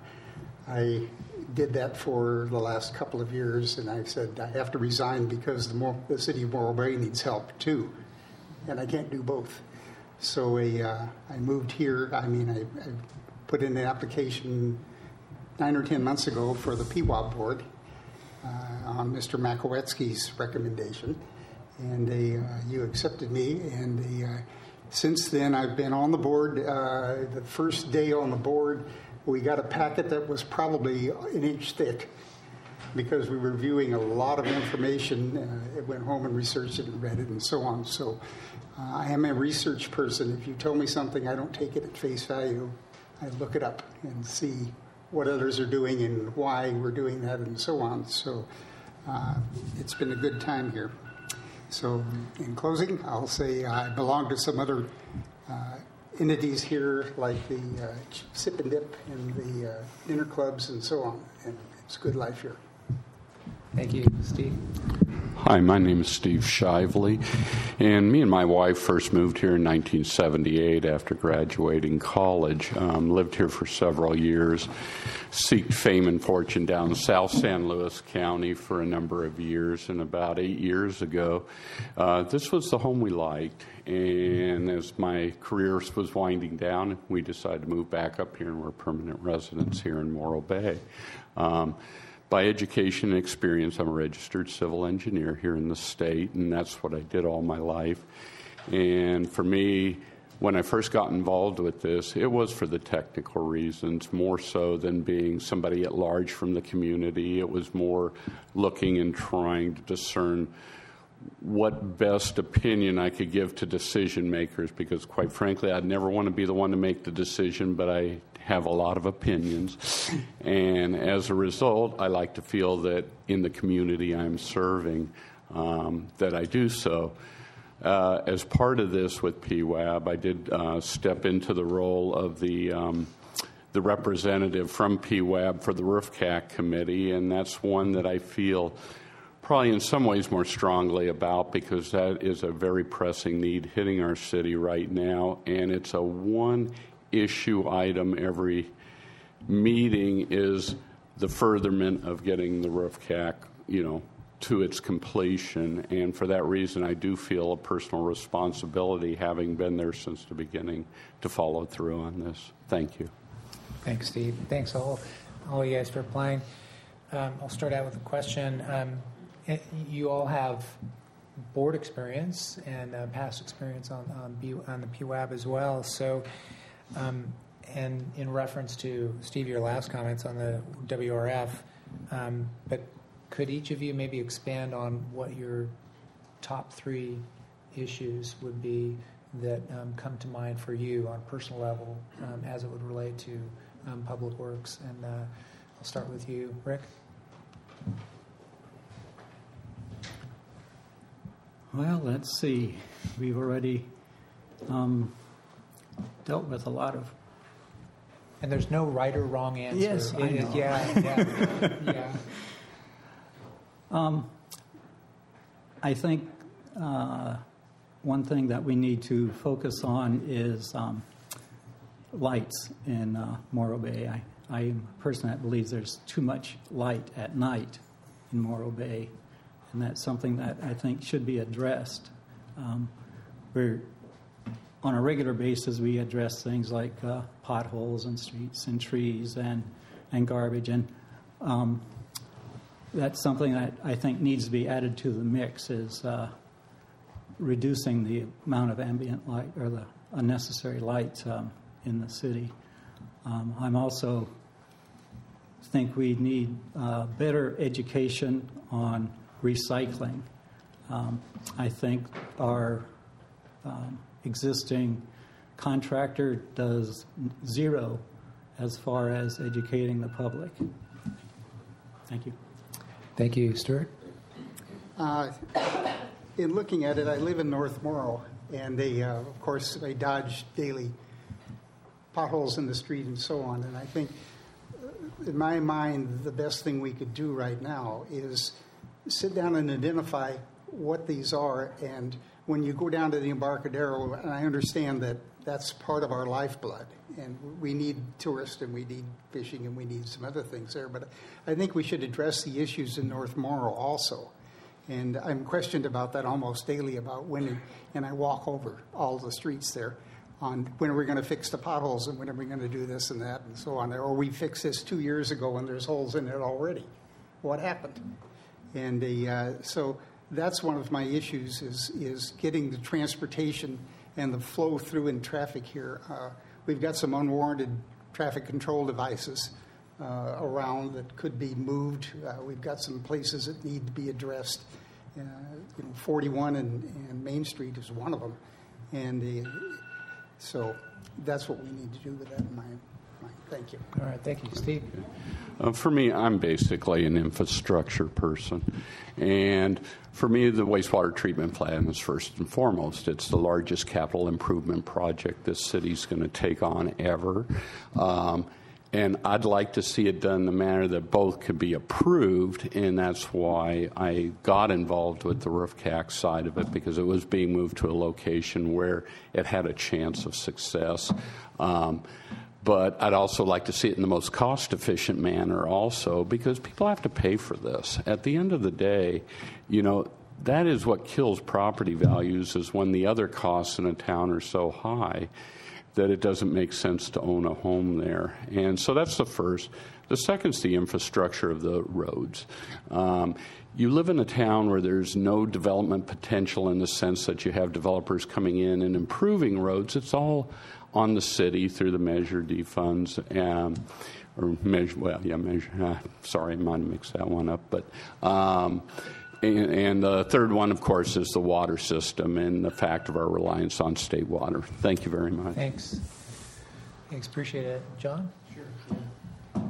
I did that for the last couple of years, and I said I have to resign because the city of Morro Bay needs help too, and I can't do both. So I moved here. I put in an application 9 or 10 months ago for the PWAB board on Mr. Makowetsky's recommendation, and you accepted me, and since then I've been on the board. The first day on the board, we got a packet that was probably an inch thick because we were reviewing a lot of information. I went home and researched it and read it and so on. So I am a research person. If you tell me something, I don't take it at face value. I look it up and see what others are doing and why we're doing that and so on. So it's been a good time here. So in closing, I'll say I belong to some other entities here like the Sip and Dip and the interclubs and so on. And it's a good life here. Thank you, Steve. Hi, my name is Steve Shively, and me and my wife first moved here in 1978 after graduating college. Lived here for several years, seeked fame and fortune down in South San Luis County for a number of years, and about 8 years ago, this was the home we liked. And as my career was winding down, we decided to move back up here, and we're permanent residents here in Morro Bay. By education and experience, I'm a registered civil engineer here in the state, and that's what I did all my life. And for me, when I first got involved with this, it was for the technical reasons, more so than being somebody at large from the community. It was more looking and trying to discern what best opinion I could give to decision makers, because quite frankly, I'd never want to be the one to make the decision, but I have a lot of opinions. And as a result, I like to feel that in the community I'm serving, that I do so. As part of this with PWAB, I did step into the role of the representative from PWAB for the RFCAC committee, and that's one that I feel probably in some ways more strongly about, because that is a very pressing need hitting our city right now, and it's a one-issue item every meeting is the furtherment of getting the RFCAC, to its completion. And for that reason, I do feel a personal responsibility, having been there since the beginning, to follow through on this. Thank you. Thanks, Steve. Thanks all you guys for applying. I'll start out with a question. You all have board experience and past experience on the PWAB as well. So, and in reference to, Steve, your last comments on the WRF, but could each of you maybe expand on what your top 3 issues would be that come to mind for you on a personal level as it would relate to public works? And I'll start with you, Rick. Well, let's see. We've already dealt with a lot of... And there's no right or wrong answer. Yes, I know. Yeah. I think one thing that we need to focus on is lights in Morro Bay. I am a person that believes there's too much light at night in Morro Bay, and that's something that I think should be addressed. We're on a regular basis, we address things like potholes and streets and trees and garbage, and that's something that I think needs to be added to the mix, is reducing the amount of ambient light or the unnecessary lights in the city. I'm also think we need better education on recycling. I think our existing contractor does zero as far as educating the public. Thank you. Thank you, Stuart. In looking at it, I live in North Morro, and they, of course, they dodge daily potholes in the street and so on. And I think, in my mind, the best thing we could do right now is sit down and identify what these are. And when you go down to the Embarcadero, and I understand that that's part of our lifeblood, and we need tourists, and we need fishing, and we need some other things there. But I think we should address the issues in North Morro also. And I'm questioned about that almost daily, about when, and I walk over all the streets there on when are we going to fix the potholes, and when are we going to do this and that and so on. Or we fixed this 2 years ago and there's holes in it already. What happened? And so that's one of my issues is getting the transportation and the flow through in traffic here. We've got some unwarranted traffic control devices around that could be moved. We've got some places that need to be addressed. 41 and Main Street is one of them. And so that's what we need to do with that in mind. Thank you. All right, thank you. Steve? For me, I'm basically an infrastructure person. And for me, the wastewater treatment plant is first and foremost. It's the largest capital improvement project this city's going to take on ever. And I'd like to see it done in a manner that both could be approved, and that's why I got involved with the roof CAC side of it, because it was being moved to a location where it had a chance of success. But I'd also like to see it in the most cost-efficient manner also, because people have to pay for this. At the end of the day, that is what kills property values, is when the other costs in a town are so high that it doesn't make sense to own a home there. And so that's the first. The second is the infrastructure of the roads. You live in a town where there's no development potential in the sense that you have developers coming in and improving roads. It's all on the city through the Measure D funds. Sorry, I might have mixed that one up. But and the third one, of course, is the water system and the fact of our reliance on state water. Thank you very much. Thanks. Appreciate it. John? Sure.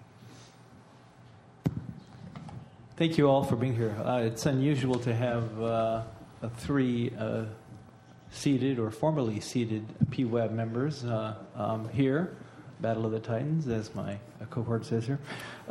Thank you all for being here. It's unusual to have three seated or formerly seated PWAB members here. Battle of the Titans, as my cohort says here.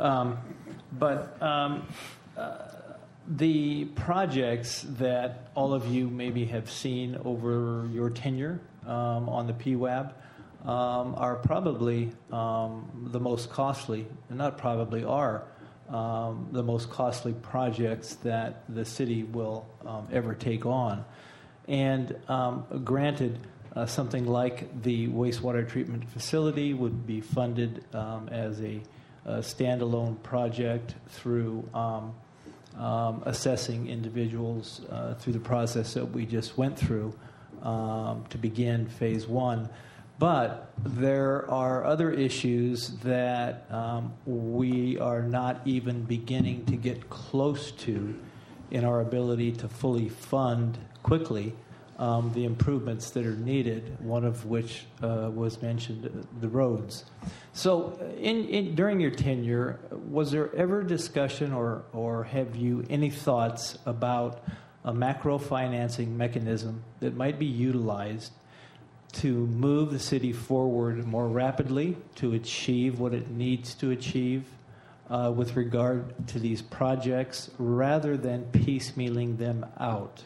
The projects that all of you maybe have seen over your tenure on the PWAB are probably the most costly, and not probably are, the most costly projects that the city will ever take on. And granted, something like the wastewater treatment facility would be funded as a standalone project through assessing individuals through the process that we just went through to begin phase one. But there are other issues that we are not even beginning to get close to in our ability to fully fund quickly the improvements that are needed, one of which was mentioned, the roads. So during your tenure, was there ever discussion or have you any thoughts about a macro financing mechanism that might be utilized to move the city forward more rapidly to achieve what it needs to achieve with regard to these projects rather than piecemealing them out?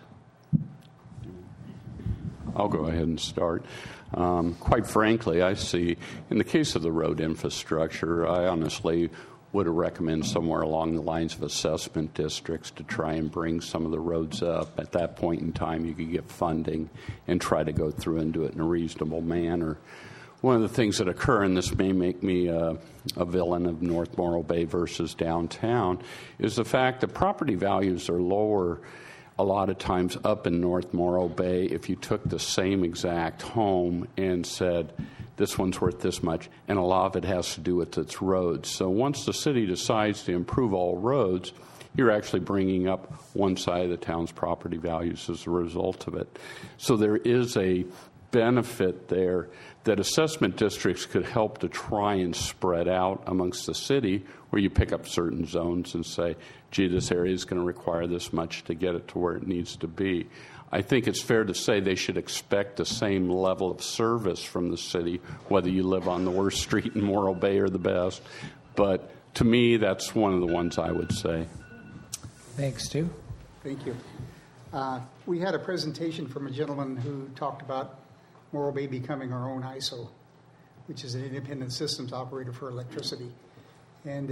I'll go ahead and start. Quite frankly, I see, in the case of the road infrastructure, I honestly would recommend somewhere along the lines of assessment districts to try and bring some of the roads up. At that point in time, you could get funding and try to go through and do it in a reasonable manner. One of the things that occur, and this may make me a villain of North Morro Bay versus downtown, is the fact that property values are lower a lot of times up in North Morro Bay if you took the same exact home and said, this one's worth this much, and a lot of it has to do with its roads. So once the city decides to improve all roads, you're actually bringing up one side of the town's property values as a result of it. So there is a benefit there that assessment districts could help to try and spread out amongst the city, where you pick up certain zones and say, gee, this area is going to require this much to get it to where it needs to be. I think it's fair to say they should expect the same level of service from the city, whether you live on the worst street in Morro Bay or the best. But to me, that's one of the ones I would say. Thanks, Stu. Thank you. We had a presentation from a gentleman who talked about Morro Bay becoming our own ISO, which is an independent systems operator for electricity. And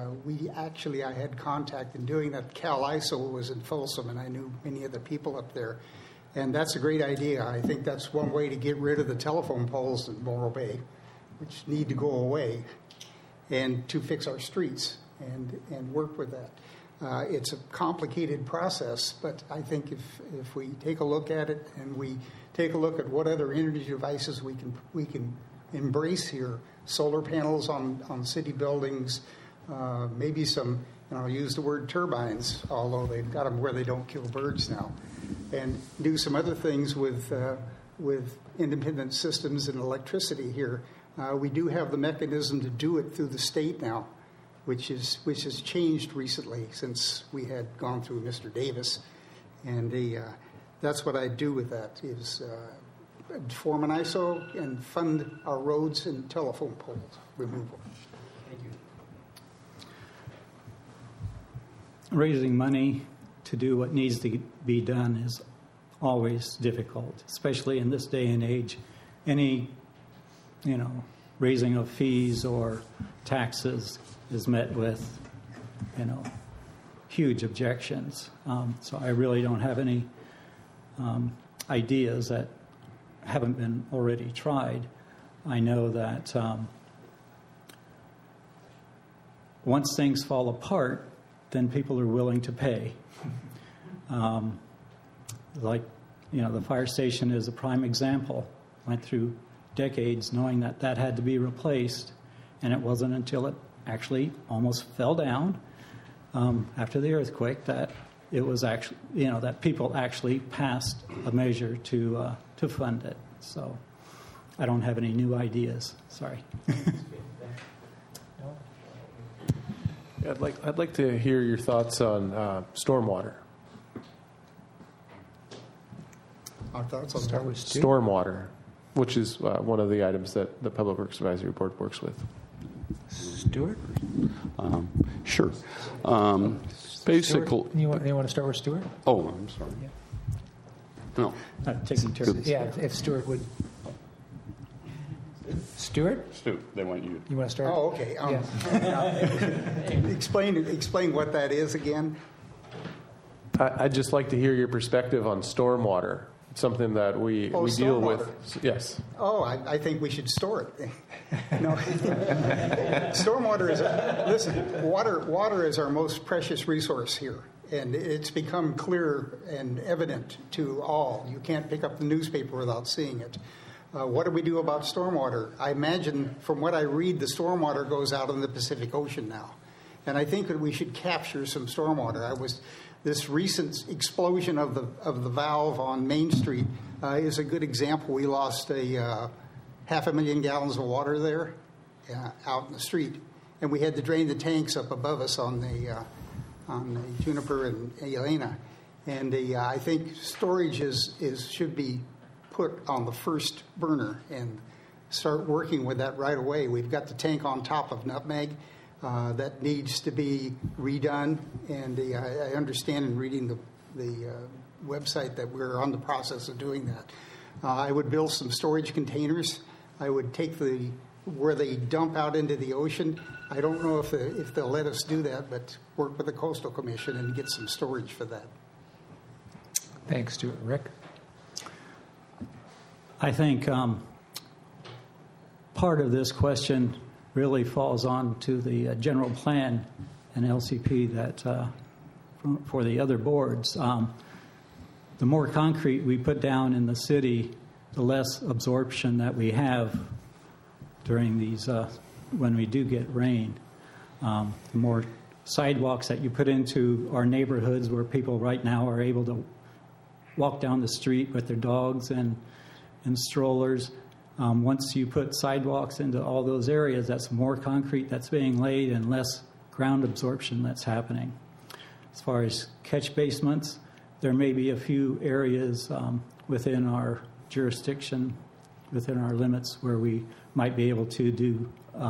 I had contact in doing that. Cal ISO was in Folsom, and I knew many of the people up there. And that's a great idea. I think that's one way to get rid of the telephone poles in Morro Bay, which need to go away, and to fix our streets and work with that. It's a complicated process, but I think if we take a look at it and we take a look at what other energy devices we can embrace here, solar panels on city buildings, maybe some, and I'll use the word turbines, although they've got them where they don't kill birds now, and do some other things with independent systems and electricity here. We do have the mechanism to do it through the state now, which has changed recently since we had gone through Mr. Davis, and that's what I do with that is form an ISO and fund our roads and telephone poles removal. raising money to do what needs to be done is always difficult, especially in this day and age. Any, raising of fees or taxes is met with, huge objections. So I really don't have any ideas that haven't been already tried. I know that once things fall apart, then people are willing to pay. The fire station is a prime example. Went through decades knowing that had to be replaced, and it wasn't until it actually almost fell down after the earthquake that it was actually, that people actually passed a measure to fund it. So I don't have any new ideas. Sorry. I'd like to hear your thoughts on stormwater. Our thoughts on Start with Stu. Stormwater, which is one of the items that the Public Works Advisory Board works with. Stuart? Sure. Basically, Stuart, you want to start with Stuart? Oh, I'm sorry. Yeah. No. Taking turns. Yeah, if Stuart would. Stuart? Stu, they want you. You want to start? Oh, okay. Explain what that is again. I'd just like to hear your perspective on stormwater. It's something that we deal with. Yes. Oh, I think we should store it. No. Stormwater is, water is our most precious resource here. And it's become clear and evident to all. You can't pick up the newspaper without seeing it. What do we do about stormwater? I imagine, from what I read, the stormwater goes out in the Pacific Ocean now. And I think that we should capture some stormwater. This recent explosion of the valve on Main Street is a good example. We lost 500,000 gallons of water there out in the street. And we had to drain the tanks up above us on the Juniper and Elena. And I think storage should be put on the first burner and start working with that right away. We've got the tank on top of Nutmeg that needs to be redone, and I understand in reading the website that we're on the process of doing that. I would build some storage containers. I would take where they dump out into the ocean. I don't know if they'll let us do that, but work with the Coastal Commission and get some storage for that. Thanks, Stuart. Rick? I think part of this question really falls on to the general plan and LCP that for the other boards. The more concrete we put down in the city, the less absorption that we have during these when we do get rain. The more sidewalks that you put into our neighborhoods where people right now are able to walk down the street with their dogs and strollers. Once you put sidewalks into all those areas, that's more concrete that's being laid and less ground absorption that's happening. As far as catch basements, there may be a few areas within our jurisdiction, within our limits, where we might be able to do,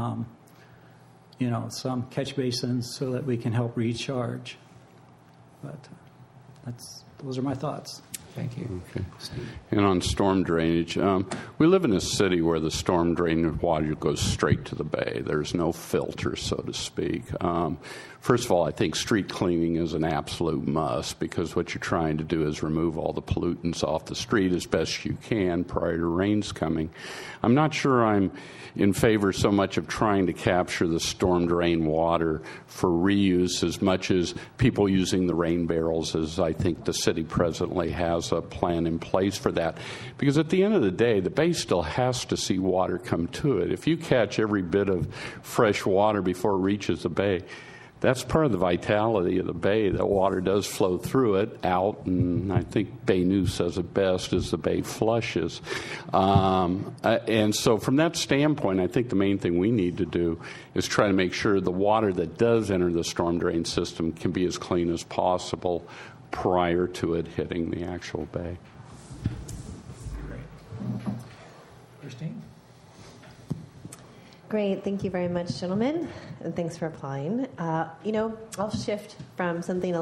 some catch basins so that we can help recharge. But those are my thoughts. Thank you. Okay. And on storm drainage, we live in a city where the storm drainage water goes straight to the bay. There's no filter, so to speak. First of all, I think street cleaning is an absolute must, because what you're trying to do is remove all the pollutants off the street as best you can prior to rains coming. I'm not sure I'm in favor so much of trying to capture the storm drain water for reuse as much as people using the rain barrels, as I think the city presently has a plan in place for that. Because at the end of the day, the bay still has to see water come to it. If you catch every bit of fresh water before it reaches the bay, that's part of the vitality of the bay, that water does flow through it out, and I think Bay News says it best as the bay flushes. And so from that standpoint, I think the main thing we need to do is try to make sure the water that does enter the storm drain system can be as clean as possible prior to it hitting the actual bay. Great. Christine? Great. Thank you very much, gentlemen, and thanks for applying. I'll shift from something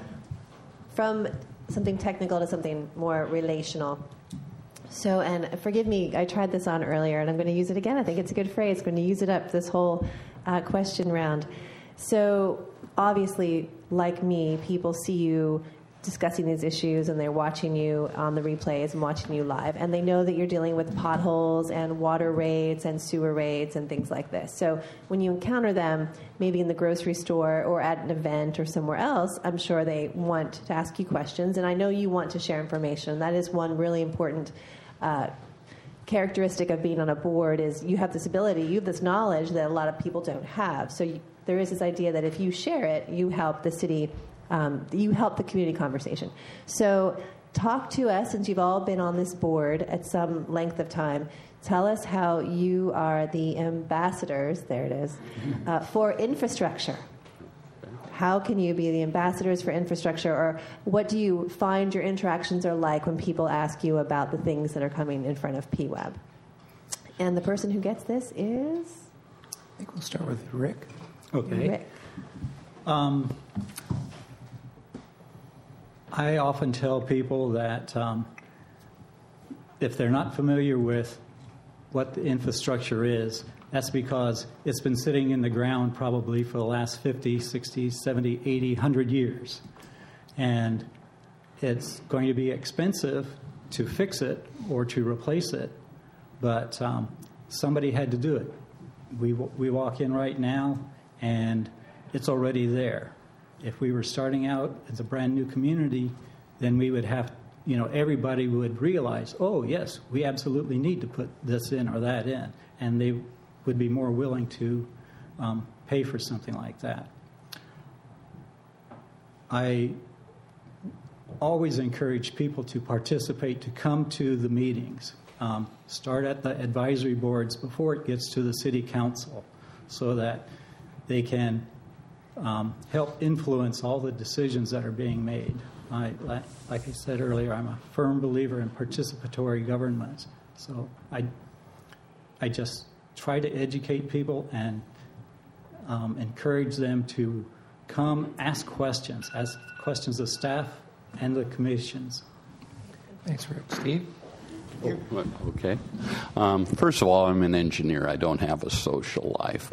technical to something more relational. So, and forgive me, I tried this on earlier, and I'm going to use it again. I think it's a good phrase. I'm going to use it up this whole question round. So, obviously, like me, people see you discussing these issues, and they're watching you on the replays and watching you live, and they know that you're dealing with potholes and water rates and sewer rates and things like this. So when you encounter them, maybe in the grocery store or at an event or somewhere else, I'm sure they want to ask you questions, and I know you want to share information. That is one really important characteristic of being on a board, is you have this ability, you have this knowledge that a lot of people don't have. So there is this idea that if you share it, you help the city, you help the community conversation. So talk to us, since you've all been on this board at some length of time. Tell us how you are the ambassadors, there it is, for infrastructure. How can you be the ambassadors for infrastructure, or what do you find your interactions are like when people ask you about the things that are coming in front of PWEB? And the person who gets this is? I think we'll start with Rick. Okay. Rick. I often tell people that if they're not familiar with what the infrastructure is, that's because it's been sitting in the ground probably for the last 50, 60, 70, 80, 100 years. And it's going to be expensive to fix it or to replace it, but somebody had to do it. We walk in right now, and it's already there. If we were starting out as a brand new community, then we would have, everybody would realize, oh, yes, we absolutely need to put this in or that in. And they would be more willing to pay for something like that. I always encourage people to participate, to come to the meetings. Start at the advisory boards before it gets to the city council, so that they can help influence all the decisions that are being made. Like I said earlier, I'm a firm believer in participatory government. So I just try to educate people and encourage them to come ask questions of staff and the commissions. Thanks, Rick. Steve? Okay. First of all, I'm an engineer. I don't have a social life,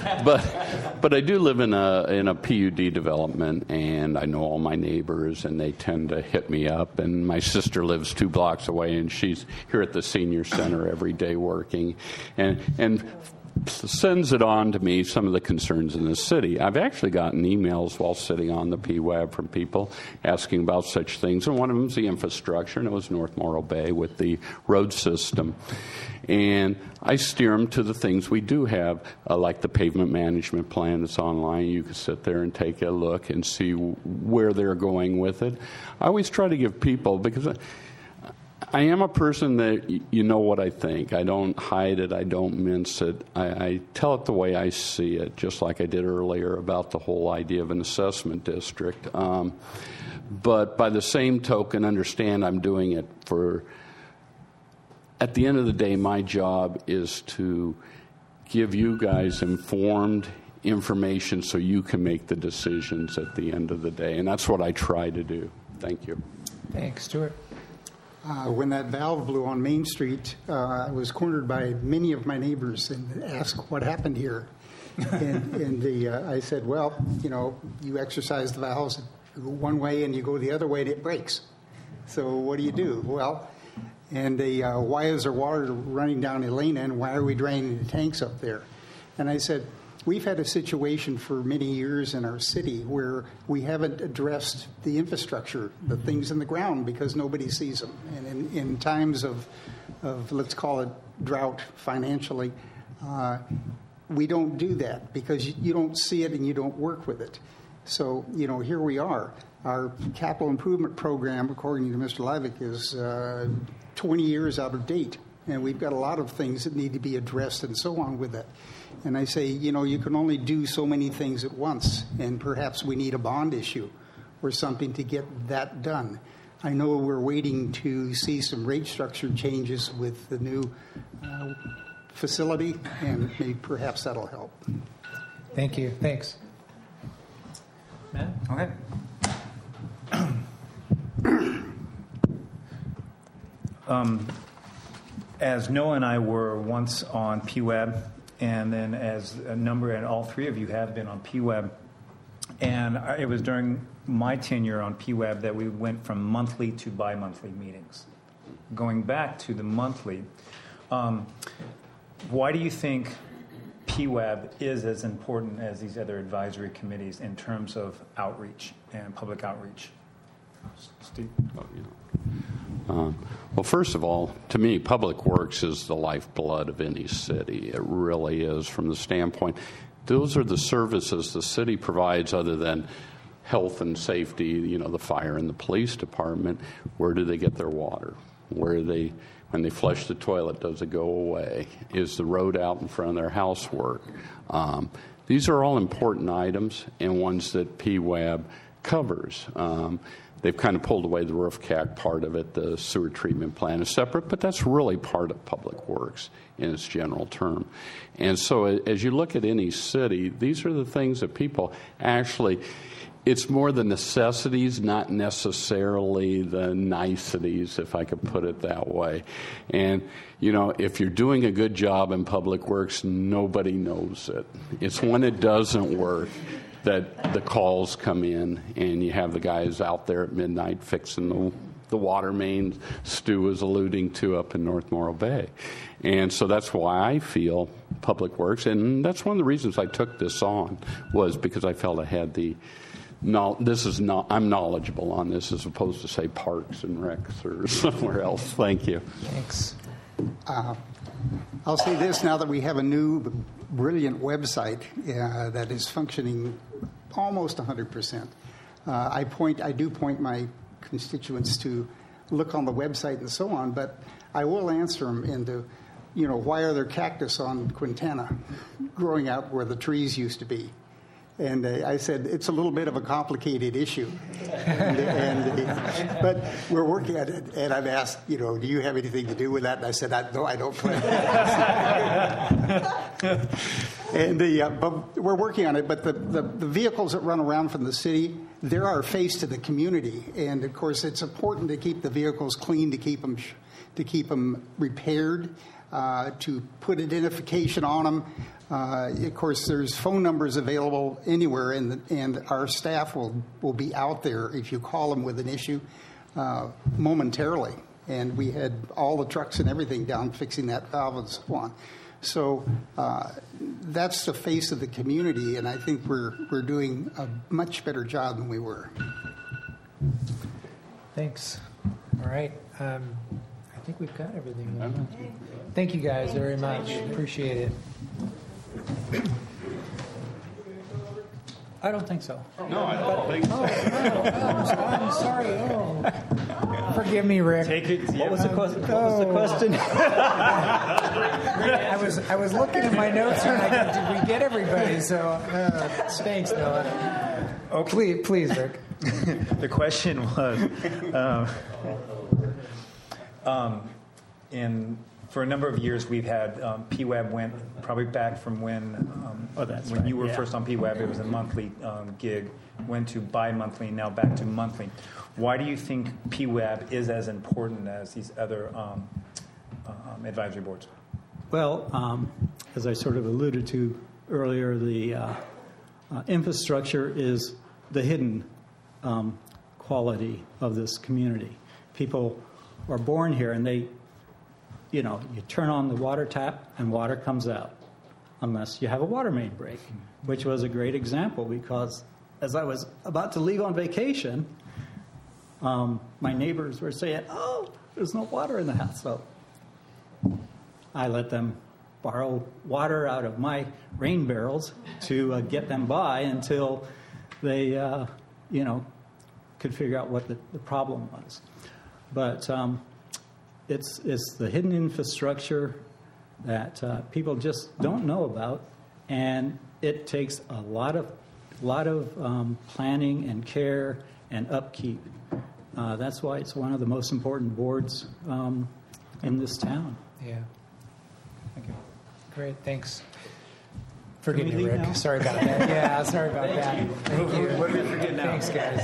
but I do live in a PUD development, and I know all my neighbors, and they tend to hit me up. And my sister lives 2 blocks away, and she's here at the senior center every day working, and sends it on to me, some of the concerns in the city. I've actually gotten emails while sitting on the PWEB from people asking about such things, and one of them is the infrastructure, and it was North Morro Bay with the road system. And I steer them to the things we do have, like the pavement management plan that's online. You can sit there and take a look and see where they're going with it. I always try to give people, because I am a person that you know what I think. I don't hide it. I don't mince it. I tell it the way I see it, just like I did earlier about the whole idea of an assessment district. But by the same token, understand I'm doing it for, at the end of the day, my job is to give you guys informed information so you can make the decisions at the end of the day. And that's what I try to do. Thank you. Thanks, Stuart. When that valve blew on Main Street, I was cornered by many of my neighbors and asked what happened here. And I said, well, you exercise the valves, you go one way and you go the other way and it breaks. So what do you do? Well, and why is there water running down Elena, and why are we draining the tanks up there? And I said, we've had a situation for many years in our city where we haven't addressed the infrastructure, the things in the ground, because nobody sees them. And in times of let's call it drought financially, we don't do that because you don't see it and you don't work with it. So, here we are. Our capital improvement program, according to Mr. Levick, is 20 years out of date. And we've got a lot of things that need to be addressed and so on with it. And I say, you can only do so many things at once, and perhaps we need a bond issue or something to get that done. I know we're waiting to see some rate structure changes with the new facility, and maybe perhaps that'll help. Thank you. Thanks. Matt? Okay. As Noah and I were once on PWEB, and then as a number, and all three of you have been on PWEB, and it was during my tenure on PWEB that we went from monthly to bi-monthly meetings. Going back to the monthly, why do you think PWEB is as important as these other advisory committees in terms of outreach and public outreach? Steve? Well, first of all, to me, public works is the lifeblood of any city. It really is, from the standpoint. Those are the services the city provides other than health and safety, the fire and the police department. Where do they get their water? When they flush the toilet, does it go away? Is the road out in front of their house work? These are all important items and ones that PWEB covers. They've kind of pulled away the roof CAC part of it. The sewer treatment plant is separate, but that's really part of public works in its general term. And so as you look at any city, these are the things that people actually, it's more the necessities, not necessarily the niceties, if I could put it that way. And, if you're doing a good job in public works, nobody knows it. It's when it doesn't work that the calls come in, and you have the guys out there at midnight fixing the water mains Stu was alluding to up in North Morro Bay. And so that's why I feel public works, and that's one of the reasons I took this on, was because I felt I had I'm knowledgeable on this as opposed to, say, Parks and Recs or somewhere else. Thank you. Thanks. I'll say this now that we have a new brilliant website that is functioning almost 100%. I do point my constituents to look on the website and so on, but I will answer them into, why are there cactus on Quintana growing out where the trees used to be? And I said, it's a little bit of a complicated issue. But we're working at it. And I've asked, do you have anything to do with that? And I said, no, I don't plan. But we're working on it. But the vehicles that run around from the city, they're our face to the community. And, of course, it's important to keep the vehicles clean, to keep them repaired, to put identification on them. Of course, there's phone numbers available anywhere, and our staff will be out there if you call them with an issue momentarily. And we had all the trucks and everything down fixing that valve and so on. So that's the face of the community, and I think we're doing a much better job than we were. Thanks. All right. I think we've got everything. Thank you guys very much. Appreciate it. I don't think so. No, I don't think so. I'm sorry. Oh. Forgive me, Rick. Take it. What was the question? I was looking at my notes and did we get everybody? So thanks, Noah. Okay. Please, Rick. The question was, for a number of years, we've had PWEB went probably back from when you were first on PWEB. It was a monthly gig, went to bi-monthly, now back to monthly. Why do you think PWEB is as important as these other advisory boards? Well, as I sort of alluded to earlier, the infrastructure is the hidden quality of this community. People are born here, and you turn on the water tap and water comes out, unless you have a water main break, which was a great example because as I was about to leave on vacation, my neighbors were saying, "Oh, there's no water in the house." So I let them borrow water out of my rain barrels to get them by until they, could figure out what the problem was. But it's the hidden infrastructure that people just don't know about, and it takes a lot of planning and care and upkeep. That's why it's one of the most important boards in this town. Yeah. Thank you. great. Thanks. Forgive me, Rick. Sorry about that. Yeah, sorry about that. Thank you. What did we forget now? Thanks, guys.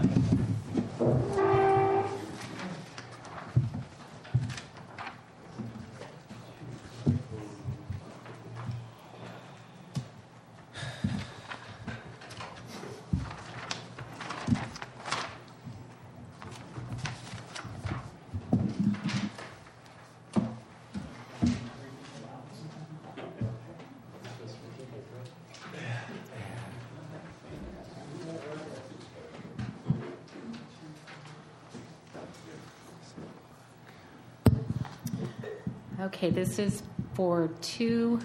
Okay, this is for two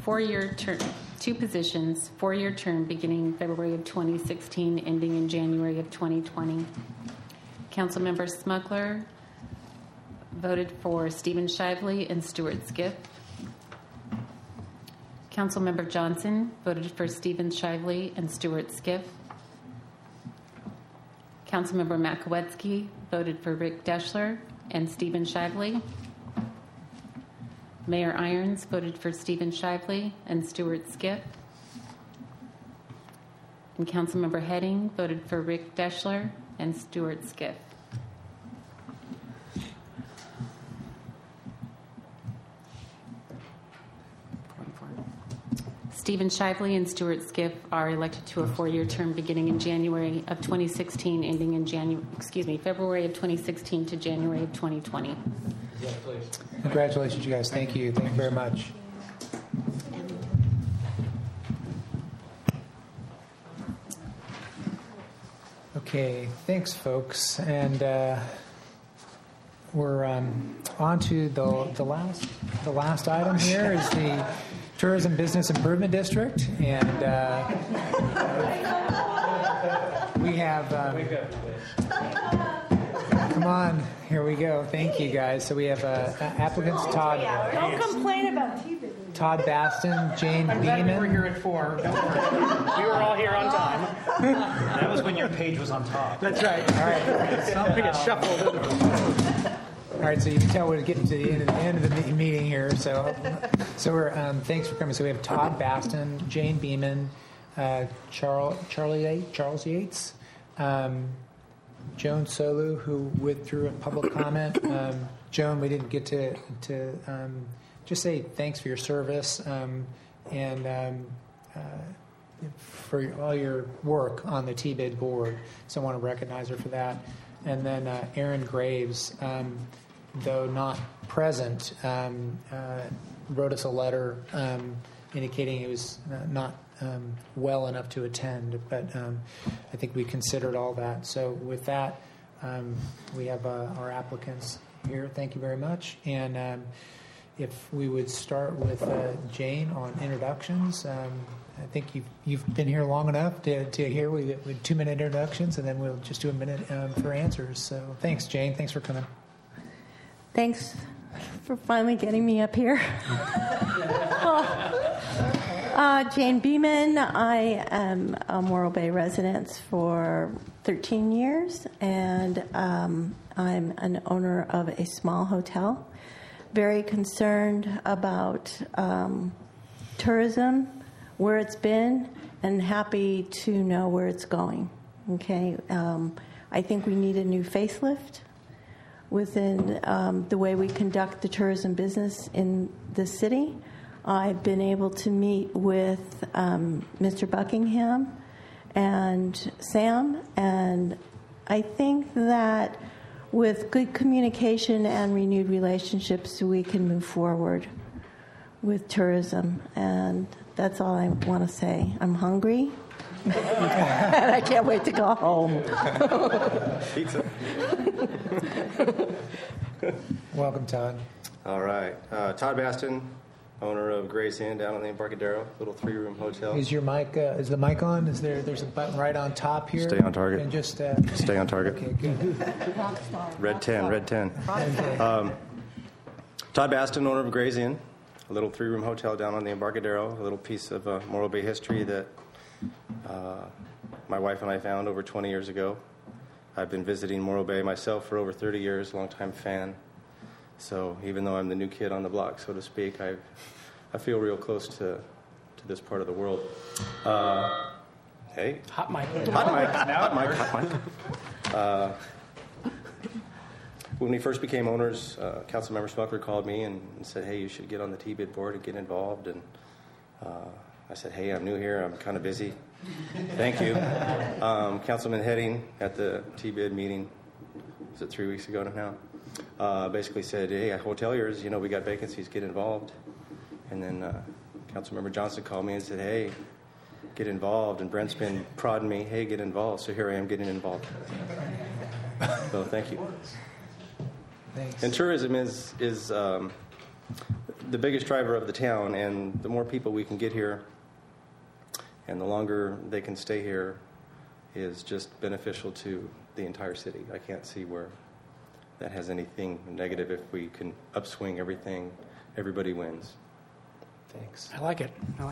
positions, 4-year term beginning February of 2016, ending in January of 2020. Councilmember Smuggler voted for Stephen Shively and Stuart Skiff. Councilmember Johnson voted for Stephen Shively and Stuart Skiff. Councilmember Makowiecki voted for Rick Deschler and Stephen Shively. Mayor Irons voted for Stephen Shively and Stuart Skiff. And Councilmember Heading voted for Rick Deschler and Stuart Skiff. Stephen Shively and Stuart Skiff are elected to a 4-year term beginning in January of 2016, ending in February of 2016 to January of 2020. Congratulations, you guys. Thank you. Thank you very much. Okay, thanks, folks. And we're on to the last item here is the Tourism Business Improvement District, and we have. Come on, here we go. Thank you, guys. So we have applicants Todd. Don't complain about TV. Todd Baston, Jane Beeman. I'm glad we were here at 4. Don't worry. We were all here on time. That was when your page was on top. That's right. All right. Something gets shuffled. All right, so you can tell we're getting to the end of the meeting here. So we're thanks for coming. So we have Todd Baston, Jane Beeman, Charles Yates, Joan Solu, who withdrew a public comment. Joan, we didn't get to just say thanks for your service and for all your work on the TBID board. So I want to recognize her for that. And then Aaron Graves, though not present, wrote us a letter indicating it was not well enough to attend. But I think we considered all that. So with that, we have our applicants here. Thank you very much. And if we would start with Jane on introductions. I think you've been here long enough to hear we 2-minute introductions, and then we'll just do a minute for answers. So thanks, Jane. Thanks for coming. Thanks for finally getting me up here. Jane Beeman. I am a Morro Bay resident for 13 years, and I'm an owner of a small hotel. Very concerned about tourism, where it's been, and happy to know where it's going. Okay, I think we need a new facelift within the way we conduct the tourism business in the city. I've been able to meet with Mr. Buckingham and Sam, and I think that with good communication and renewed relationships, we can move forward with tourism. And that's all I want to say. I'm hungry. And I can't wait to go home. Pizza. Welcome, Todd. All right. Todd Baston, owner of Gray's Inn down on the Embarcadero, little 3-room hotel. Is your mic? Is the mic on? There's a button right on top here. Stay on target. And just stay on target. Okay, good. Red 10. Todd Baston, owner of Gray's Inn, a little 3-room hotel down on the Embarcadero, a little piece of Morro Bay history that my wife and I found over 20 years ago. I've been visiting Morro Bay myself for over 30 years, longtime fan. So even though I'm the new kid on the block, so to speak, I've I feel real close to this part of the world. Hey. Hot mic. Hot mic. When we first became owners, Councilmember Smucker called me and said, hey, you should get on the T-bid board and get involved. And I said, hey, I'm new here. I'm kind of busy. Thank you. Councilman Heading at the T-bid meeting, was it 3 weeks ago now, basically said, hey, hoteliers, we got vacancies, get involved. And then Councilmember Johnson called me and said, hey, get involved. And Brent's been prodding me, hey, get involved. So here I am getting involved. So thank you. Thanks. And tourism is the biggest driver of the town, and the more people we can get here and the longer they can stay here is just beneficial to the entire city. I can't see where that has anything negative. If we can upswing everything, everybody wins. Thanks. I like it.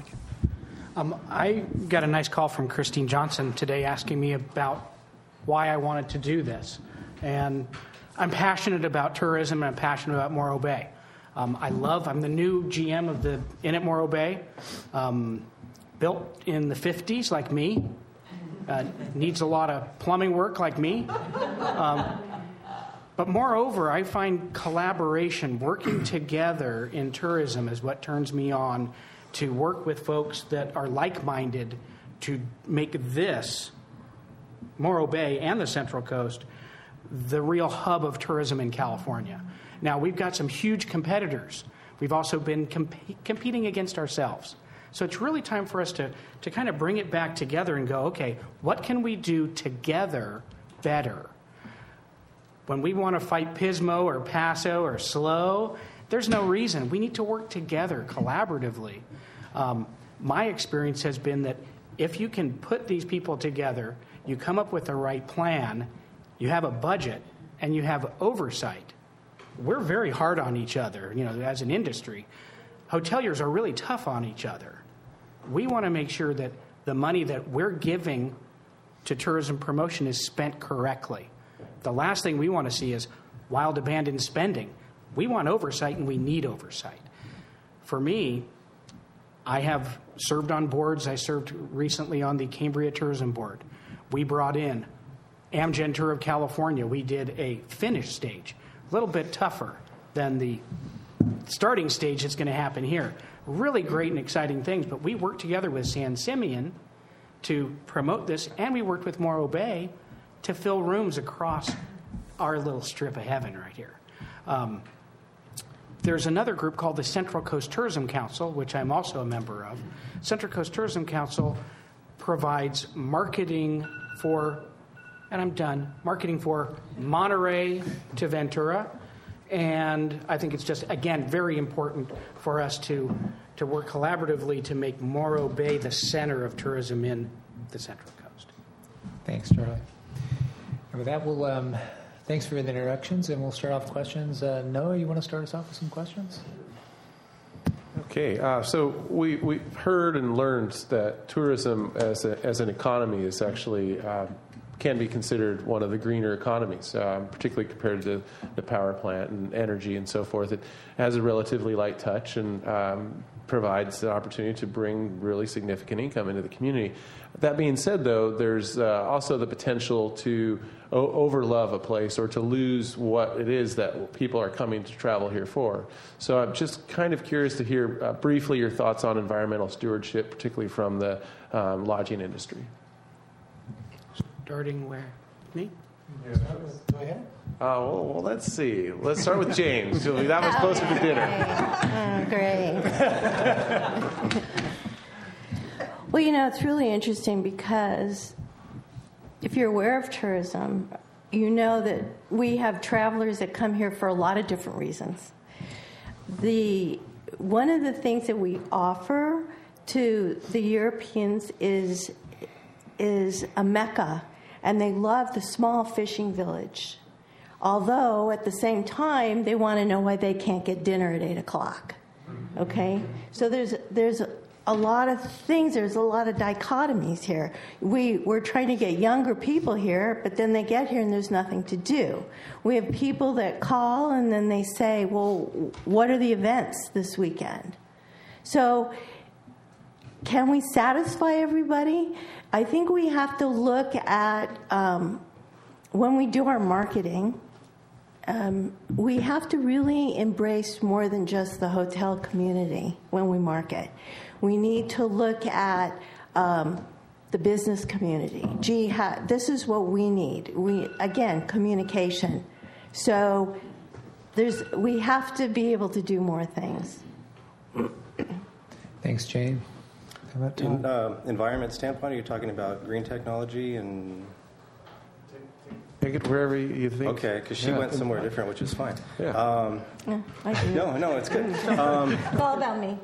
I got a nice call from Christine Johnson today asking me about why I wanted to do this. And I'm passionate about tourism, and I'm passionate about Morro Bay. I'm the new GM of the Inn at Morro Bay, built in the 50s like me, needs a lot of plumbing work like me. But moreover, I find collaboration, working together in tourism is what turns me on to work with folks that are like-minded to make this, Morro Bay and the Central Coast, the real hub of tourism in California. Now, we've got some huge competitors. We've also been competing against ourselves. So it's really time for us to kind of bring it back together and go, okay, what can we do together better? When we want to fight Pismo or Paso or SLO, there's no reason. We need to work together collaboratively. My experience has been that if you can put these people together, you come up with the right plan, you have a budget, and you have oversight. We're very hard on each other, as an industry. Hoteliers are really tough on each other. We want to make sure that the money that we're giving to tourism promotion is spent correctly. The last thing we want to see is wild abandoned spending. We want oversight, and we need oversight. For me, I have served on boards. I served recently on the Cambria Tourism Board. We brought in Amgen Tour of California. We did a finish stage, a little bit tougher than the starting stage that's going to happen here. Really great and exciting things, but we worked together with San Simeon to promote this, and we worked with Morro Bay to fill rooms across our little strip of heaven right here. There's another group called the Central Coast Tourism Council, which I'm also a member of. Central Coast Tourism Council provides marketing for, and I'm done, marketing for Monterey to Ventura. And I think it's just, again, very important for us to work collaboratively to make Morro Bay the center of tourism in the Central Coast. Thanks, Charlie. And with that, we'll thanks for the introductions, and we'll start off with questions. Noah, you want to start us off with some questions? Okay, so we've heard and learned that tourism as an economy is actually can be considered one of the greener economies, particularly compared to the power plant and energy and so forth. It has a relatively light touch and provides the opportunity to bring really significant income into the community. That being said, though, there's also the potential to overlove a place or to lose what it is that people are coming to travel here for. So I'm just kind of curious to hear briefly your thoughts on environmental stewardship, particularly from the lodging industry. Starting where? Me? Go ahead. Well, let's see. Let's start with James. That was closer to dinner. Oh, great. Well, it's really interesting because if you're aware of tourism, you know that we have travelers that come here for a lot of different reasons. One of the things that we offer to the Europeans is a Mecca, and they love the small fishing village. Although, at the same time, they want to know why they can't get dinner at 8 o'clock. Okay? So there's a lot of things. There's a lot of dichotomies here. We're trying to get younger people here, but then they get here and there's nothing to do. We have people that call and then they say, well, what are the events this weekend? So can we satisfy everybody? I think we have to look at, when we do our marketing, we have to really embrace more than just the hotel community when we market. We need to look at the business community. Gee, this is what we need. Again, communication. So we have to be able to do more things. Thanks, Jane. How about Tom? In environment standpoint, are you talking about green technology and... Take it wherever you think. Okay, because she went somewhere different, which is fine. Yeah. No, it's good. It's all about me.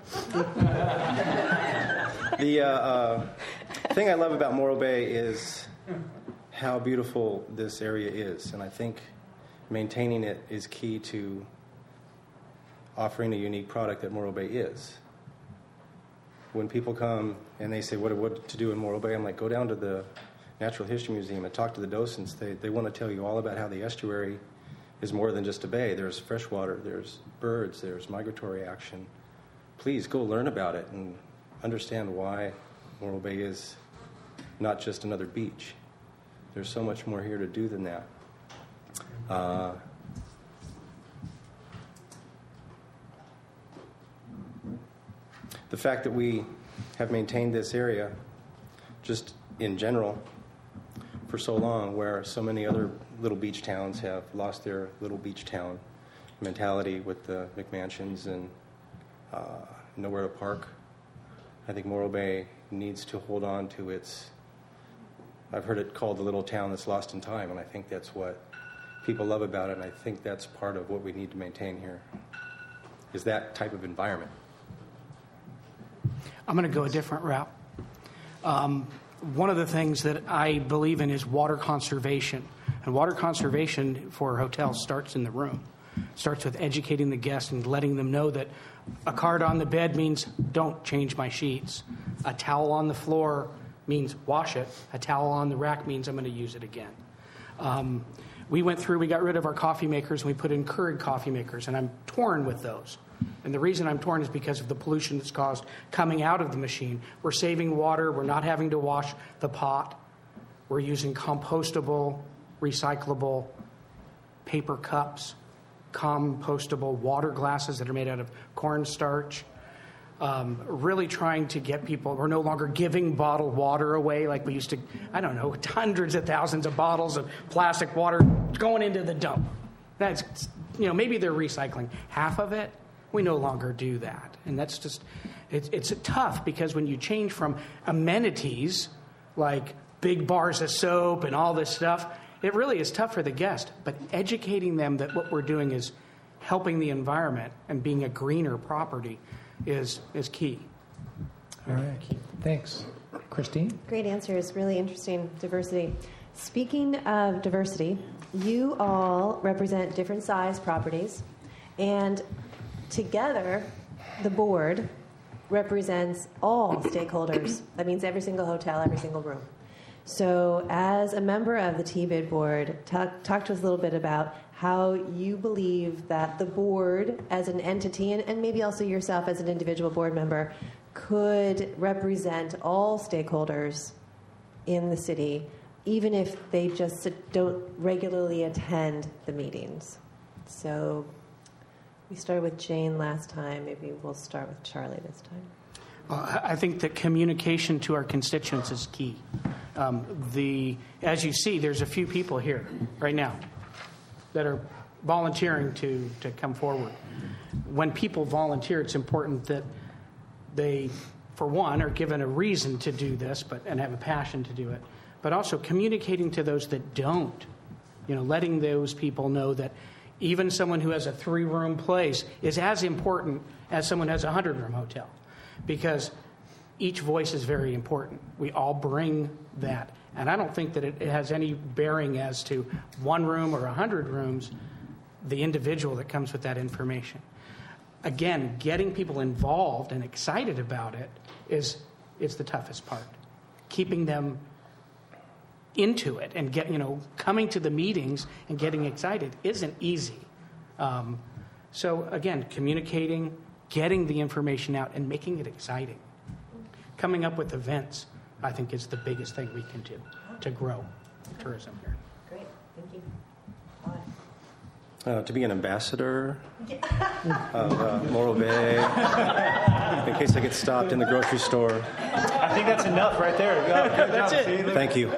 The thing I love about Morro Bay is how beautiful this area is, and I think maintaining it is key to offering a unique product that Morro Bay is. When people come and they say, what to do in Morro Bay, I'm like, go down to the Natural History Museum and talk to the docents. They want to tell you all about how the estuary is more than just a bay. There's freshwater, there's birds, there's migratory action. Please go learn about it and understand why Morro Bay is not just another beach. There's so much more here to do than that. The fact that we have maintained this area just in general for so long, where so many other little beach towns have lost their little beach town mentality with the McMansions and nowhere to park. I think Morro Bay needs to hold on to its, I've heard it called the little town that's lost in time, and I think that's what people love about it, and I think that's part of what we need to maintain here, is that type of environment. I'm going to go a different route. One of the things that I believe in is water conservation. And water conservation for hotels starts in the room. Starts with educating the guests and letting them know that a card on the bed means don't change my sheets. A towel on the floor means wash it. A towel on the rack means I'm going to use it again. We got rid of our coffee makers, and we put in Keurig coffee makers, and I'm torn with those. And the reason I'm torn is because of the pollution that's caused coming out of the machine. We're saving water. We're not having to wash the pot. We're using compostable, recyclable paper cups, compostable water glasses that are made out of cornstarch. Really trying to get people, we're no longer giving bottled water away like we used to, hundreds of thousands of bottles of plastic water going into the dump. That's, maybe they're recycling half of it. We no longer do that. And that's just, it's tough because when you change from amenities like big bars of soap and all this stuff, it really is tough for the guest. But educating them that what we're doing is helping the environment and being a greener property is key. All right. Thanks. Christine? Great answers. Really interesting. Diversity. Speaking of diversity, you all represent different size properties, and together, the board represents all stakeholders. That means every single hotel, every single room. So as a member of the TBID board, talk to us a little bit about how you believe that the board as an entity, and maybe also yourself as an individual board member, could represent all stakeholders in the city, even if they just don't regularly attend the meetings. So we started with Jane last time. Maybe we'll start with Charlie this time. Well, I think that communication to our constituents is key. As you see, there's a few people here right now that are volunteering to come forward. When people volunteer, it's important that they, for one, are given a reason to do this and have a passion to do it, but also communicating to those that don't, letting those people know that even someone who has a 3-room place is as important as someone who has a 100-room hotel, because each voice is very important. We all bring that. And I don't think that it has any bearing as to 1 room or 100 rooms, the individual that comes with that information. Again, getting people involved and excited about it is the toughest part. Keeping them into it and coming to the meetings and getting excited isn't easy. So again, communicating, getting the information out and making it exciting. Coming up with events, I think, is the biggest thing we can do to grow tourism here. Great, thank you. To be an ambassador of Morro Bay, in case I get stopped in the grocery store. I think that's enough right there. Good That's job, it. Steve. Thank you.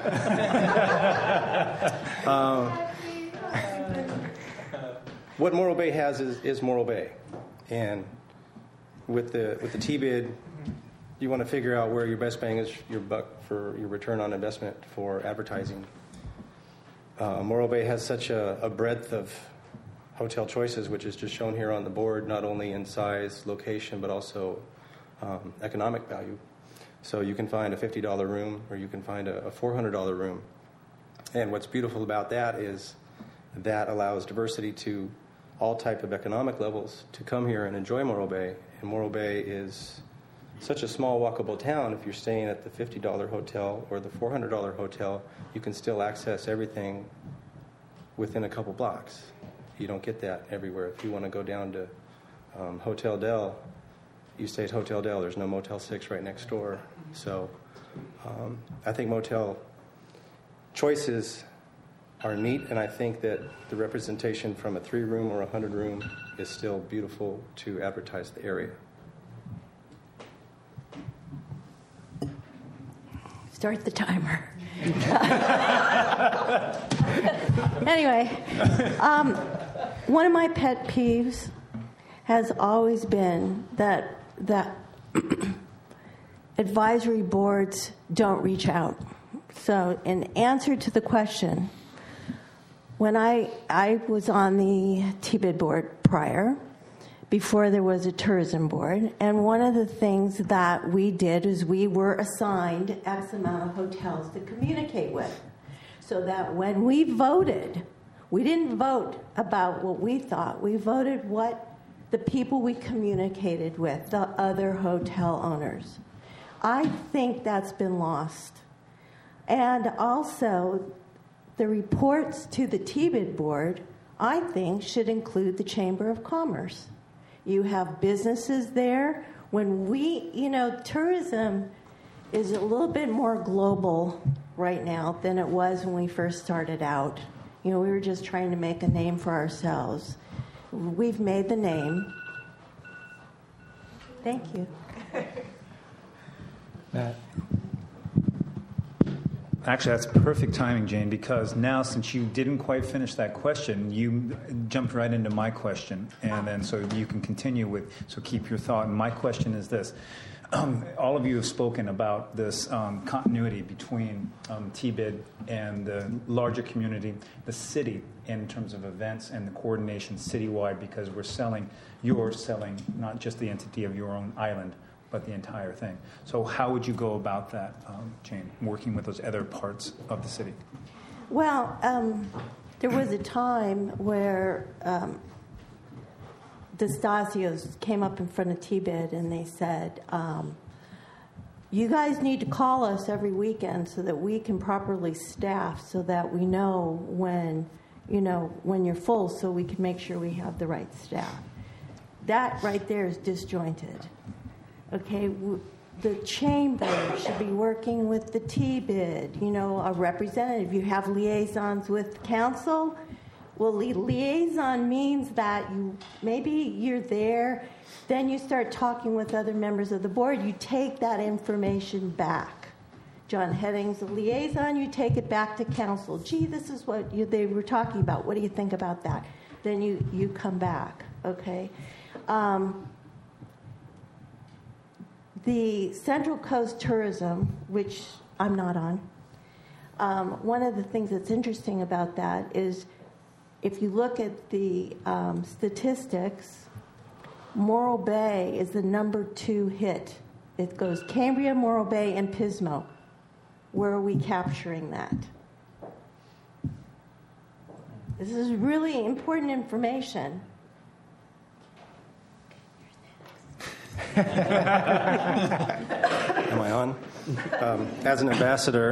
What Morro Bay has is Morro Bay, and with the TBID, you want to figure out where your best bang is your buck for your return on investment for advertising. Morro Bay has such a breadth of hotel choices, which is just shown here on the board, not only in size, location, but also economic value. So you can find a $50 room, or you can find a $400 room. And what's beautiful about that is that allows diversity to all type of economic levels to come here and enjoy Morro Bay. And Morro Bay is such a small, walkable town. If you're staying at the $50 hotel or the $400 hotel, you can still access everything within a couple blocks. You don't get that everywhere. If you want to go down to Hotel Del, you stay at Hotel Del. There's no Motel 6 right next door. So I think motel choices are neat, and I think that the representation from a 3-room or a 100-room is still beautiful to advertise the area. Start the timer. Anyway, one of my pet peeves has always been that advisory boards don't reach out. So in answer to the question, when I was on the TBID board prior, before there was a tourism board, and one of the things that we did is we were assigned X amount of hotels to communicate with, so that when we voted, we didn't vote about what we thought. We voted what the people we communicated with, the other hotel owners. I think that's been lost. And also, the reports to the TBID board, I think, should include the Chamber of Commerce. You have businesses there. When tourism is a little bit more global right now than it was when we first started out. We were just trying to make a name for ourselves. We've made the name. Thank you. Matt. Actually, that's perfect timing, Jane, because now since you didn't quite finish that question, you jumped right into my question. And then so you can continue so keep your thought. And my question is this. All of you have spoken about this continuity between TBID and the larger community, the city, in terms of events and the coordination citywide, because you're selling not just the entity of your own island, but the entire thing. So how would you go about that, Jane, working with those other parts of the city? Well, there was a time where the Stasios came up in front of TBID and they said, you guys need to call us every weekend so that we can properly staff, so that we know when you're full, so we can make sure we have the right staff. That right there is disjointed. Okay, the chamber should be working with the TBID, a representative. You have liaisons with council. Well, liaison means that maybe you're there, then you start talking with other members of the board. You take that information back. John Heading's a liaison. You take it back to council. Gee, this is what they were talking about. What do you think about that? Then you come back, okay? The Central Coast Tourism, which I'm not on, one of the things that's interesting about that is if you look at the statistics, Morro Bay is the number 2 hit. It goes Cambria, Morro Bay, and Pismo. Where are we capturing that? This is really important information. Am I on? As an ambassador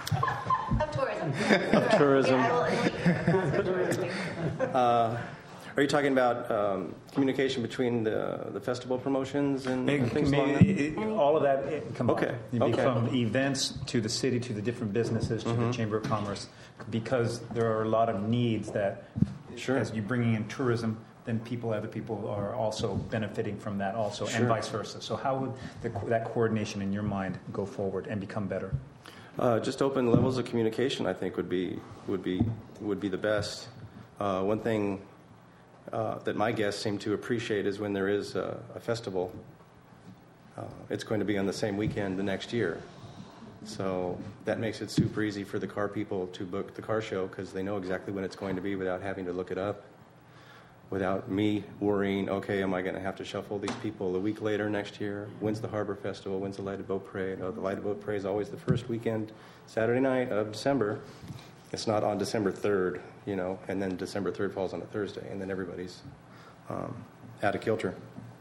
of tourism. Are Are you talking about communication between the festival promotions and things along that? All of that combined. Okay. From events to the city to the different businesses to the Chamber of Commerce, because there are a lot of needs that, as you're bringing in tourism, then other people are also benefiting from that also, and vice versa. So how would that coordination in your mind go forward and become better? Just open levels of communication, I think, would be the best. One thing that my guests seem to appreciate is when there is a festival, it's going to be on the same weekend the next year. So that makes it super easy for the car people to book the car show because they know exactly when it's going to be without having to look it up, without me worrying, okay, am I going to have to shuffle these people a week later next year? When's the Harbor Festival? When's the Lighted Boat Parade? Oh, the Lighted Boat Parade is always the first weekend, Saturday night of December. It's not on December 3rd, and then December 3rd falls on a Thursday, and then everybody's out of kilter.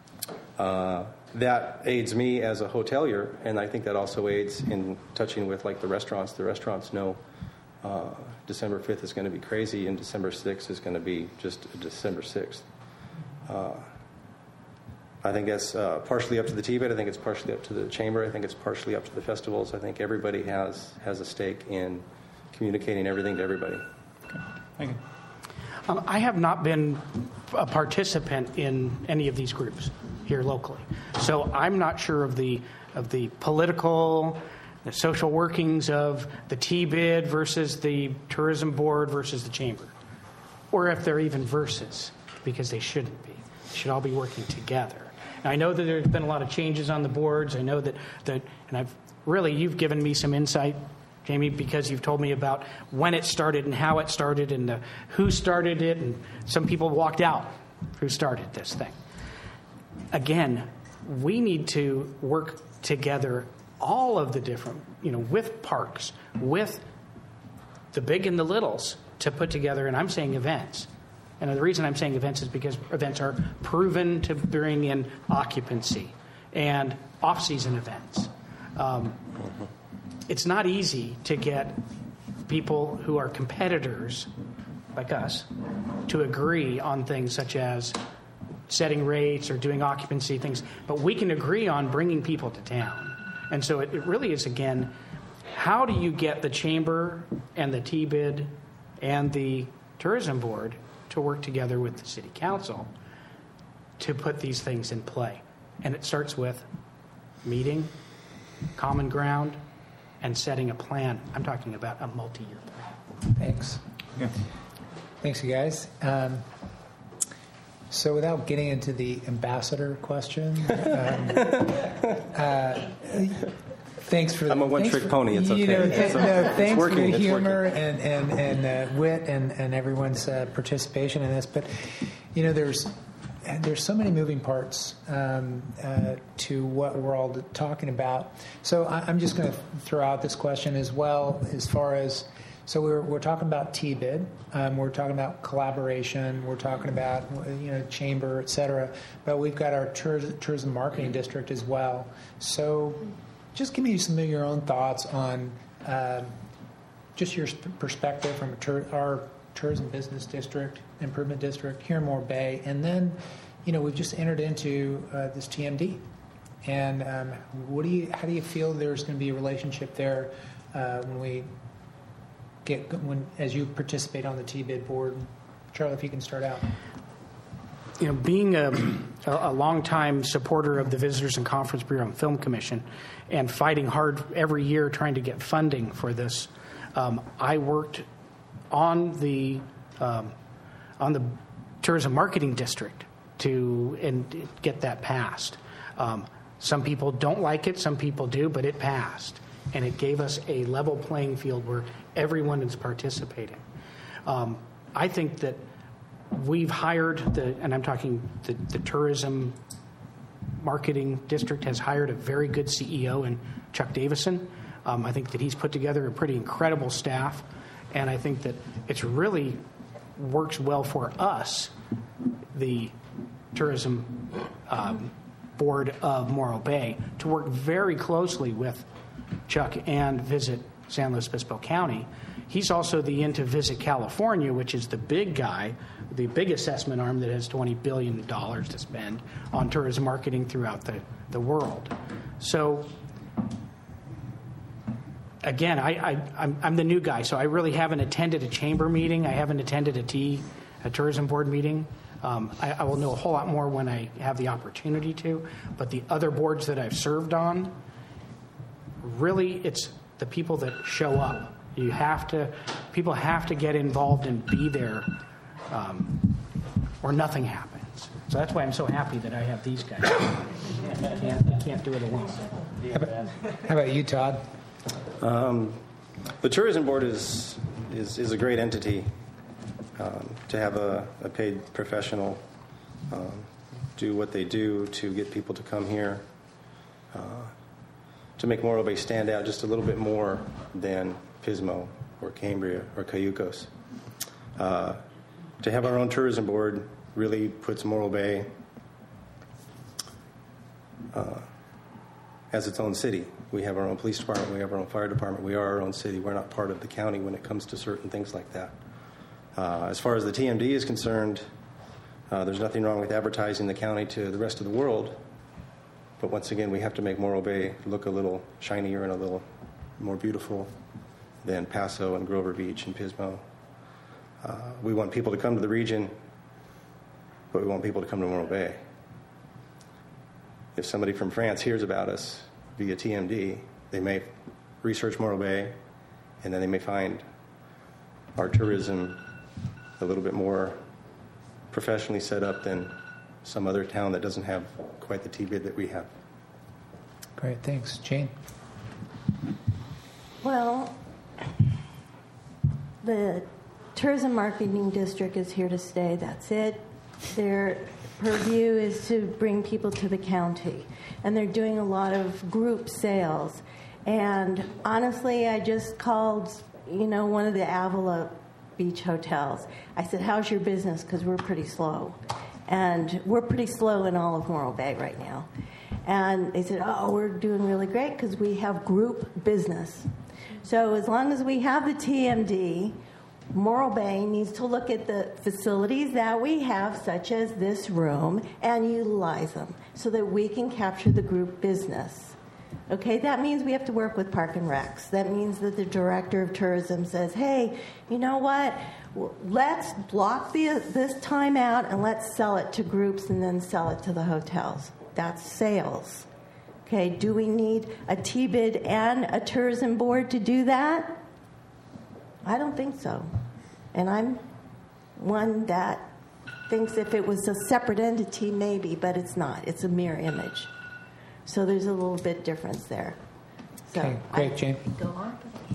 That aids me as a hotelier, and I think that also aids in touching with, like, the restaurants. The restaurants know December 5th is going to be crazy, and December 6th is going to be just December 6th. I think that's partially up to the TBID. I think it's partially up to the Chamber. I think it's partially up to the festivals. I think everybody has a stake in communicating everything to everybody. Okay. Thank you. I have not been a participant in any of these groups here locally, so I'm not sure of the political, the social workings of the TBID versus the Tourism Board versus the Chamber, or if they're even versus, because they shouldn't be. They should all be working together. Now, I know that there's been a lot of changes on the boards. I know that and you've given me some insight, Jamie, because you've told me about when it started and how it started and who started it, and some people walked out who started this thing. Again, we need to work together, all of the different, with parks, with the big and the littles, to put together, and I'm saying events. And the reason I'm saying events is because events are proven to bring in occupancy and off-season events. It's not easy to get people who are competitors, like us, to agree on things such as setting rates or doing occupancy things, but we can agree on bringing people to town. And so it really is, again, how do you get the Chamber and the TBID and the Tourism Board to work together with the City Council to put these things in play? And it starts with meeting, common ground, and setting a plan. I'm talking about a multi-year plan. Thanks. Yeah. Thanks, you guys. So without getting into the ambassador question, thanks for... I'm a one-trick pony. It's okay. Thanks for the humor and wit and everyone's participation in this. But, there's so many moving parts to what we're all talking about. So I'm just going to throw out this question as well, as far as... So we're talking about TBID, we're talking about collaboration, we're talking about Chamber, et cetera, but we've got our tourism marketing district as well. So just give me some of your own thoughts on just your perspective from our tourism business district, improvement district here in Morro Bay, and then we've just entered into this TMD, and how do you feel there's going to be a relationship there as you participate on the TBID board? Charlie, if you can start out. Being a longtime supporter of the Visitors and Conference Bureau and Film Commission and fighting hard every year trying to get funding for this, I worked on the tourism marketing district and get that passed. Some people don't like it, some people do, but it passed. And it gave us a level playing field where everyone is participating. I think that we've hired and I'm talking the tourism marketing district has hired a very good CEO in Chuck Davison. I think that he's put together a pretty incredible staff, and I think that it's really works well for us, the tourism board of Morro Bay, to work very closely with Chuck and Visit San Luis Obispo County He's also the Into Visit California, which is the big guy, the big assessment arm that has $20 billion to spend on tourism marketing throughout the world. So, again, I'm the new guy, so I really haven't attended a chamber meeting. I haven't attended a tourism board meeting. I will know a whole lot more when I have the opportunity to. But the other boards that I've served on, really, it's the people that show up. People have to get involved and be there, or nothing happens. So that's why I'm so happy that I have these guys. I can't do it alone. How about you, Todd? The tourism board is a great entity. To have a paid professional do what they do to get people to come here, to make Morro Bay stand out just a little bit more than Pismo or Cambria or Cayucos. To have our own tourism board really puts Morro Bay as its own city. We have our own police department, we have our own fire department, we are our own city. We're not part of the county when it comes to certain things like that. As far as the TMD is concerned, there's nothing wrong with advertising the county to the rest of the world. But once again, we have to make Morro Bay look a little shinier and a little more beautiful than Paso and Grover Beach and Pismo. We want people to come to the region, but we want people to come to Morro Bay. If somebody from France hears about us via TMD, they may research Morro Bay, and then they may find our tourism a little bit more professionally set up than some other town that doesn't have quite the T-bid that we have. Great, thanks. Jane? Well, the tourism marketing district is here to stay. That's it. Their purview is to bring people to the county, and they're doing a lot of group sales. And honestly, I just called, one of the Avila Beach hotels. I said, "How's your business?" Because we're pretty slow, and we're pretty slow in all of Morro Bay right now. And they said, "Oh, we're doing really great because we have group business." So as long as we have the TMD, Morro Bay needs to look at the facilities that we have, such as this room, and utilize them so that we can capture the group business. Okay, that means we have to work with Park and Recs. That means that the director of tourism says, "Hey, you know what? Let's block this time out and let's sell it to groups and then sell it to the hotels." That's sales. Okay, do we need a T-bid and a tourism board to do that? I don't think so. And I'm one that thinks if it was a separate entity, maybe, but it's not. It's a mirror image. So there's a little bit difference there. So okay, great, Jane. Go on.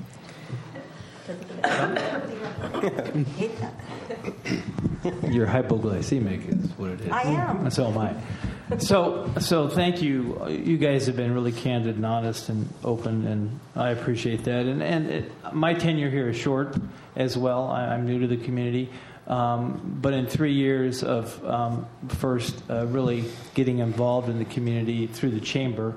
You're hypoglycemic is what it is. I am. So am I. So thank you. You guys have been really candid and honest and open, and I appreciate that. And my tenure here is short as well. I'm new to the community. But in 3 years of first really getting involved in the community through the chamber,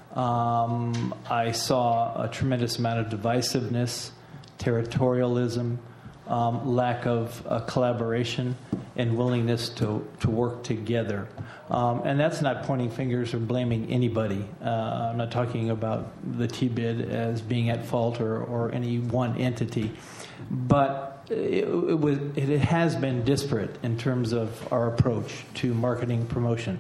I saw a tremendous amount of divisiveness, territorialism, lack of collaboration, and willingness to work together. And that's not pointing fingers or blaming anybody. I'm not talking about the T-bid as being at fault or any one entity. But it has been disparate in terms of our approach to marketing promotion.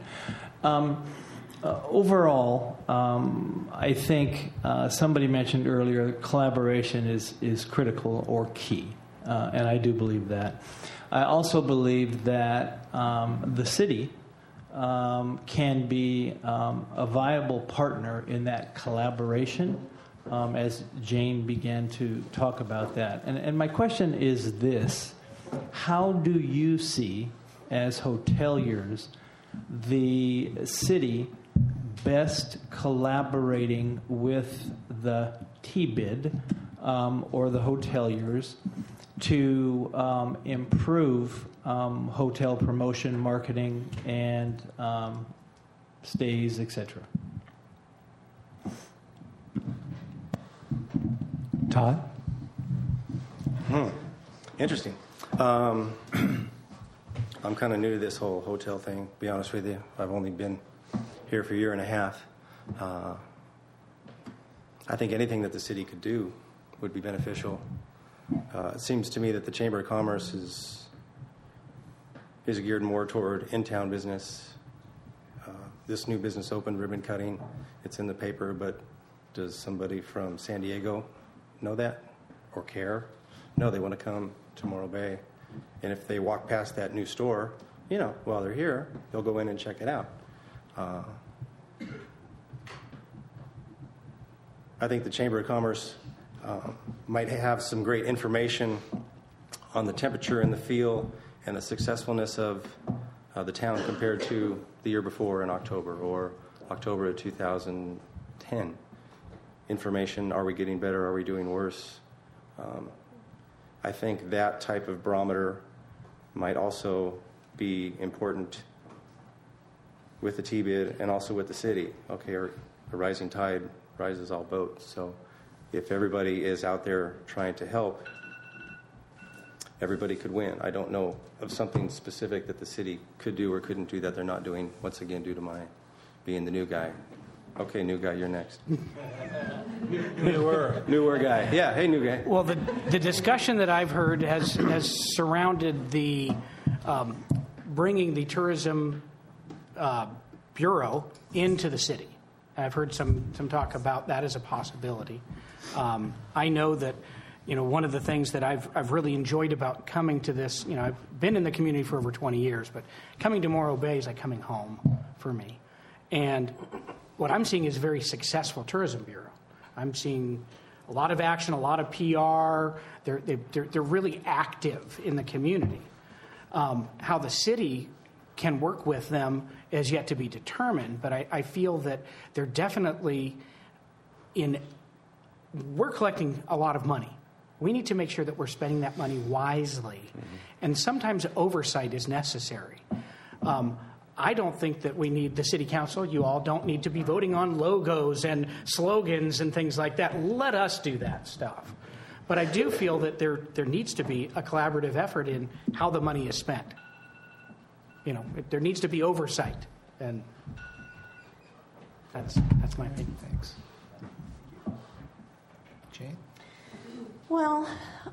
Overall, I think somebody mentioned earlier collaboration is critical or key, and I do believe that. I also believe that the city can be a viable partner in that collaboration, as Jane began to talk about that. And my question is this: how do you see, as hoteliers, the city best collaborating with the T-bid or the hoteliers to improve hotel promotion, marketing, and stays, etc.? Todd? Interesting. I'm kind of new to this whole hotel thing, to be honest with you. I've only been here for a year and a half. I think anything that the city could do would be beneficial. It seems to me that the Chamber of Commerce is geared more toward in-town business. This new business opened, ribbon cutting. It's in the paper, but does somebody from San Diego know that or care? No, they want to come to Morro Bay. And if they walk past that new store, while they're here, they'll go in and check it out. I think the Chamber of Commerce might have some great information on the temperature and the feel and the successfulness of the town compared to the year before in October or October of 2010. Information, are we getting better, are we doing worse? I think that type of barometer might also be important with the T-bid and also with the city. Okay, a rising tide rises all boats. So if everybody is out there trying to help, everybody could win. I don't know of something specific that the city could do or couldn't do that they're not doing, once again, due to my being the new guy. Okay, new guy, you're next. Newer guy. Yeah, hey, new guy. Well, the discussion that I've heard has surrounded the bringing the tourism bureau into the city. I've heard some talk about that as a possibility. I know that one of the things that I've really enjoyed about coming to this, I've been in the community for over 20 years, but coming to Morro Bay is like coming home for me. And what I'm seeing is a very successful tourism bureau. I'm seeing a lot of action, a lot of PR. They're really active in the community. How the city can work with them is yet to be determined, but I feel that they're definitely we're collecting a lot of money. We need to make sure that we're spending that money wisely, and sometimes oversight is necessary. I don't think that we need the city council. You all don't need to be voting on logos and slogans and things like that. Let us do that stuff. But I do feel that there needs to be a collaborative effort in how the money is spent. There needs to be oversight, and that's my opinion. Thanks. Jane? Well,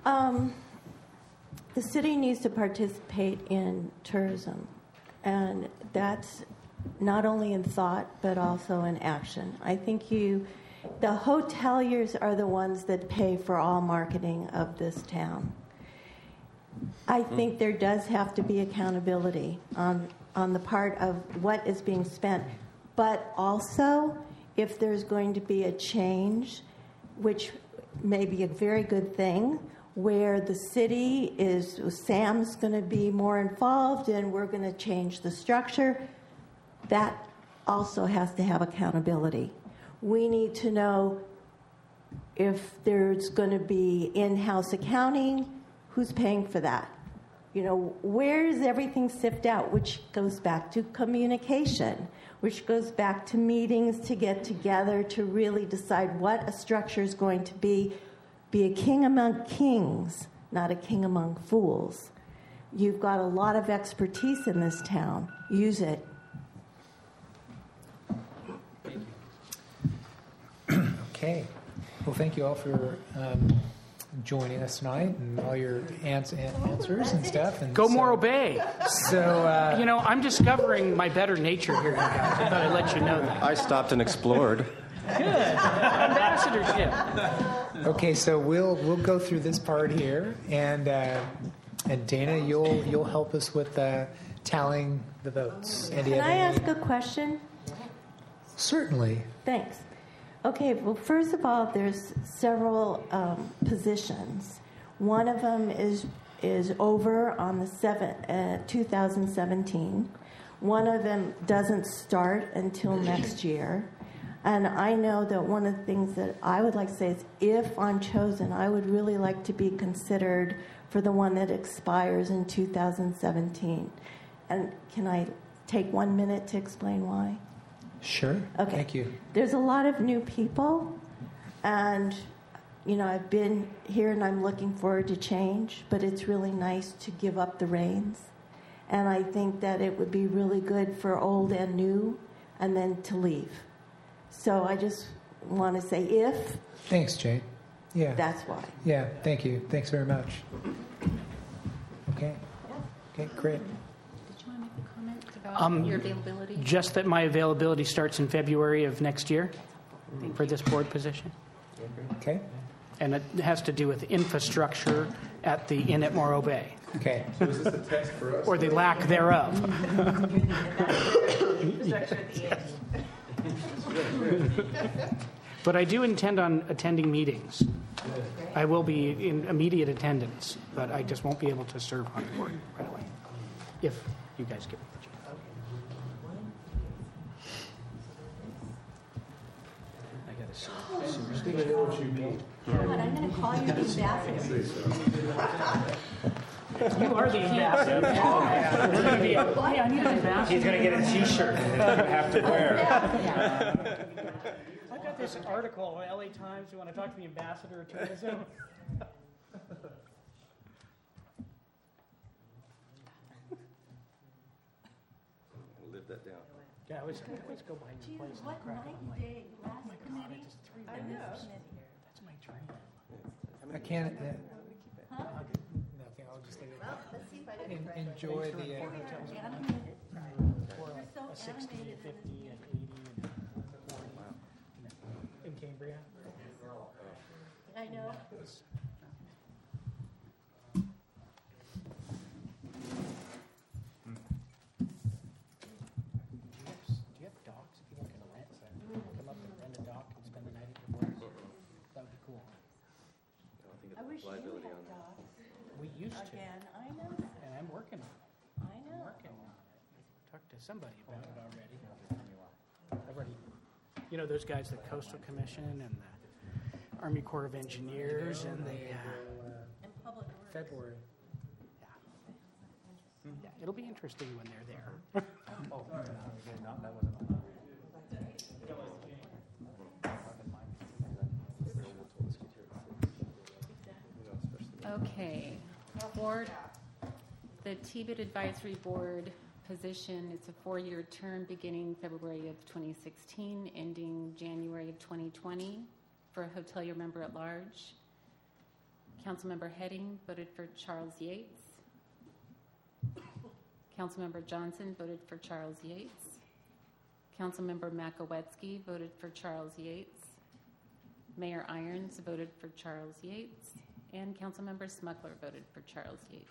the city needs to participate in tourism, and that's not only in thought but also in action. I think the hoteliers are the ones that pay for all marketing of this town. I think there does have to be accountability on the part of what is being spent, but also if there's going to be a change, which may be a very good thing, where the city Sam's going to be more involved and we're going to change the structure, that also has to have accountability. We need to know if there's going to be in-house accounting, who's paying for that? Where is everything sifted out? Which goes back to communication, which goes back to meetings to get together to really decide what a structure is going to be a king among kings, not a king among fools. You've got a lot of expertise in this town. Use it. Okay. Well, thank you all for joining us tonight and all your answers and stuff. And Go Morro Bay. So, I'm discovering my better nature here, you guys. I thought I'd let you know that. I stopped and explored. Good. Ambassadorship. Okay, so we'll go through this part here, and Dana, you'll help us with tallying the votes. Can I ask a question? Certainly. Thanks. Okay, well, first of all, there's several positions. One of them is over on the 2017. One of them doesn't start until next year. And I know that one of the things that I would like to say is if I'm chosen, I would really like to be considered for the one that expires in 2017. And can I take 1 minute to explain why? Sure. Okay. Thank you. There's a lot of new people, and I've been here and I'm looking forward to change, but it's really nice to give up the reins. And I think that it would be really good for old and new, and then to leave. So I just want to say if. Thanks, Jade. Yeah. That's why. Yeah, thank you. Thanks very much. Okay. Okay, great. Did you want to make a comment about your availability? Just that my availability starts in February of next year for this board position. Okay. And it has to do with infrastructure at the Inn at Morro Bay. Okay. So is this a text for us? Or the lack thereof. But I do intend on attending meetings. I will be in immediate attendance, but I just won't be able to serve on the board right away, if you guys give me the chance. I got to seriously know what you mean. But I'm going to call you the ambassador. You are the ambassador. I need an ambassador. He's going to get a T-shirt and he's going to have to wear it. I got this article in LA Times. You want to talk to the ambassador of tourism? Live that down. Yeah, I always go by your place. What night day last committee? I know. That's my dream. I can't. Huh? Nothing. I'll just leave it. Well, let's see if I can Enjoy the. animated. For like You're so a 60, animated 50, and 80, and 40. In Cambria. I know. Do you have dogs? If people can rent, come up and rent a dog and spend the night at your place. That would be cool. I wish you had dogs. We used to. Again, I know. And I'm working on it. I know. I'm working on it. Talked to somebody about it already. I've already, those guys, the Coastal Commission and the Army Corps of Engineers and the February. Yeah, it'll be interesting when they're there. Okay. For the TBIT Advisory Board position, it's a 4-year term beginning February of 2016, ending January of 2020 for a hotelier member at large. Councilmember Heading voted for Charles Yates. Councilmember Johnson voted for Charles Yates. Councilmember Makowetsky voted for Charles Yates. Mayor Irons voted for Charles Yates. And Councilmember Smuggler voted for Charles Yates.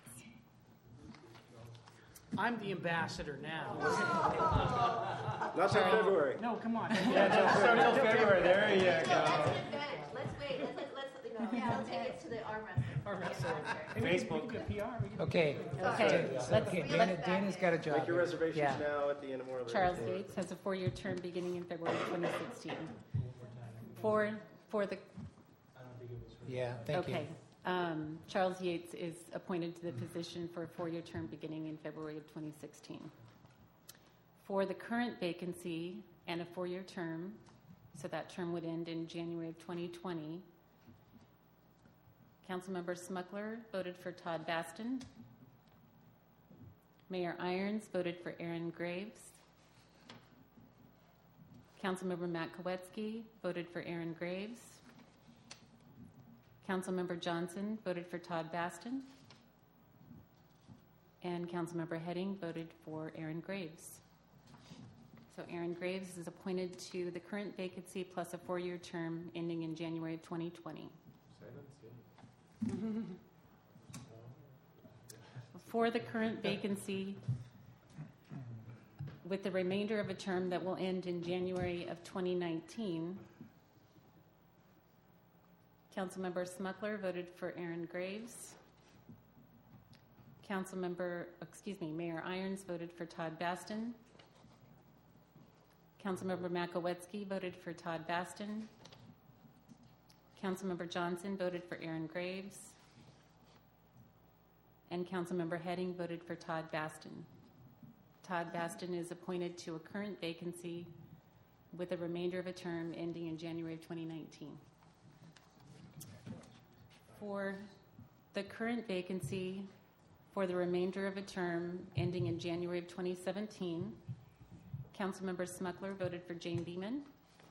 I'm the ambassador now. Not till February. No, come on. Until February. There you go. Let's wait. I'll take it to the arm wrestling. Facebook. Okay. Dana's got a job. Make your here. reservations now at the end of Morro Bay. Charles Yates has a 4-year term beginning in February 2016. For the Yeah, thank you. okay. Charles Yates is appointed to the position for a 4-year term beginning in February of 2016. For the current vacancy and a 4-year term, so that term would end in January of 2020, Councilmember Smuggler voted for Todd Baston. Mayor Irons voted for Aaron Graves. Councilmember Matt Kowetsky voted for Aaron Graves. Councilmember Johnson voted for Todd Baston. And Councilmember Heading voted for Aaron Graves. So Aaron Graves is appointed to the current vacancy plus a 4-year term ending in January of 2020. For the current vacancy, with the remainder of a term that will end in January of 2019, Councilmember Smuggler voted for Aaron Graves. Mayor Irons voted for Todd Baston. Councilmember Makowetsky voted for Todd Baston. Councilmember Johnson voted for Aaron Graves. And Councilmember Heading voted for Todd Baston. Todd Baston is appointed to a current vacancy with a remainder of a term ending in January of 2019. For the current vacancy for the remainder of a term ending in January of 2017, Councilmember Smuckler voted for Jane Beeman.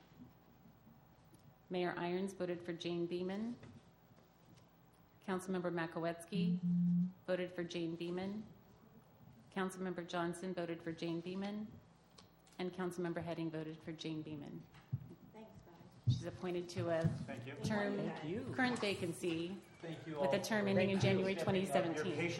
Mayor Irons voted for Jane Beeman. Councilmember Makowetsky voted for Jane Beeman. Councilmember Johnson voted for Jane Beeman. And Councilmember Heading voted for Jane Beeman. Thanks, guys. She's appointed to a term current vacancy with a term ending in January 2017.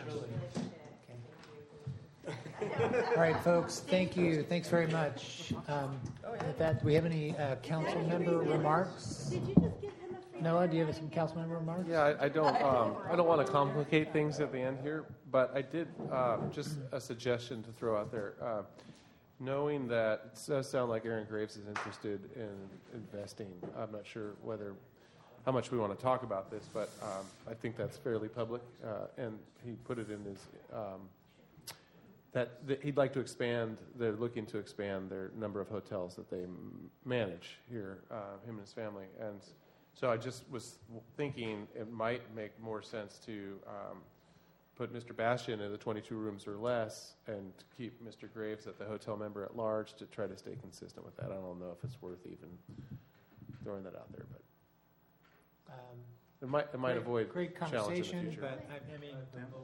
All right, folks, thank you. Thanks very much. With that, do we have any council member remarks? Noah, do you have some council member remarks? Yeah, I don't want to complicate things at the end here, but I did just a suggestion to throw out there. Knowing that it does sound like Aaron Graves is interested in investing, I'm not sure how much we want to talk about this, but I think that's fairly public, and he put it in his that he'd like to expand. They're looking to expand their number of hotels that they manage here, him and his family, and so I just was thinking it might make more sense to put Mr. Bastian in the 22 rooms or less and keep Mr. Graves at the hotel member at large to try to stay consistent with that. I don't know if it's worth even throwing that out there, but it might avoid great challenge in the conversation. future. But I mean,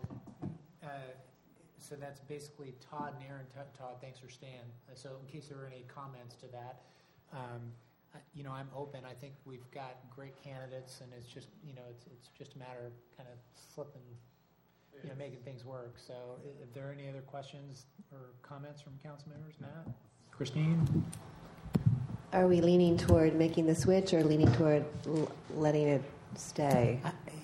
so that's basically Todd and Aaron. Todd, thanks for staying. So in case there were any comments to that. I'm open. I think we've got great candidates, and it's just it's just a matter of kind of slipping, making things work. So, if there are any other questions or comments from council members, Matt, Christine, Are we leaning toward making the switch or leaning toward letting it stay?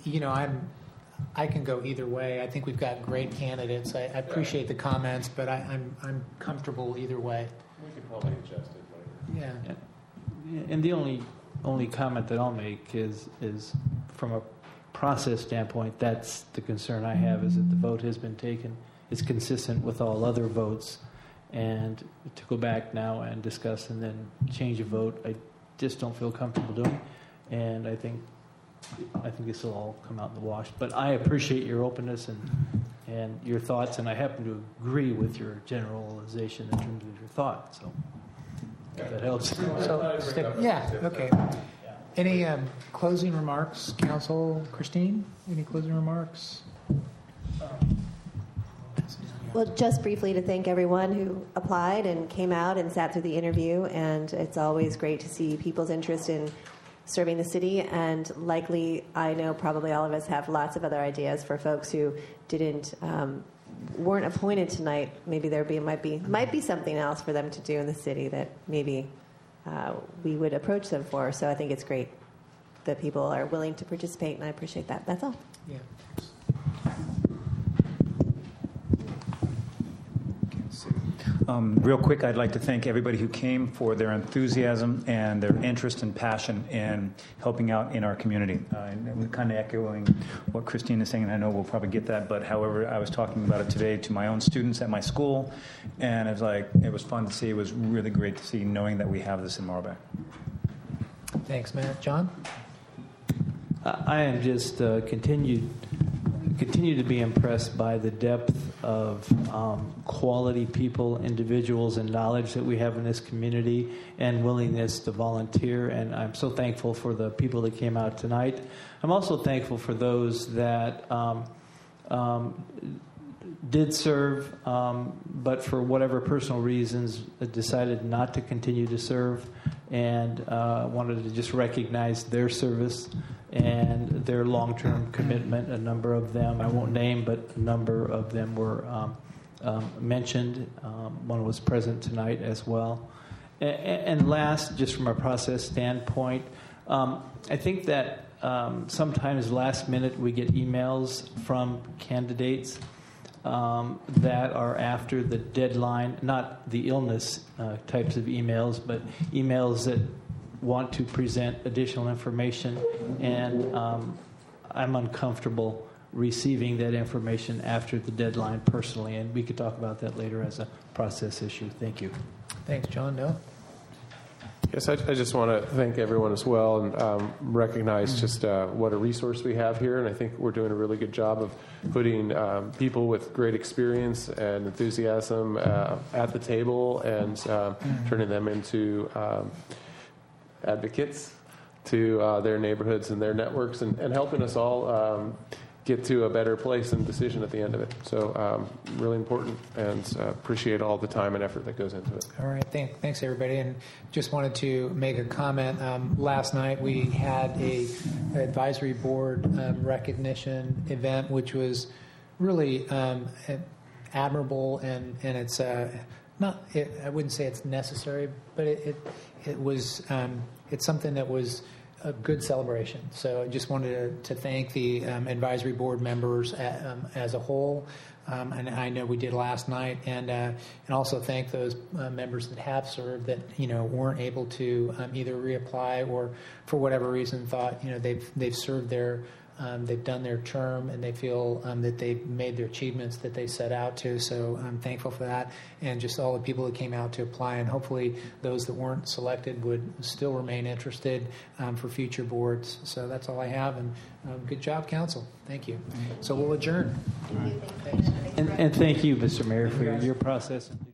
I can go either way. I think we've got great candidates. I appreciate the comments, but I'm comfortable either way. We could probably adjust it later. Yeah. And the only comment that I'll make is from a process standpoint, that's the concern I have, is that the vote has been taken. It's consistent with all other votes. And to go back now and discuss and then change a vote, I just don't feel comfortable doing. And I think this will all come out in the wash. But I appreciate your openness and your thoughts, and I happen to agree with your generalization in terms of your thought. So if that helps. Okay. Any closing remarks, Council? Christine, any closing remarks? Well, just briefly to thank everyone who applied and came out and sat through the interview. And it's always great to see people's interest in serving the city. And likely, I know probably all of us have lots of other ideas for folks who weren't appointed tonight. Maybe might be something else for them to do in the city that maybe we would approach them for. So I think it's great that people are willing to participate, and I appreciate that. That's all. Yeah. Real quick, I'd like to thank everybody who came for their enthusiasm and their interest and passion in helping out in our community. And we're kind of echoing what Christine is saying, and I know we'll probably get that, but however, I was talking about it today to my own students at my school, and it was fun to see. It was really great to see, knowing that we have this in Morro Bay. Thanks, Matt. John? I am just continue to be impressed by the depth of quality people, individuals, and knowledge that we have in this community, and willingness to volunteer. And I'm so thankful for the people that came out tonight. I'm also thankful for those that did serve, but for whatever personal reasons decided not to continue to serve, and wanted to just recognize their service and their long-term commitment. A number of them, I won't name, but a number of them were mentioned. One was present tonight as well. And last, just from a process standpoint, I think that sometimes last minute we get emails from candidates that are after the deadline, not the illness types of emails, but emails that want to present additional information, and I'm uncomfortable receiving that information after the deadline personally, and we could talk about that later as a process issue. Thank you. Thanks, John. No? Yes, I just want to thank everyone as well and recognize just what a resource we have here. And I think we're doing a really good job of putting people with great experience and enthusiasm at the table and turning them into advocates to their neighborhoods and their networks and helping us all get to a better place and decision at the end of it. So really important, and appreciate all the time and effort that goes into it. All right, thanks everybody. And just wanted to make a comment. Last night we had a advisory board recognition event, which was really admirable, and it's not. I wouldn't say it's necessary, but it was. It's something that was a good celebration. So I just wanted to thank the advisory board members as a whole, and I know we did last night, and also thank those members that have served that weren't able to either reapply or for whatever reason thought they've served their. They've done their term, and they feel that they've made their achievements that they set out to. So I'm thankful for that, and just all the people that came out to apply, and hopefully those that weren't selected would still remain interested for future boards. So that's all I have, and good job, Council. Thank you. So we'll adjourn. And thank you, Mr. Mayor, for your process.